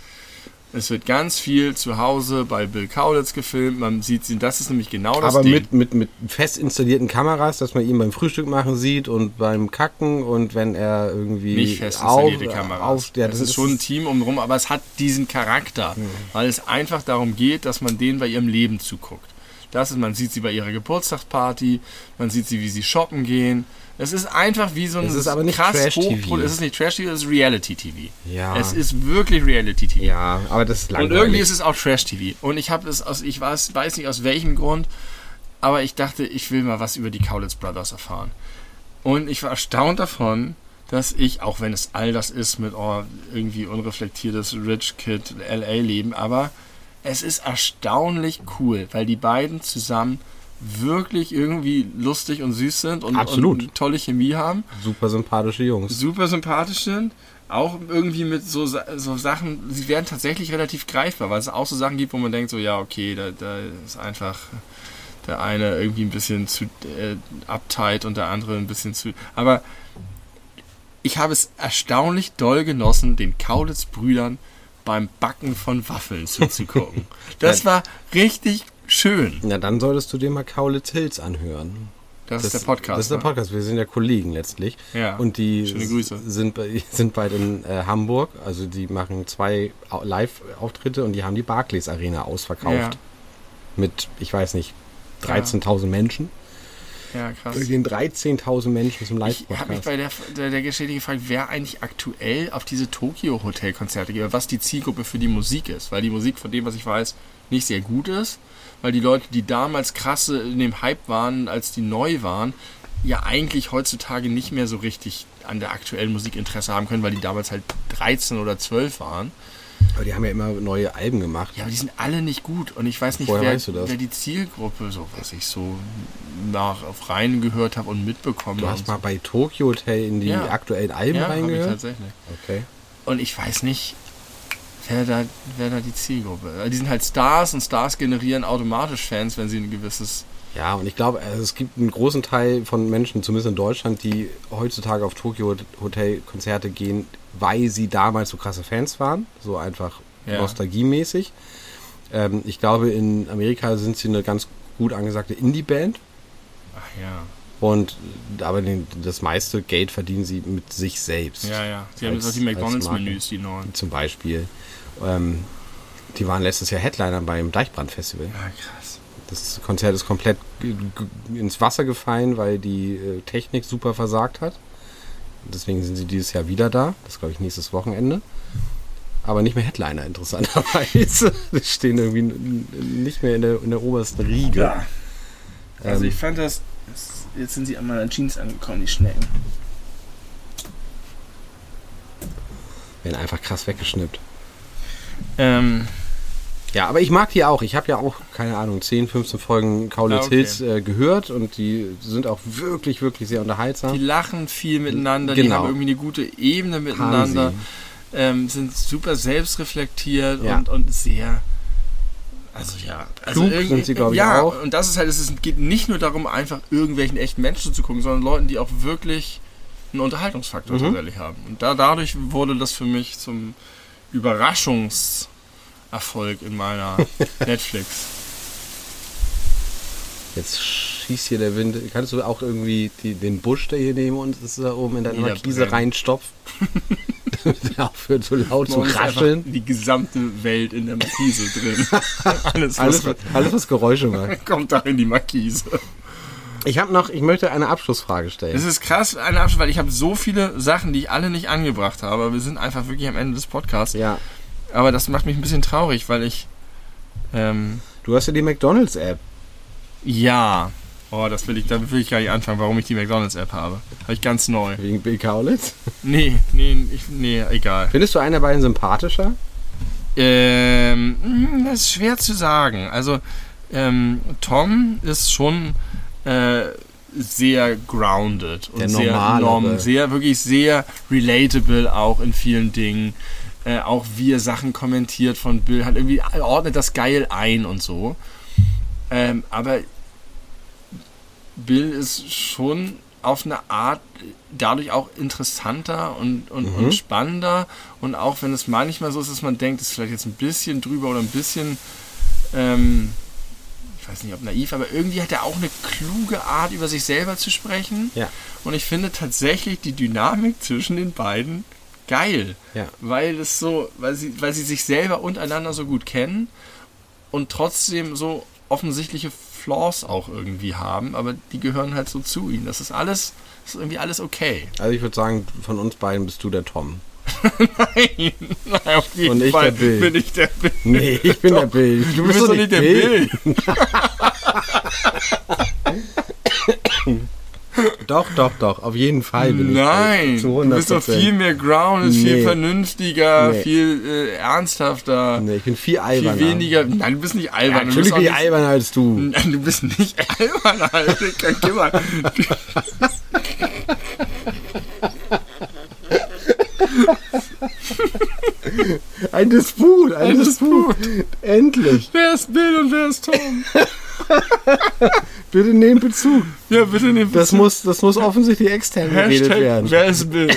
Es wird ganz viel zu Hause bei Bill Kaulitz gefilmt. Man sieht sie, das ist nämlich genau das Aber Ding. mit, mit, mit fest installierten Kameras, dass man ihn beim Frühstück machen sieht und beim Kacken und wenn er irgendwie Nicht fest installierte auf, Kameras. Auf, ja, das, ist schon ein Team umherum, aber es hat diesen Charakter, Mhm. weil es einfach darum geht, dass man denen bei ihrem Leben zuguckt. Das ist, man sieht sie bei ihrer Geburtstagsparty, man sieht sie, wie sie shoppen gehen. Es ist einfach wie so ein Es ist aber nicht krass Trash-T V. hochpro- Es ist nicht Trash-T V, es ist Reality-T V. Ja. Es ist wirklich Reality-T V. Ja, aber das ist Und langweilig. irgendwie ist es auch Trash-T V. Und ich habe es aus, ich weiß, weiß nicht aus welchem Grund, aber ich dachte, ich will mal was über die Kaulitz Brothers erfahren. Und ich war erstaunt davon, dass ich, auch wenn es all das ist mit oh, irgendwie unreflektiertes Rich Kid L A-Leben, aber es ist erstaunlich cool, weil die beiden zusammen wirklich irgendwie lustig und süß sind und, Absolut. und tolle Chemie haben. Super sympathische Jungs. Super sympathisch sind. Auch irgendwie mit so, Sa- so Sachen, sie werden tatsächlich relativ greifbar, weil es auch so Sachen gibt, wo man denkt, so ja, okay, da, da ist einfach der eine irgendwie ein bisschen zu äh, uptight und der andere ein bisschen zu... Aber ich habe es erstaunlich doll genossen, den Kaulitz-Brüdern beim Backen von Waffeln zuzugucken. Das war richtig schön. Na, dann solltest du dir mal Kaulitz Hills anhören. Das, ist der Podcast. Das ist der ne? Podcast. Wir sind ja Kollegen letztlich. Ja. Und die Schöne Grüße. sind, bei, sind beide in äh, Hamburg. Also die machen zwei Au- Live-Auftritte und die haben die Barclays Arena ausverkauft. Ja. Mit, ich weiß nicht, dreizehntausend Menschen. Ja, krass. Da gehen dreizehntausend Menschen zum Ich habe mich Live-Podcast. bei der, der, der Geschichte gefragt, wer eigentlich aktuell auf diese Tokyo-Hotel-Konzerte geht, was die Zielgruppe für die Musik ist. Weil die Musik, von dem, was ich weiß, nicht sehr gut ist. Weil die Leute, die damals krasse in dem Hype waren, als die neu waren, ja eigentlich heutzutage nicht mehr so richtig an der aktuellen Musik Interesse haben können, weil die damals halt dreizehn oder zwölf waren. Aber die haben ja immer neue Alben gemacht. Ja, aber die sind alle nicht gut. Und ich weiß nicht, Woher wer, weißt du das? wer die Zielgruppe, so was ich so nach auf rein gehört habe und mitbekommen Du habe. hast mal bei Tokyo Hotel in die Ja. aktuellen Alben ja, habe ich reingehört? tatsächlich. Okay. Und ich weiß nicht, wer da, wer da die Zielgruppe ist. Die sind halt Stars und Stars generieren automatisch Fans, wenn sie ein gewisses... Ja, und ich glaube, also es gibt einen großen Teil von Menschen, zumindest in Deutschland, die heutzutage auf Tokyo Hotel Konzerte gehen, weil sie damals so krasse Fans waren. So einfach Ja. nostalgiemäßig. Ähm, ich glaube, in Amerika sind sie eine ganz gut angesagte Indie-Band. Ach ja. Und aber den, das meiste Geld verdienen sie mit sich selbst. Ja, ja. Sie haben Als- jetzt auch die als McDonalds-Menüs, die neuen. Zum Beispiel. Ähm, die waren letztes Jahr Headliner beim Deichbrand-Festival. Ja, krass. Das Konzert ist komplett g- g- ins Wasser gefallen, weil die äh, Technik super versagt hat. Deswegen sind sie dieses Jahr wieder da. Das ist, glaube ich, nächstes Wochenende. Aber nicht mehr Headliner, interessanterweise. Die stehen irgendwie n- n- nicht mehr in der, in der obersten Riege. Ja. Also Ähm, ich fand das... Jetzt sind sie an meiner Jeans angekommen, die Schnecken. werden einfach krass weggeschnippt. Ähm... Ja, aber ich mag die auch. Ich habe ja auch, keine Ahnung, zehn, fünfzehn Folgen Kaulitz Ah, okay. Hills äh, gehört und die sind auch wirklich, wirklich sehr unterhaltsam. Die lachen viel miteinander, die Genau. haben irgendwie eine gute Ebene miteinander, ähm, sind super selbstreflektiert Ja. und, und sehr... Also ja, also Klug irgendwie- sind sie, glaub ich, ja, auch. und das ist halt, es ist- geht nicht nur darum, einfach irgendwelchen echten Menschen zu gucken, sondern Leuten, die auch wirklich einen Unterhaltungsfaktor Mhm. tatsächlich haben. Und da, dadurch wurde das für mich zum Überraschungserfolg in meiner Netflix. Jetzt schießt hier der Wind. Kannst du auch irgendwie die, den Busch, der hier neben uns ist, da oben in deine Markise reinstopfen? Damit der aufhört so laut zu rascheln. Die gesamte Welt in der Markise drin. alles, was, alles, alles, was Geräusche macht. Kommt da in die Markise. Ich habe noch, ich möchte eine Abschlussfrage stellen. Es ist krass, eine Abschluss, weil ich habe so viele Sachen, die ich alle nicht angebracht habe. Wir sind einfach wirklich am Ende des Podcasts. Ja. Aber das macht mich ein bisschen traurig, weil ich... Ähm, du hast ja die McDonald's-App. Ja. Oh, das will ich, da will ich gar nicht anfangen, warum ich die McDonald's-App habe. Habe ich ganz neu. Wegen Bill Kaulitz? Nee, nee, ich, nee, egal. Findest du einen der beiden sympathischer? Ähm, das ist schwer zu sagen. Also, ähm, Tom ist schon äh, sehr grounded und der sehr norm, sehr, wirklich sehr relatable auch in vielen Dingen. Äh, auch wie er Sachen kommentiert von Bill, hat irgendwie ordnet das geil ein und so. Ähm, aber Bill ist schon auf eine Art dadurch auch interessanter und, und, mhm. und spannender. Und auch wenn es manchmal so ist, dass man denkt, es ist vielleicht jetzt ein bisschen drüber oder ein bisschen, ähm, ich weiß nicht, ob naiv, aber irgendwie hat er auch eine kluge Art, über sich selber zu sprechen. Ja. Und ich finde tatsächlich die Dynamik zwischen den beiden geil. Ja. Weil es so, weil sie, weil sie sich selber untereinander so gut kennen und trotzdem so offensichtliche Flaws auch irgendwie haben, aber die gehören halt so zu ihnen. Das ist alles, das ist irgendwie alles okay. Also ich würde sagen, von uns beiden bist du der Tom. nein, nein, auf jeden Und ich Fall der Bill. bin ich der Bill. Nee, ich bin doch, der Bill. Du, du bist, bist doch nicht der Bill. Bill. Doch, doch, doch. Auf jeden Fall bin Nein, ich. Nein, du bist doch viel mehr grounded, nee. viel vernünftiger, nee. viel äh, ernsthafter. Nee, ich bin viel alberner. Viel weniger. Nein, du bist nicht albern. Ja, natürlich bin ich alberner als du. Nein, du bist nicht alberner, Alter. Geh mal. Ein Disput, ein, ein Disput. Disput. Endlich. Wer ist Bill und wer ist Tom? Bitte nehmt Bezug. Ja, bitte nehmt Bezug. Das muss, das muss offensichtlich extern geredet werden. Wer ist Bill?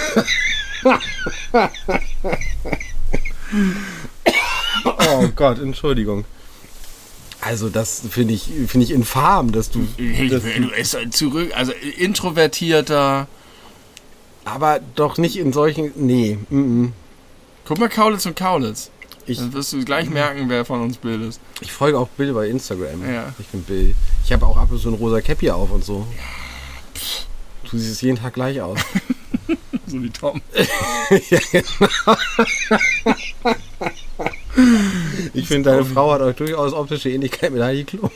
Oh Gott, Entschuldigung. Also das finde ich, finde ich infam, dass du... Dass du bist zurück, also introvertierter. Aber doch nicht in solchen... Nee. Mm-mm. Guck mal Kaulitz und Kaulitz. Ich, Dann wirst du gleich merken, wer von uns Bill ist. Ich folge auch Bill bei Instagram. Ja. Ich bin Bill. Ich habe auch ab und zu ein rosa Käppi auf und so. Du siehst jeden Tag gleich aus. So wie Tom. Ja, genau. Ich finde, deine Frau hat auch durchaus optische Ähnlichkeit mit Heidi Klum.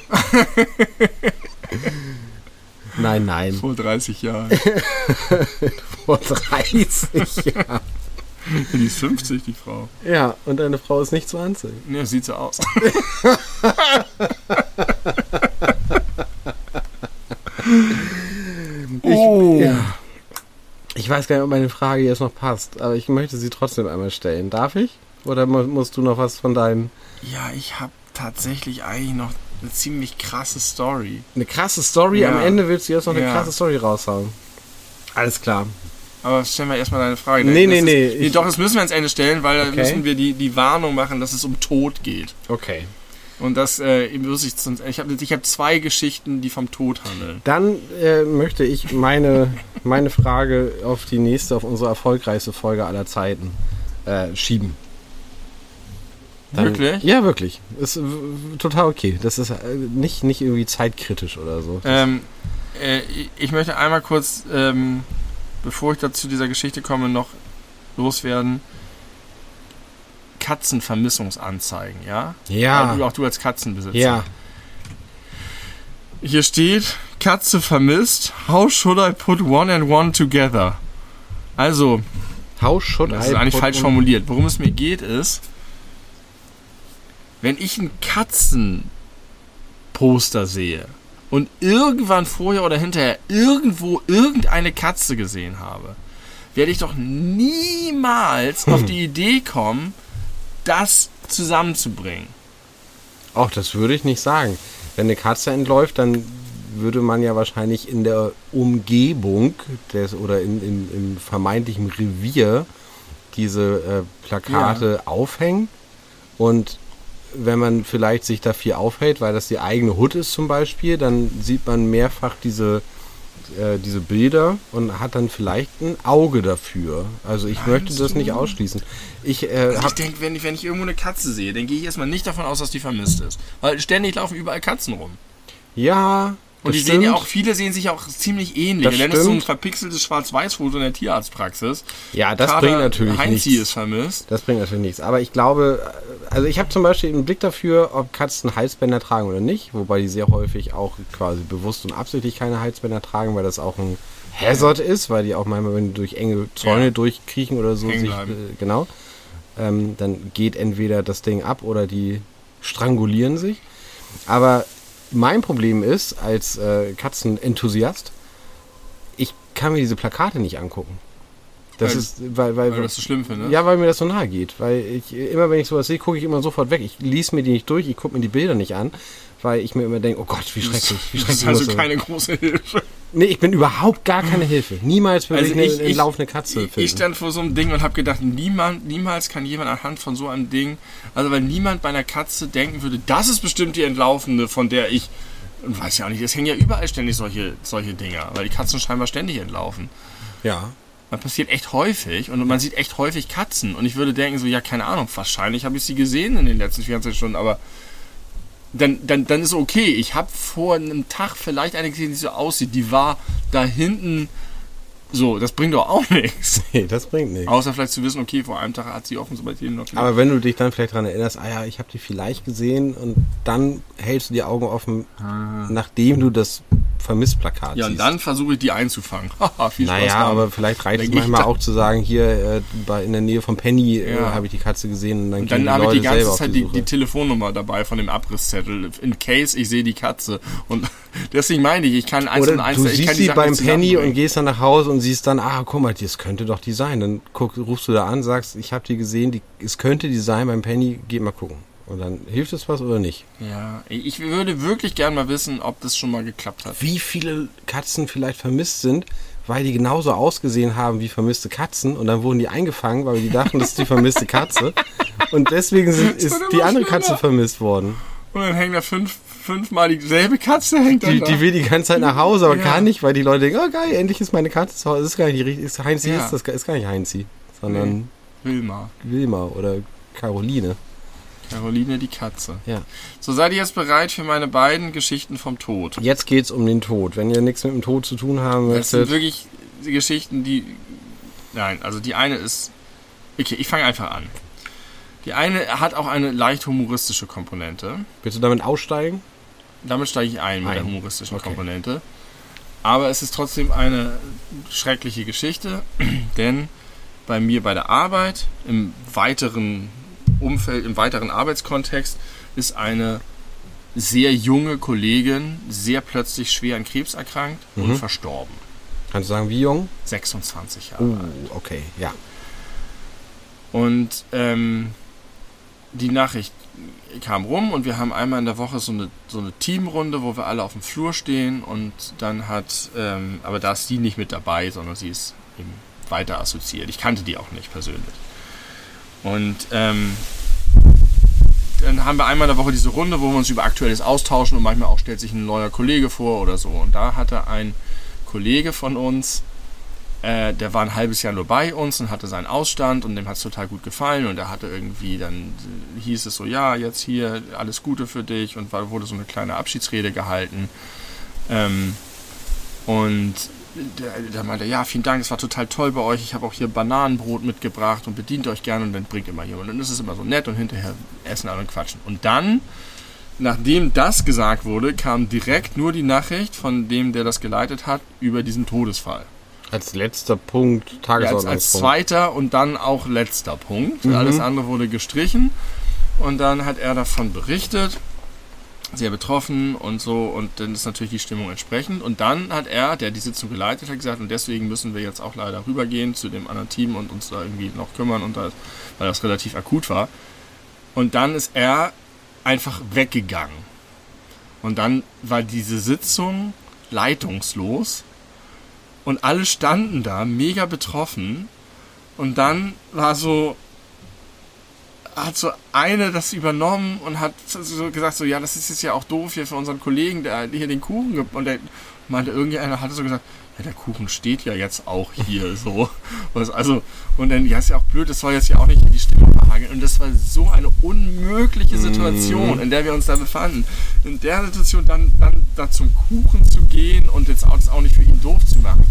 Nein, nein. Vor dreißig Jahren. Vor dreißig Jahren. Die ist fünfzig, die Frau. Ja, und deine Frau ist nicht zwanzig. Ja, sieht so aus. Oh. Ich, ja. ich weiß gar nicht, ob meine Frage jetzt noch passt, aber ich möchte sie trotzdem einmal stellen. Darf ich? Oder musst du noch was von deinem... Ja, ich habe tatsächlich eigentlich noch eine ziemlich krasse Story. Eine krasse Story? Ja. Am Ende willst du jetzt noch eine ja. krasse Story raushauen. Alles klar. Aber stellen wir erstmal deine Frage. Nee, nee, ist, nee. nee doch, das müssen wir ans Ende stellen, weil okay. da müssen wir die, die Warnung machen, dass es um Tod geht. Okay. Und das, äh, ich habe ich hab zwei Geschichten, die vom Tod handeln. Dann äh, möchte ich meine, meine Frage auf die nächste, auf unsere erfolgreichste Folge aller Zeiten äh, schieben. Dann, wirklich? Ja, wirklich. Ist w- total okay. Das ist äh, nicht, nicht irgendwie zeitkritisch oder so. Ähm, äh, ich möchte einmal kurz, ähm, bevor ich dazu dieser Geschichte komme, noch loswerden. Katzenvermissungsanzeigen, ja? Ja. Du, auch du als Katzenbesitzer. Ja. Hier steht, Katze vermisst, how should I put one and one together? Also, how should das I ist eigentlich put falsch one... formuliert. Worum es mir geht ist, wenn ich ein Katzenposter sehe und irgendwann vorher oder hinterher irgendwo irgendeine Katze gesehen habe, werde ich doch niemals auf die Idee kommen, das zusammenzubringen. Auch das würde ich nicht sagen. Wenn eine Katze entläuft, dann würde man ja wahrscheinlich in der Umgebung des oder in, in, im vermeintlichen Revier diese äh, Plakate ja. aufhängen und wenn man vielleicht sich da viel aufhält, weil das die eigene Hut ist zum Beispiel, dann sieht man mehrfach diese, äh, diese Bilder und hat dann vielleicht ein Auge dafür. Also ich Meinst möchte das du? nicht ausschließen. Ich, äh, Also ich hab, denke, wenn ich, wenn ich irgendwo eine Katze sehe, dann gehe ich erstmal nicht davon aus, dass die vermisst ist. Weil ständig laufen überall Katzen rum. ja, Und die das sehen ja stimmt. auch, viele sehen sich auch ziemlich ähnlich. Das Und dann ist so ein stimmt. verpixeltes Schwarz-Weiß-Foto in der Tierarztpraxis. Ja, das Kater bringt natürlich Heinzi nichts. ist vermisst. Das bringt natürlich nichts. Aber ich glaube, also ich habe zum Beispiel einen Blick dafür, ob Katzen Halsbänder tragen oder nicht. Wobei die sehr häufig auch quasi bewusst und absichtlich keine Halsbänder tragen, weil das auch ein Hazard ist, weil die auch manchmal, wenn die durch enge Zäune Ja. durchkriechen oder so, Hängen sich, bleiben. äh, genau, ähm, dann geht entweder das Ding ab oder die strangulieren sich. Aber mein Problem ist, als äh, Katzenenthusiast, ich kann mir diese Plakate nicht angucken. Das Weil- ist, weil, weil, Weil du das so schlimm findest. ja, weil mir das so nahe geht. Weil ich, immer wenn ich sowas sehe, gucke ich immer sofort weg. Ich lese mir die nicht durch, ich gucke mir die Bilder nicht an, weil ich mir immer denke, oh Gott, wie schrecklich, wie Das schrecklich. ist also muss das- keine große Hilfe. Nee, ich bin überhaupt gar keine Hilfe. Niemals würde Also ich eine, ich- eine ich- laufende Katze Ich, finden. ich stand vor so einem Ding und habe gedacht, niemand, niemals kann jemand anhand von so einem Ding, also weil niemand bei einer Katze denken würde, das ist bestimmt die Entlaufende, von der ich, und weiß ja auch nicht, es hängen ja überall ständig solche, solche Dinger, weil die Katzen scheinbar ständig entlaufen. ja. Das passiert echt häufig und man sieht echt häufig Katzen und ich würde denken so, ja keine Ahnung, wahrscheinlich habe ich sie gesehen in den letzten vierundzwanzig Stunden, aber dann, dann, dann ist okay. Ich habe vor einem Tag vielleicht eine gesehen, die so aussieht, die war da hinten so, das bringt doch auch nichts. Nee, das bringt nichts. Außer vielleicht zu wissen, okay, vor einem Tag hat sie offensichtlich bei jedem noch Aber wenn du dich dann vielleicht daran erinnerst, ah ja, ich habe die vielleicht gesehen und dann hältst du die Augen offen, nachdem du das Vermissplakat ja, und siehst. dann versuche ich die einzufangen. Haha, viel Spaß Naja, haben. aber vielleicht reicht Dann es geh ich manchmal da- auch zu sagen, hier äh, bei, in der Nähe von Penny äh, Ja. habe ich die Katze gesehen und dann, Und gehen dann die habe ich Leute die ganze selber auf Zeit die die, Suche. die Telefonnummer dabei von dem Abrisszettel, in case ich sehe die Katze. Und deswegen meine ich, ich kann eins und Oder eins, du ich kann siehst die sie Sachen beim nicht Penny und zusammenbringen. gehst dann nach Hause und siehst dann, ah, guck mal, das könnte doch die sein. Dann guck, rufst du da an, sagst, ich habe die gesehen, die, es könnte die sein beim Penny, geh mal gucken. Und dann hilft es was oder nicht? Ja, ich würde wirklich gern mal wissen, ob das schon mal geklappt hat. Wie viele Katzen vielleicht vermisst sind, weil die genauso ausgesehen haben wie vermisste Katzen und dann wurden die eingefangen, weil die dachten, das ist die vermisste Katze. Und deswegen sind, ist wird die immer andere schlimmer. Katze vermisst worden. Und dann hängt da fünf, fünfmal dieselbe Katze hängt da. Die, die will die ganze Zeit nach Hause, aber Ja. kann nicht, weil die Leute denken, oh geil, endlich ist meine Katze zu Hause. Das ist gar nicht richtig. Ist Heinzi Ja. ist das ist gar nicht Heinzi, sondern Wilma. Wilma oder Caroline. Caroline die Katze. Ja. So, seid ihr jetzt bereit für meine beiden Geschichten vom Tod? Jetzt geht's um den Tod. Wenn ihr nichts mit dem Tod zu tun haben Das sind möchtet. wirklich die Geschichten, die... Nein, also die eine ist... Okay, ich fange einfach an. Die eine hat auch eine leicht humoristische Komponente. Willst du damit aussteigen? Damit steige ich ein mit Ein. der humoristischen Okay. Komponente. Aber es ist trotzdem eine schreckliche Geschichte, denn bei mir bei der Arbeit, im weiteren Umfeld, im weiteren Arbeitskontext, ist eine sehr junge Kollegin sehr plötzlich schwer an Krebs erkrankt und Mhm. verstorben. Kannst du sagen, wie jung? sechsundzwanzig Jahre Uh, alt. okay, ja. Und ähm, die Nachricht kam rum und wir haben einmal in der Woche so eine, so eine Teamrunde, wo wir alle auf dem Flur stehen und dann hat, ähm, aber da ist sie nicht mit dabei, sondern sie ist eben weiter assoziiert. Ich kannte die auch nicht persönlich. Und ähm, dann haben wir einmal in der Woche diese Runde, wo wir uns über Aktuelles austauschen und manchmal auch stellt sich ein neuer Kollege vor oder so. Und da hatte ein Kollege von uns, äh, der war ein halbes Jahr nur bei uns und hatte seinen Ausstand und dem hat es total gut gefallen und er hatte irgendwie, dann äh, hieß es so, ja, jetzt hier, alles Gute für dich und war, wurde so eine kleine Abschiedsrede gehalten. Ähm, und der, der meinte, ja, vielen Dank, es war total toll bei euch, ich habe auch hier Bananenbrot mitgebracht und bedient euch gerne und dann bringt immer jemand. Und dann ist es immer so nett und hinterher essen alle und quatschen. Und dann, nachdem das gesagt wurde, kam direkt nur die Nachricht von dem, der das geleitet hat, über diesen Todesfall. Als letzter Punkt, Ja, als, Tagesordnungspunkt. als zweiter und dann auch letzter Punkt. Mhm. Alles andere wurde gestrichen. Und dann hat er davon berichtet, sehr betroffen und so. Und dann ist natürlich die Stimmung entsprechend. Und dann hat er, der die Sitzung geleitet hat, gesagt, und deswegen müssen wir jetzt auch leider rübergehen zu dem anderen Team und uns da irgendwie noch kümmern, und das, weil das relativ akut war. Und dann ist er einfach weggegangen. Und dann war diese Sitzung leitungslos. Und alle standen da, mega betroffen. Und dann war so, hat so eine das übernommen und hat so gesagt, so ja, das ist jetzt ja auch doof hier für unseren Kollegen, der hier den Kuchen gibt. Und der meinte, irgendeiner hatte so gesagt, ja, der Kuchen steht ja jetzt auch hier so. Was, also, und dann, ja, ist ja auch blöd, das soll jetzt ja auch nicht in die Stimmung verhageln. Und das war so eine unmögliche Situation, in der wir uns da befanden. In der Situation dann, dann da zum Kuchen zu gehen und jetzt auch, das auch nicht für ihn doof zu machen.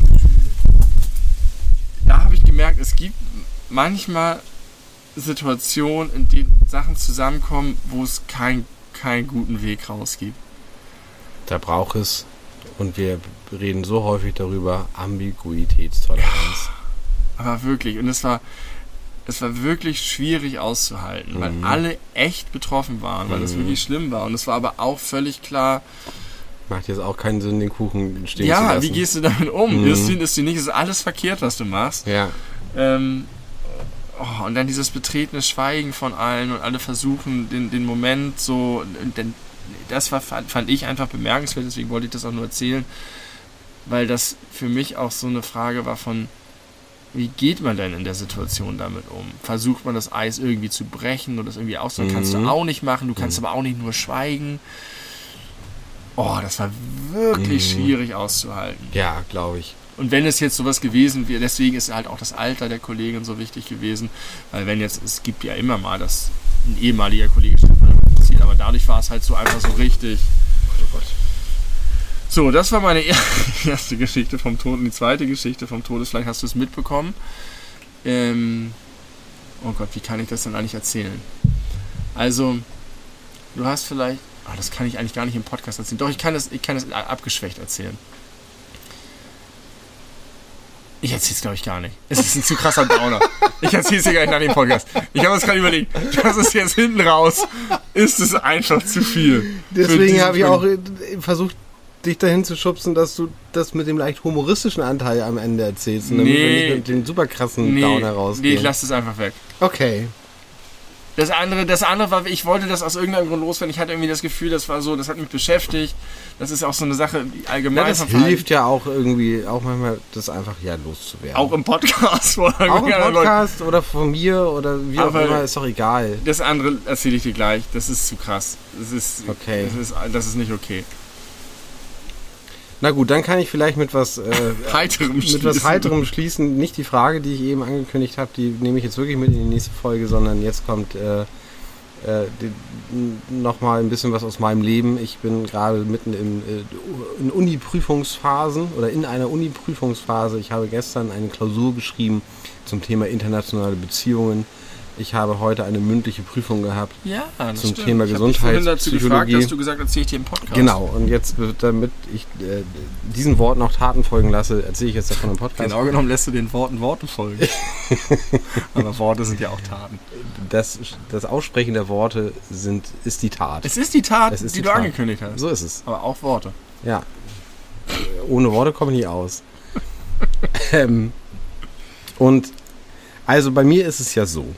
Da habe ich gemerkt, es gibt manchmal Situationen, in denen Sachen zusammenkommen, wo es kein, keinen guten Weg raus gibt. Da braucht es, und wir reden so häufig darüber, Ambiguitätstoleranz. Aber wirklich, und es war, es war wirklich schwierig auszuhalten, mhm. weil alle echt betroffen waren, weil mhm. das wirklich schlimm war. Und es war aber auch völlig klar, macht jetzt auch keinen Sinn, den Kuchen stehen ja, zu lassen. Ja, wie gehst du damit um? Mhm. Ist, ist dir nicht, ist alles verkehrt, was du machst. Ja. Ähm, oh, und dann dieses betretene Schweigen von allen und alle versuchen, den, den Moment so, denn das war, fand ich einfach bemerkenswert, deswegen wollte ich das auch nur erzählen, weil das für mich auch so eine Frage war von, wie geht man denn in der Situation damit um? Versucht man das Eis irgendwie zu brechen oder das irgendwie auch so? Mhm. Kannst du auch nicht machen, du kannst mhm. aber auch nicht nur schweigen. Oh, das war wirklich mhm. schwierig auszuhalten. Ja, glaube ich. Und wenn es jetzt sowas gewesen wäre, deswegen ist halt auch das Alter der Kollegin so wichtig gewesen, weil wenn jetzt, es gibt ja immer mal, dass ein ehemaliger Kollege passiert, aber dadurch war es halt so einfach so richtig. Oh Gott. So, das war meine erste Geschichte vom Tod. Und die zweite Geschichte vom Tod ist, vielleicht hast du es mitbekommen. Ähm, oh Gott, wie kann ich das denn eigentlich erzählen? Also, du hast vielleicht, ah, das kann ich eigentlich gar nicht im Podcast erzählen. Doch, ich kann es, ich kann es abgeschwächt erzählen. Ich erzähle es, glaube ich, gar nicht. Es ist ein zu krasser Downer. Ich erzähle es dir gar nicht nach dem Podcast. Ich habe es gerade überlegt, das ist jetzt hinten raus. Ist es einfach zu viel. Deswegen habe ich auch versucht, dich dahin zu schubsen, dass du das mit dem leicht humoristischen Anteil am Ende erzählst. Und damit nee, wir nicht mit dem super krassen nee, Downer rausgehen. Nee, ich lasse es einfach weg. Okay. Das andere, das andere war, ich wollte das aus irgendeinem Grund loswerden. Ich hatte irgendwie das Gefühl, das war so, das hat mich beschäftigt. Das ist auch so eine Sache, die allgemein. Ja, das hilft ja auch irgendwie, auch manchmal, das einfach ja loszuwerden. Auch im Podcast. Oder auch im Podcast oder von mir oder wie auch immer, ist doch egal. Das andere erzähle ich dir gleich. Das ist zu krass. Das ist, okay. das ist, das ist nicht okay. Na gut, dann kann ich vielleicht mit was äh, Heiterem mit schließen. was Heiterem schließen. Nicht die Frage, die ich eben angekündigt habe, die nehme ich jetzt wirklich mit in die nächste Folge, sondern jetzt kommt äh, äh, nochmal ein bisschen was aus meinem Leben. Ich bin gerade mitten in, äh, in Uni-Prüfungsphasen oder in einer Uni-Prüfungsphase. Ich habe gestern eine Klausur geschrieben zum Thema internationale Beziehungen. Ich habe heute eine mündliche Prüfung gehabt ja, das zum stimmt. Thema ich Gesundheitspsychologie. Ich habe dich vorhin dazu gefragt, hast du gesagt, erzähle ich dir im Podcast. Genau, und jetzt, damit ich äh, diesen Worten auch Taten folgen lasse, erzähle ich jetzt davon im Podcast. Genau genommen lässt du den Worten Worten folgen. Aber Worte sind ja auch Taten. Das, das Aussprechen der Worte sind, ist die Tat. Es ist die Tat, ist die, die du Tat. angekündigt hast. So ist es. Aber auch Worte. Ja. Ohne Worte komme ich nie aus. ähm, und also bei mir ist es ja so,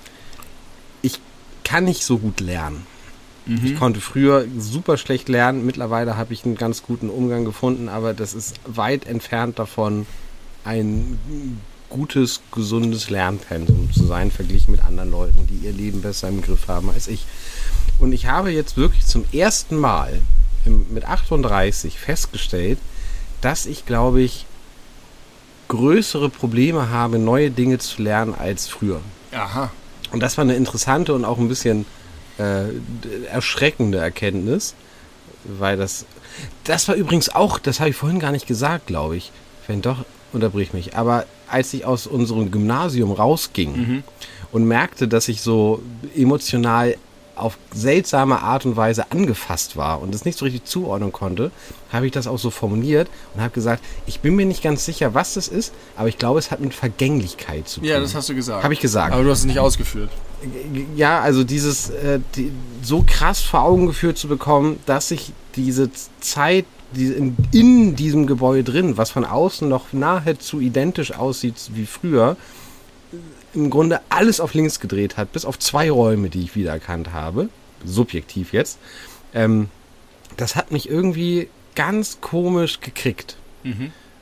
kann nicht so gut lernen. Mhm. Ich konnte früher super schlecht lernen. Mittlerweile habe ich einen ganz guten Umgang gefunden, aber das ist weit entfernt davon, ein gutes, gesundes Lernpensum zu sein, verglichen mit anderen Leuten, die ihr Leben besser im Griff haben als ich. Und ich habe jetzt wirklich zum ersten Mal im, mit achtunddreißig festgestellt, dass ich, glaube ich, größere Probleme habe, neue Dinge zu lernen als früher. Aha. Und das war eine interessante und auch ein bisschen äh, erschreckende Erkenntnis, weil das, das war übrigens auch, das habe ich vorhin gar nicht gesagt, glaube ich, wenn doch, unterbrich mich, aber als ich aus unserem Gymnasium rausging mhm. und merkte, dass ich so emotional auf seltsame Art und Weise angefasst war und es nicht so richtig zuordnen konnte, habe ich das auch so formuliert und habe gesagt, ich bin mir nicht ganz sicher, was das ist, aber ich glaube, es hat mit Vergänglichkeit zu tun. Ja, das hast du gesagt. Habe ich gesagt. Aber du hast es nicht ausgeführt. Ja, also dieses äh, die, so krass vor Augen geführt zu bekommen, dass sich diese Zeit die in, in diesem Gebäude drin, was von außen noch nahezu identisch aussieht wie früher, im Grunde alles auf links gedreht hat, bis auf zwei Räume, die ich wiedererkannt habe, subjektiv jetzt. Ähm, das hat mich irgendwie ganz komisch gekriegt. Mhm.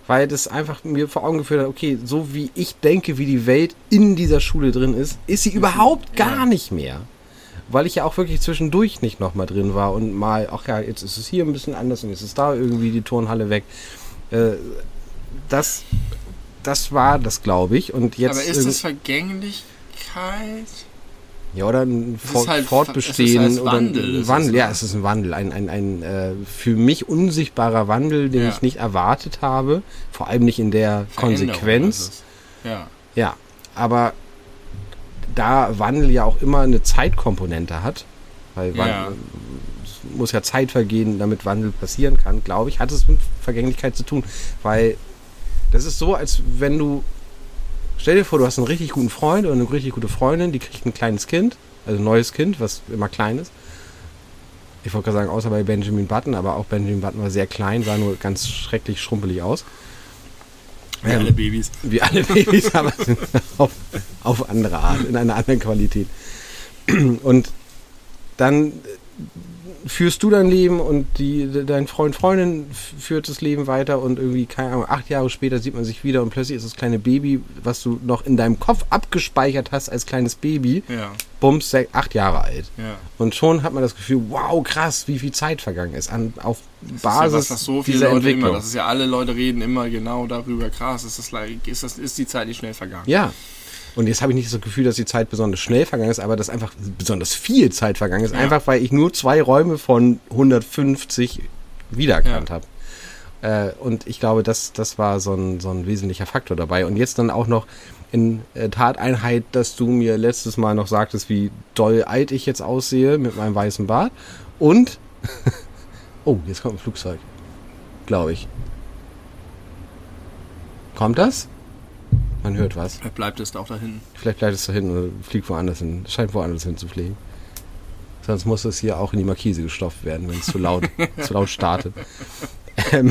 Weil das einfach mir vor Augen geführt hat, okay, so wie ich denke, wie die Welt in dieser Schule drin ist, ist sie überhaupt gar ja. nicht mehr. Weil ich ja auch wirklich zwischendurch nicht nochmal drin war und mal, ach ja, jetzt ist es hier ein bisschen anders und jetzt ist da irgendwie die Turnhalle weg. Äh, das, das war das, glaube ich. Und jetzt Aber ist das Vergänglichkeit? Ja, oder ein Fort, halt, Fortbestehen es ist halt oder Wandel, ein Wandel. es Ja, es ist ein Wandel. Ein, ein, ein äh, für mich unsichtbarer Wandel, den ja. ich nicht erwartet habe. Vor allem nicht in der Konsequenz. Ja. Ja, aber da Wandel ja auch immer eine Zeitkomponente hat, weil Wandel, Ja. es muss ja Zeit vergehen, damit Wandel passieren kann, glaube ich, hat es mit Vergänglichkeit zu tun. Weil das ist so, als wenn du stell dir vor, du hast einen richtig guten Freund oder eine richtig gute Freundin, die kriegt ein kleines Kind, also ein neues Kind, was immer klein ist. Ich wollte gerade sagen, außer bei Benjamin Button, aber auch Benjamin Button war sehr klein, sah nur ganz schrecklich schrumpelig aus. Wie ähm, alle Babys. Wie alle Babys, aber auf, auf andere Art, in einer anderen Qualität. Und dann führst du dein Leben und die, dein Freund, Freundin führt das Leben weiter und irgendwie, keine Ahnung, acht Jahre später sieht man sich wieder und plötzlich ist das kleine Baby, was du noch in deinem Kopf abgespeichert hast als kleines Baby, Ja. bums, sech, acht Jahre alt. Ja. Und schon hat man das Gefühl, wow, krass, wie viel Zeit vergangen ist an, auf Das Basis ist ja was, was so viele dieser Leute Entwicklung. immer, das ist ja alle Leute reden immer genau darüber, krass, ist, das, ist, das, ist die Zeit nicht schnell vergangen. Ja. Und jetzt habe ich nicht das Gefühl, dass die Zeit besonders schnell vergangen ist, aber dass einfach besonders viel Zeit vergangen ist. Ja. Einfach, weil ich nur zwei Räume von hundertfünfzig wiedererkannt Ja. habe. Äh, und ich glaube, das, das war so ein, so ein wesentlicher Faktor dabei. Und jetzt dann auch noch in äh, Tateinheit, dass du mir letztes Mal noch sagtest, wie doll alt ich jetzt aussehe mit meinem weißen Bart. Und, oh, jetzt kommt ein Flugzeug. Glaube ich. Kommt das? Man hört was. Vielleicht bleibt es da auch da hinten. Vielleicht bleibt es da hinten oder fliegt woanders hin. Scheint woanders hin zu fliegen. Sonst muss es hier auch in die Markise gestopft werden, wenn es zu laut, zu laut startet. Ähm,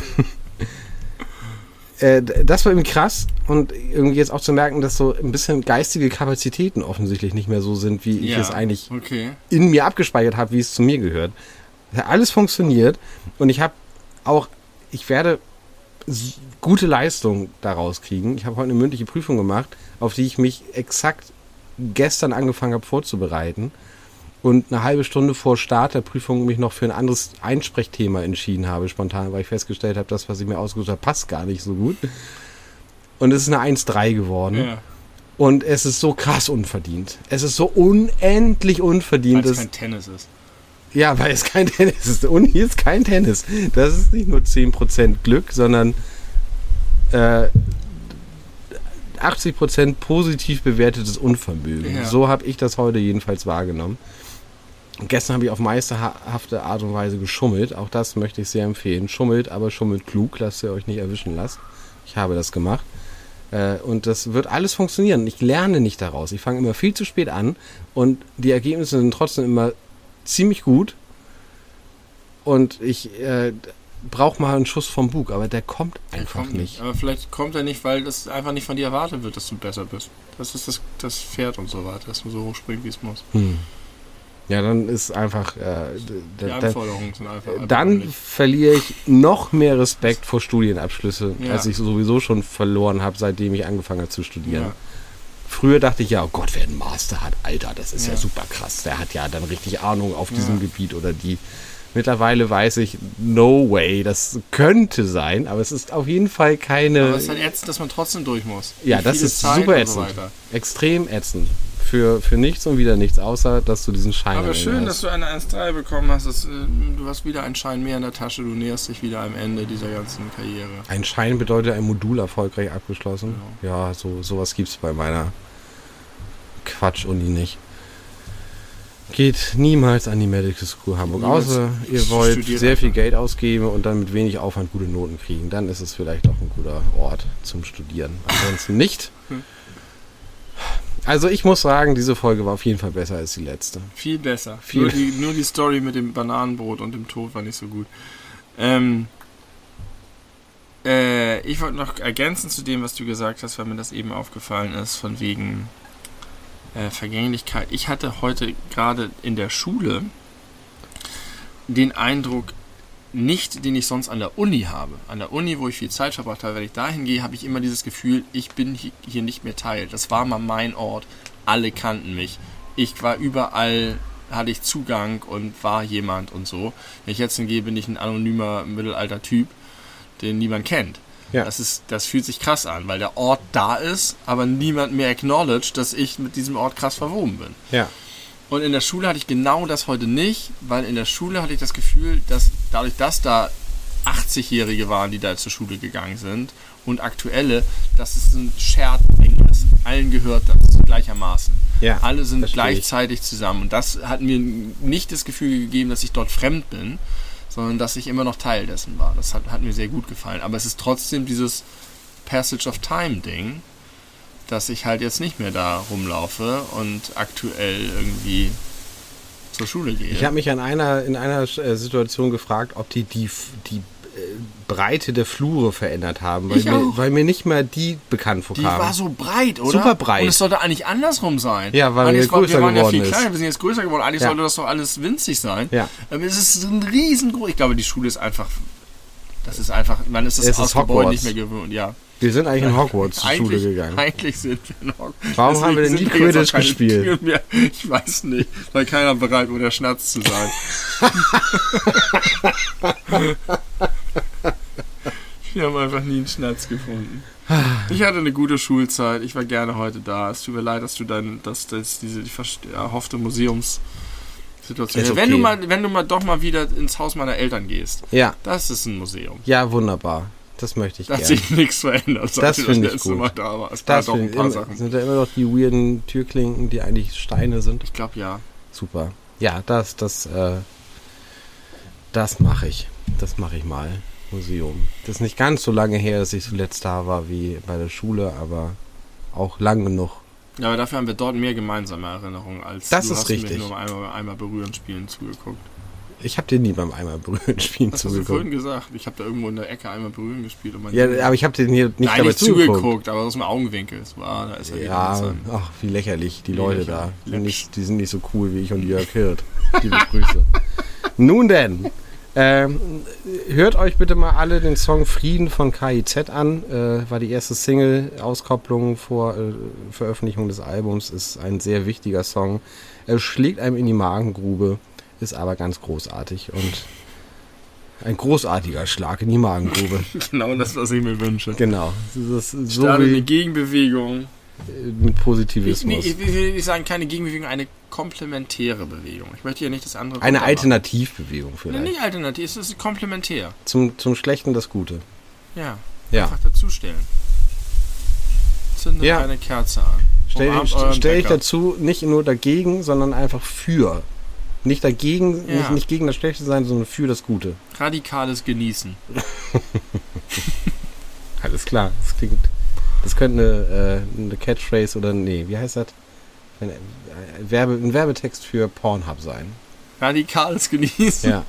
äh, das war irgendwie krass und irgendwie jetzt auch zu merken, dass so ein bisschen geistige Kapazitäten offensichtlich nicht mehr so sind, wie ich Ja, es eigentlich okay. in mir abgespeichert habe, wie es zu mir gehört. Alles funktioniert und ich habe auch, ich werde s- gute Leistung daraus kriegen. Ich habe heute eine mündliche Prüfung gemacht, auf die ich mich exakt gestern angefangen habe vorzubereiten und eine halbe Stunde vor Start der Prüfung mich noch für ein anderes Einsprechthema entschieden habe, spontan, weil ich festgestellt habe, das, was ich mir ausgesucht habe, passt gar nicht so gut. Und es ist eine eins drei geworden. Ja. Und es ist so krass unverdient. Es ist so unendlich unverdient. Weil es dass- kein Tennis ist. ja, weil es kein Tennis ist. Und hier ist kein Tennis. Das ist nicht nur zehn Prozent Glück, sondern äh, achtzig Prozent positiv bewertetes Unvermögen. Ja. So habe ich das heute jedenfalls wahrgenommen. Und gestern habe ich auf meisterhafte Art und Weise geschummelt. Auch das möchte ich sehr empfehlen. Schummelt, aber schummelt klug, lasst ihr euch nicht erwischen lasst. Ich habe das gemacht. Äh, und das wird alles funktionieren. Ich lerne nicht daraus. Ich fange immer viel zu spät an und die Ergebnisse sind trotzdem immer ziemlich gut. Und ich äh, brauche mal einen Schuss vom Bug, aber der kommt einfach Kommt nicht. Aber vielleicht kommt er nicht, weil das einfach nicht von dir erwartet wird, dass du besser bist. Das ist das, das Pferd und so weiter, dass man so hoch springt, wie es muss. Hm. Ja, dann ist einfach... Äh, d- Die d- Anforderungen sind einfach... einfach dann nicht. verliere ich noch mehr Respekt vor Studienabschlüsse, Ja. als ich sowieso schon verloren habe, seitdem ich angefangen habe zu studieren. Ja. Früher dachte ich ja, oh Gott, wer einen Master hat, Alter, das ist ja, Ja. super krass. Der hat ja dann richtig Ahnung auf Ja. diesem Gebiet oder die. Mittlerweile weiß ich, no way, das könnte sein, aber es ist auf jeden Fall keine... Aber es ist halt ätzend, dass man trotzdem durch muss. ja, Wie das viele ist Zeit super und so ätzend. weiter. Extrem ätzend. Für, für nichts und wieder nichts, außer dass du diesen Schein Aber am schön, Ende dass hast. du eine eins drei bekommen hast. Das, äh, du hast wieder einen Schein mehr in der Tasche. Du näherst dich wieder am Ende dieser ganzen Karriere. Ein Schein bedeutet ein Modul erfolgreich abgeschlossen. Genau. Ja, so sowas gibt es bei meiner Quatsch-Uni nicht. Geht niemals an die Medical School Hamburg. Niemals. Außer ihr wollt Studiert sehr viel einfach. Geld ausgeben und dann mit wenig Aufwand gute Noten kriegen. Dann ist es vielleicht auch ein guter Ort zum Studieren. Ansonsten nicht. Hm. Also ich muss sagen, diese Folge war auf jeden Fall besser als die letzte. Viel besser. Viel- Nur, die, nur die Story mit dem Bananenbrot und dem Tod war nicht so gut. Ähm, äh, ich wollte noch ergänzen zu dem, was du gesagt hast, weil mir das eben aufgefallen ist, von wegen äh, Vergänglichkeit. Ich hatte heute gerade in der Schule den Eindruck, nicht, den ich sonst an der Uni habe. An der Uni, wo ich viel Zeit verbracht habe, wenn ich dahin gehe, habe ich immer dieses Gefühl, ich bin hier nicht mehr Teil. Das war mal mein Ort. Alle kannten mich. Ich war überall, hatte ich Zugang und war jemand und so. Wenn ich jetzt hingehe, bin ich ein anonymer mittelalter Typ, den niemand kennt. Ja. Das ist, das fühlt sich krass an, weil der Ort da ist, aber niemand mehr acknowledged, dass ich mit diesem Ort krass verwoben bin. Ja. Und in der Schule hatte ich genau das heute nicht, weil in der Schule hatte ich das Gefühl, dass dadurch, dass da achtzig-Jährige waren, die da zur Schule gegangen sind und aktuelle, dass es ein Shared-Ding ist. Allen gehört das gleichermaßen. Ja, alle sind gleichzeitig zusammen. Und das hat mir nicht das Gefühl gegeben, dass ich dort fremd bin, sondern dass ich immer noch Teil dessen war. Das hat, hat mir sehr gut gefallen. Aber es ist trotzdem dieses Passage of Time-Ding, dass ich halt jetzt nicht mehr da rumlaufe und aktuell irgendwie zur Schule gehe. Ich habe mich an einer, in einer äh, Situation gefragt, ob die die, die äh, Breite der Flure verändert haben, weil mir, weil mir nicht mehr die bekannt vorkam. Die war so breit, oder? Super breit. Und es sollte eigentlich andersrum sein. Ja, weil wir größer wir waren geworden ja viel ist. kleiner, wir sind jetzt größer geworden. Eigentlich ja. sollte das doch alles winzig sein. Ja. Aber es ist ein riesengroß. Ich glaube, die Schule ist einfach... Das ist einfach... Man ist das es aus ist Gebäude Hogwarts. nicht mehr gewöhnt, ja. Wir sind eigentlich in Hogwarts zur Schule gegangen. Eigentlich sind wir in Hogwarts. Warum Deswegen haben wir denn nie Quidditch gespielt? Mehr. Ich weiß nicht, weil keiner bereit war, der Schnatz zu sein. Wir haben einfach nie einen Schnatz gefunden. Ich hatte eine gute Schulzeit. Ich war gerne heute da. Es tut mir leid, dass du dann, dass, dass diese die erhoffte Museumssituation. Ist okay. Wenn du mal, wenn du mal doch mal wieder ins Haus meiner Eltern gehst. Ja. Das ist ein Museum. Ja, wunderbar. Das möchte ich gerne. gerne. Da hat sich nichts verändert. Das finde ich gut. Mal da war. Es das doch ein paar immer, Sachen. Sind da immer noch die weirden Türklinken, die eigentlich Steine sind? Ich glaube ja. Super. Ja, das, das, äh, das mache ich. Das mache ich mal. Museum. Das ist nicht ganz so lange her, dass ich zuletzt da war wie bei der Schule, aber auch lang genug. Ja, aber dafür haben wir dort mehr gemeinsame Erinnerungen als das du ist hast richtig. mir nur einmal, einmal berühren spielen zugeguckt. Ich habe dir nie beim einmal berühren spielen das zugeguckt. Hast du vorhin gesagt. Ich habe da irgendwo in der Ecke einmal berühren gespielt. Und ja, aber ich habe dir hier nicht Nein, dabei nicht zugeguckt. zugeguckt, aber aus dem Augenwinkel. Es war, da ist er ja, wieder ach, wie lächerlich. Die wie Leute lächerlich. da. Sind nicht, die sind nicht so cool wie ich und Jörg Hirt. Liebe Grüße. Nun denn. Ähm, hört euch bitte mal alle den Song Frieden von K I Z an. Äh, war die erste Single-Auskopplung vor äh, Veröffentlichung des Albums. Ist ein sehr wichtiger Song. Er schlägt einem in die Magengrube, ist aber ganz großartig und ein großartiger Schlag in die Magengrube. Genau das, was ich mir wünsche. Genau. Das ist so Starte wie eine Gegenbewegung. Mit Positivismus. Ich, nee, ich will nicht sagen, keine Gegenbewegung, eine komplementäre Bewegung. Ich möchte ja nicht das andere... Eine Alternativbewegung vielleicht. Nee, nicht alternativ, es ist komplementär. Zum, zum Schlechten das Gute. Ja, ja. Einfach dazustellen. Zünde ja. eine Kerze an. Stell, stell ich dazu nicht nur dagegen, sondern einfach für. Nicht dagegen, ja. nicht, nicht gegen das Schlechte sein, sondern für das Gute. Radikales Genießen. Alles klar, das klingt... Das könnte eine, äh, eine Catchphrase oder, nee, wie heißt das? Ein, ein, Werbe, ein Werbetext für Pornhub sein. Radikales Genießen. Ja.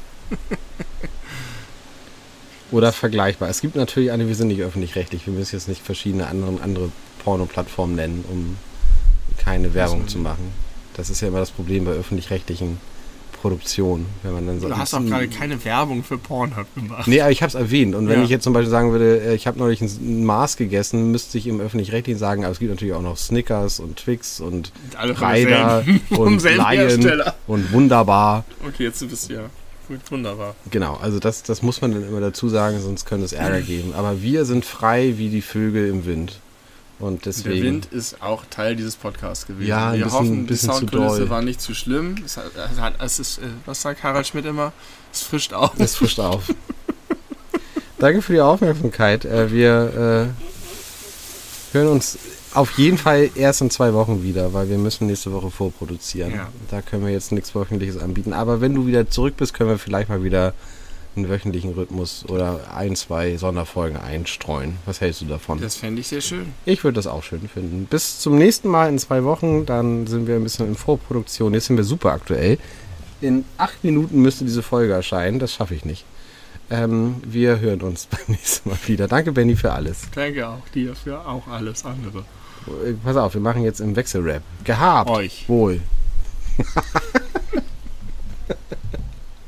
Oder vergleichbar. Es gibt natürlich eine, wir sind nicht öffentlich-rechtlich, wir müssen jetzt nicht verschiedene andere, andere Porno-Plattformen nennen, um keine Werbung zu machen. Das ist ja immer das Problem bei öffentlich-rechtlichen Produktion, wenn man dann so. Du hast doch gerade keine Werbung für Pornhub gemacht. Nee, aber ich habe es erwähnt. Und wenn ja. ich jetzt zum Beispiel sagen würde, ich habe neulich ein Mars gegessen, müsste ich im Öffentlich-Rechtlichen sagen, aber es gibt natürlich auch noch Snickers und Twix und Ryder und Lion und Wunderbar. Okay, jetzt bist du ja wunderbar. Genau, also das, das muss man dann immer dazu sagen, sonst könnte es Ärger geben. Aber wir sind frei wie die Vögel im Wind. Und deswegen, der Wind ist auch Teil dieses Podcasts gewesen. Ja, ein wir bisschen, hoffen, bisschen die Soundkulisse zu doll. war nicht zu schlimm. Es, hat, es, hat, es ist, was sagt Harald Schmidt immer? Es frischt auf. Es frischt auf. Danke für die Aufmerksamkeit. Wir äh, hören uns auf jeden Fall erst in zwei Wochen wieder, weil wir müssen nächste Woche vorproduzieren. Ja. Da können wir jetzt nichts Wöchentliches anbieten. Aber wenn du wieder zurück bist, können wir vielleicht mal wieder einen wöchentlichen Rhythmus oder ein, zwei Sonderfolgen einstreuen. Was hältst du davon? Das fände ich sehr schön. Ich würde das auch schön finden. Bis zum nächsten Mal in zwei Wochen, dann sind wir ein bisschen in Vorproduktion. Jetzt sind wir super aktuell. In acht Minuten müsste diese Folge erscheinen. Das schaffe ich nicht. Ähm, wir hören uns beim nächsten Mal wieder. Danke, Benni, für alles. Danke auch dir für auch alles andere. Pass auf, wir machen jetzt im Wechselrap. Gehabt. Euch. Wohl.